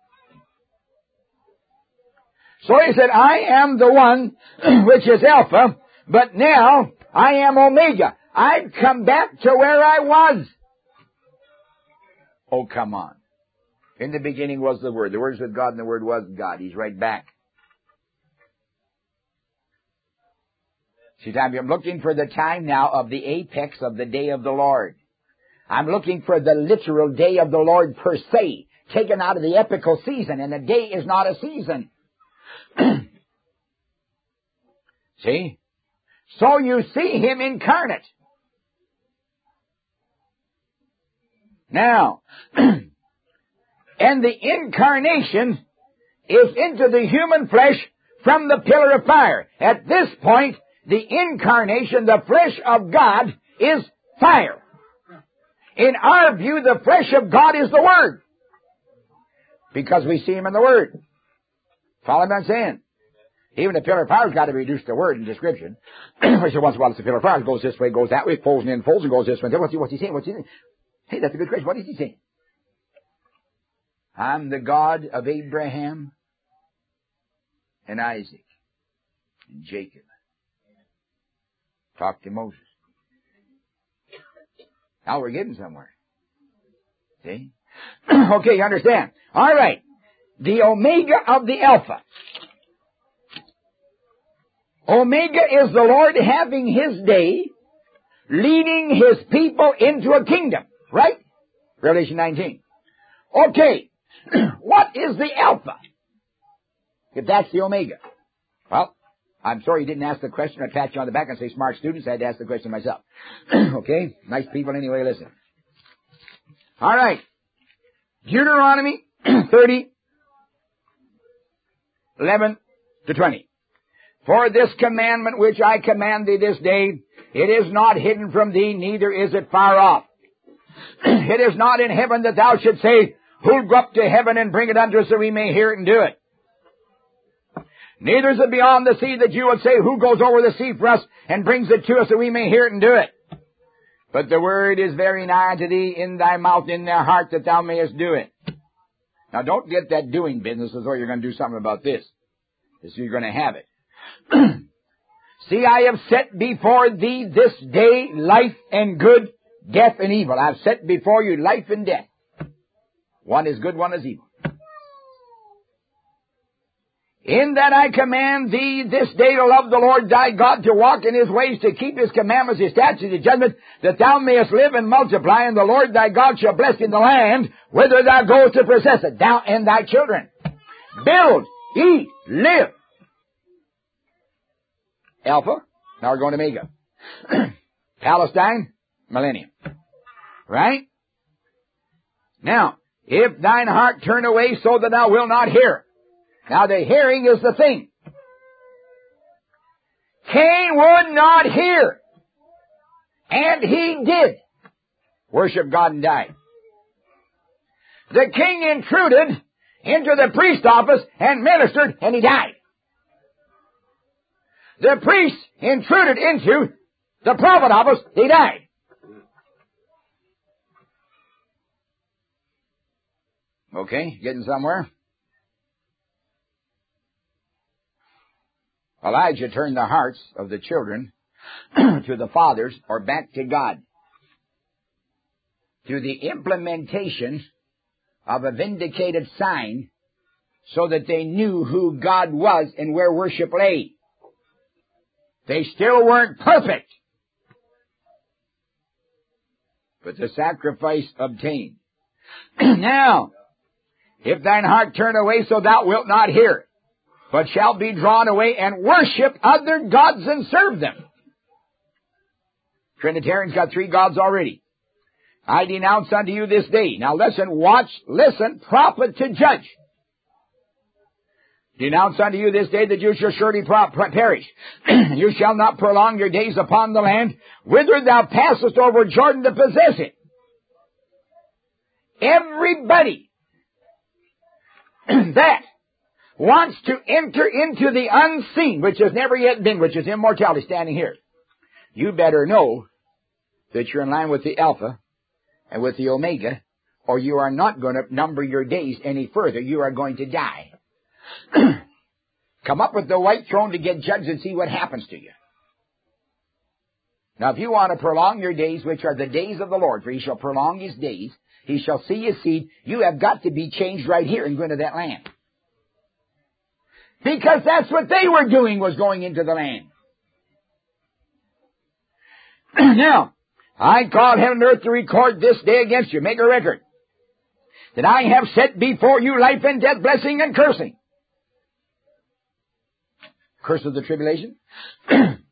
So he said, I am the one which is Alpha, but now I am Omega. I've come back to where I was. Oh, come on. In the beginning was the Word. The Word was with God, and the Word was God. He's right back. See, I'm looking for the time now of the apex of the day of the Lord. I'm looking for the literal day of the Lord per se, taken out of the epical season, and a day is not a season. See? So you see him incarnate. Now, and the incarnation is into the human flesh from the pillar of fire. At this point, the incarnation, the flesh of God, is fire. In our view, the flesh of God is the Word. Because we see him in the Word. Follow what I'm saying? Even the pillar of fire's got to reduce the word in description. I said once in a while, it's the pillar of fire. It goes this way, goes that way, folds and folds and goes this way. What's he, what's he saying? What's he saying? Hey, that's a good question. What is he saying? I'm the God of Abraham and Isaac and Jacob. Talk to Moses. Now we're getting somewhere. See? Okay, you understand. All right. The Omega of the Alpha. Omega is the Lord having His day, leading His people into a kingdom. Right? Revelation nineteen. Okay. What is the Alpha? If that's the Omega. Well, I'm sorry you didn't ask the question. I pat you on the back and say, smart students. I had to ask the question myself. Okay? Nice people anyway, listen. All right. Deuteronomy thirty, eleven to twenty. For this commandment which I command thee this day, it is not hidden from thee, neither is it far off. It is not in heaven that thou shouldst say, who'll go up to heaven and bring it unto us that we may hear it and do it. Neither is it beyond the sea that you would say, who goes over the sea for us and brings it to us that we may hear it and do it. But the word is very nigh to thee, in thy mouth, in thy heart, that thou mayest do it. Now don't get that doing business as though you're going to do something about this. As you're going to have it. See, I have set before thee this day life and good, death and evil. I have set before you life and death. One is good, one is evil. In that I command thee this day to love the Lord thy God, to walk in His ways, to keep His commandments, His statutes, His judgments, that thou mayest live and multiply, and the Lord thy God shall bless in the land, whither thou goest to possess it, thou and thy children. Build, eat, live. Alpha, now we're going to Omega. Palestine, millennium. Right? Now, if thine heart turn away so that thou wilt not hear. Now the hearing is the thing. Cain would not hear. And he did worship God and died. The king intruded into the priest office and ministered, and he died. The priest intruded into the prophet office, he died. Okay, getting somewhere? Elijah turned the hearts of the children to the fathers or back to God through the implementation of a vindicated sign so that they knew who God was and where worship lay. They still weren't perfect, but the sacrifice obtained. Now, if thine heart turn away so thou wilt not hear, but shalt be drawn away and worship other gods and serve them. Trinitarians got three gods already. I denounce unto you this day. Now listen, watch, listen, prophet to judge. Denounce unto you this day that you shall surely perish. You shall not prolong your days upon the land, whither thou passest over Jordan to possess it. Everybody that wants to enter into the unseen, which has never yet been, which is immortality, standing here, you better know that you're in line with the Alpha and with the Omega, or you are not going to number your days any further. You are going to die. Come up with the white throne to get judged and see what happens to you. Now, if you want to prolong your days, which are the days of the Lord, for He shall prolong His days, He shall see His seed, you have got to be changed right here and go into that land. Because that's what they were doing, was going into the land. Now, I call heaven and earth to record this day against you. Make a record. That I have set before you life and death, blessing and cursing. Curse of the tribulation.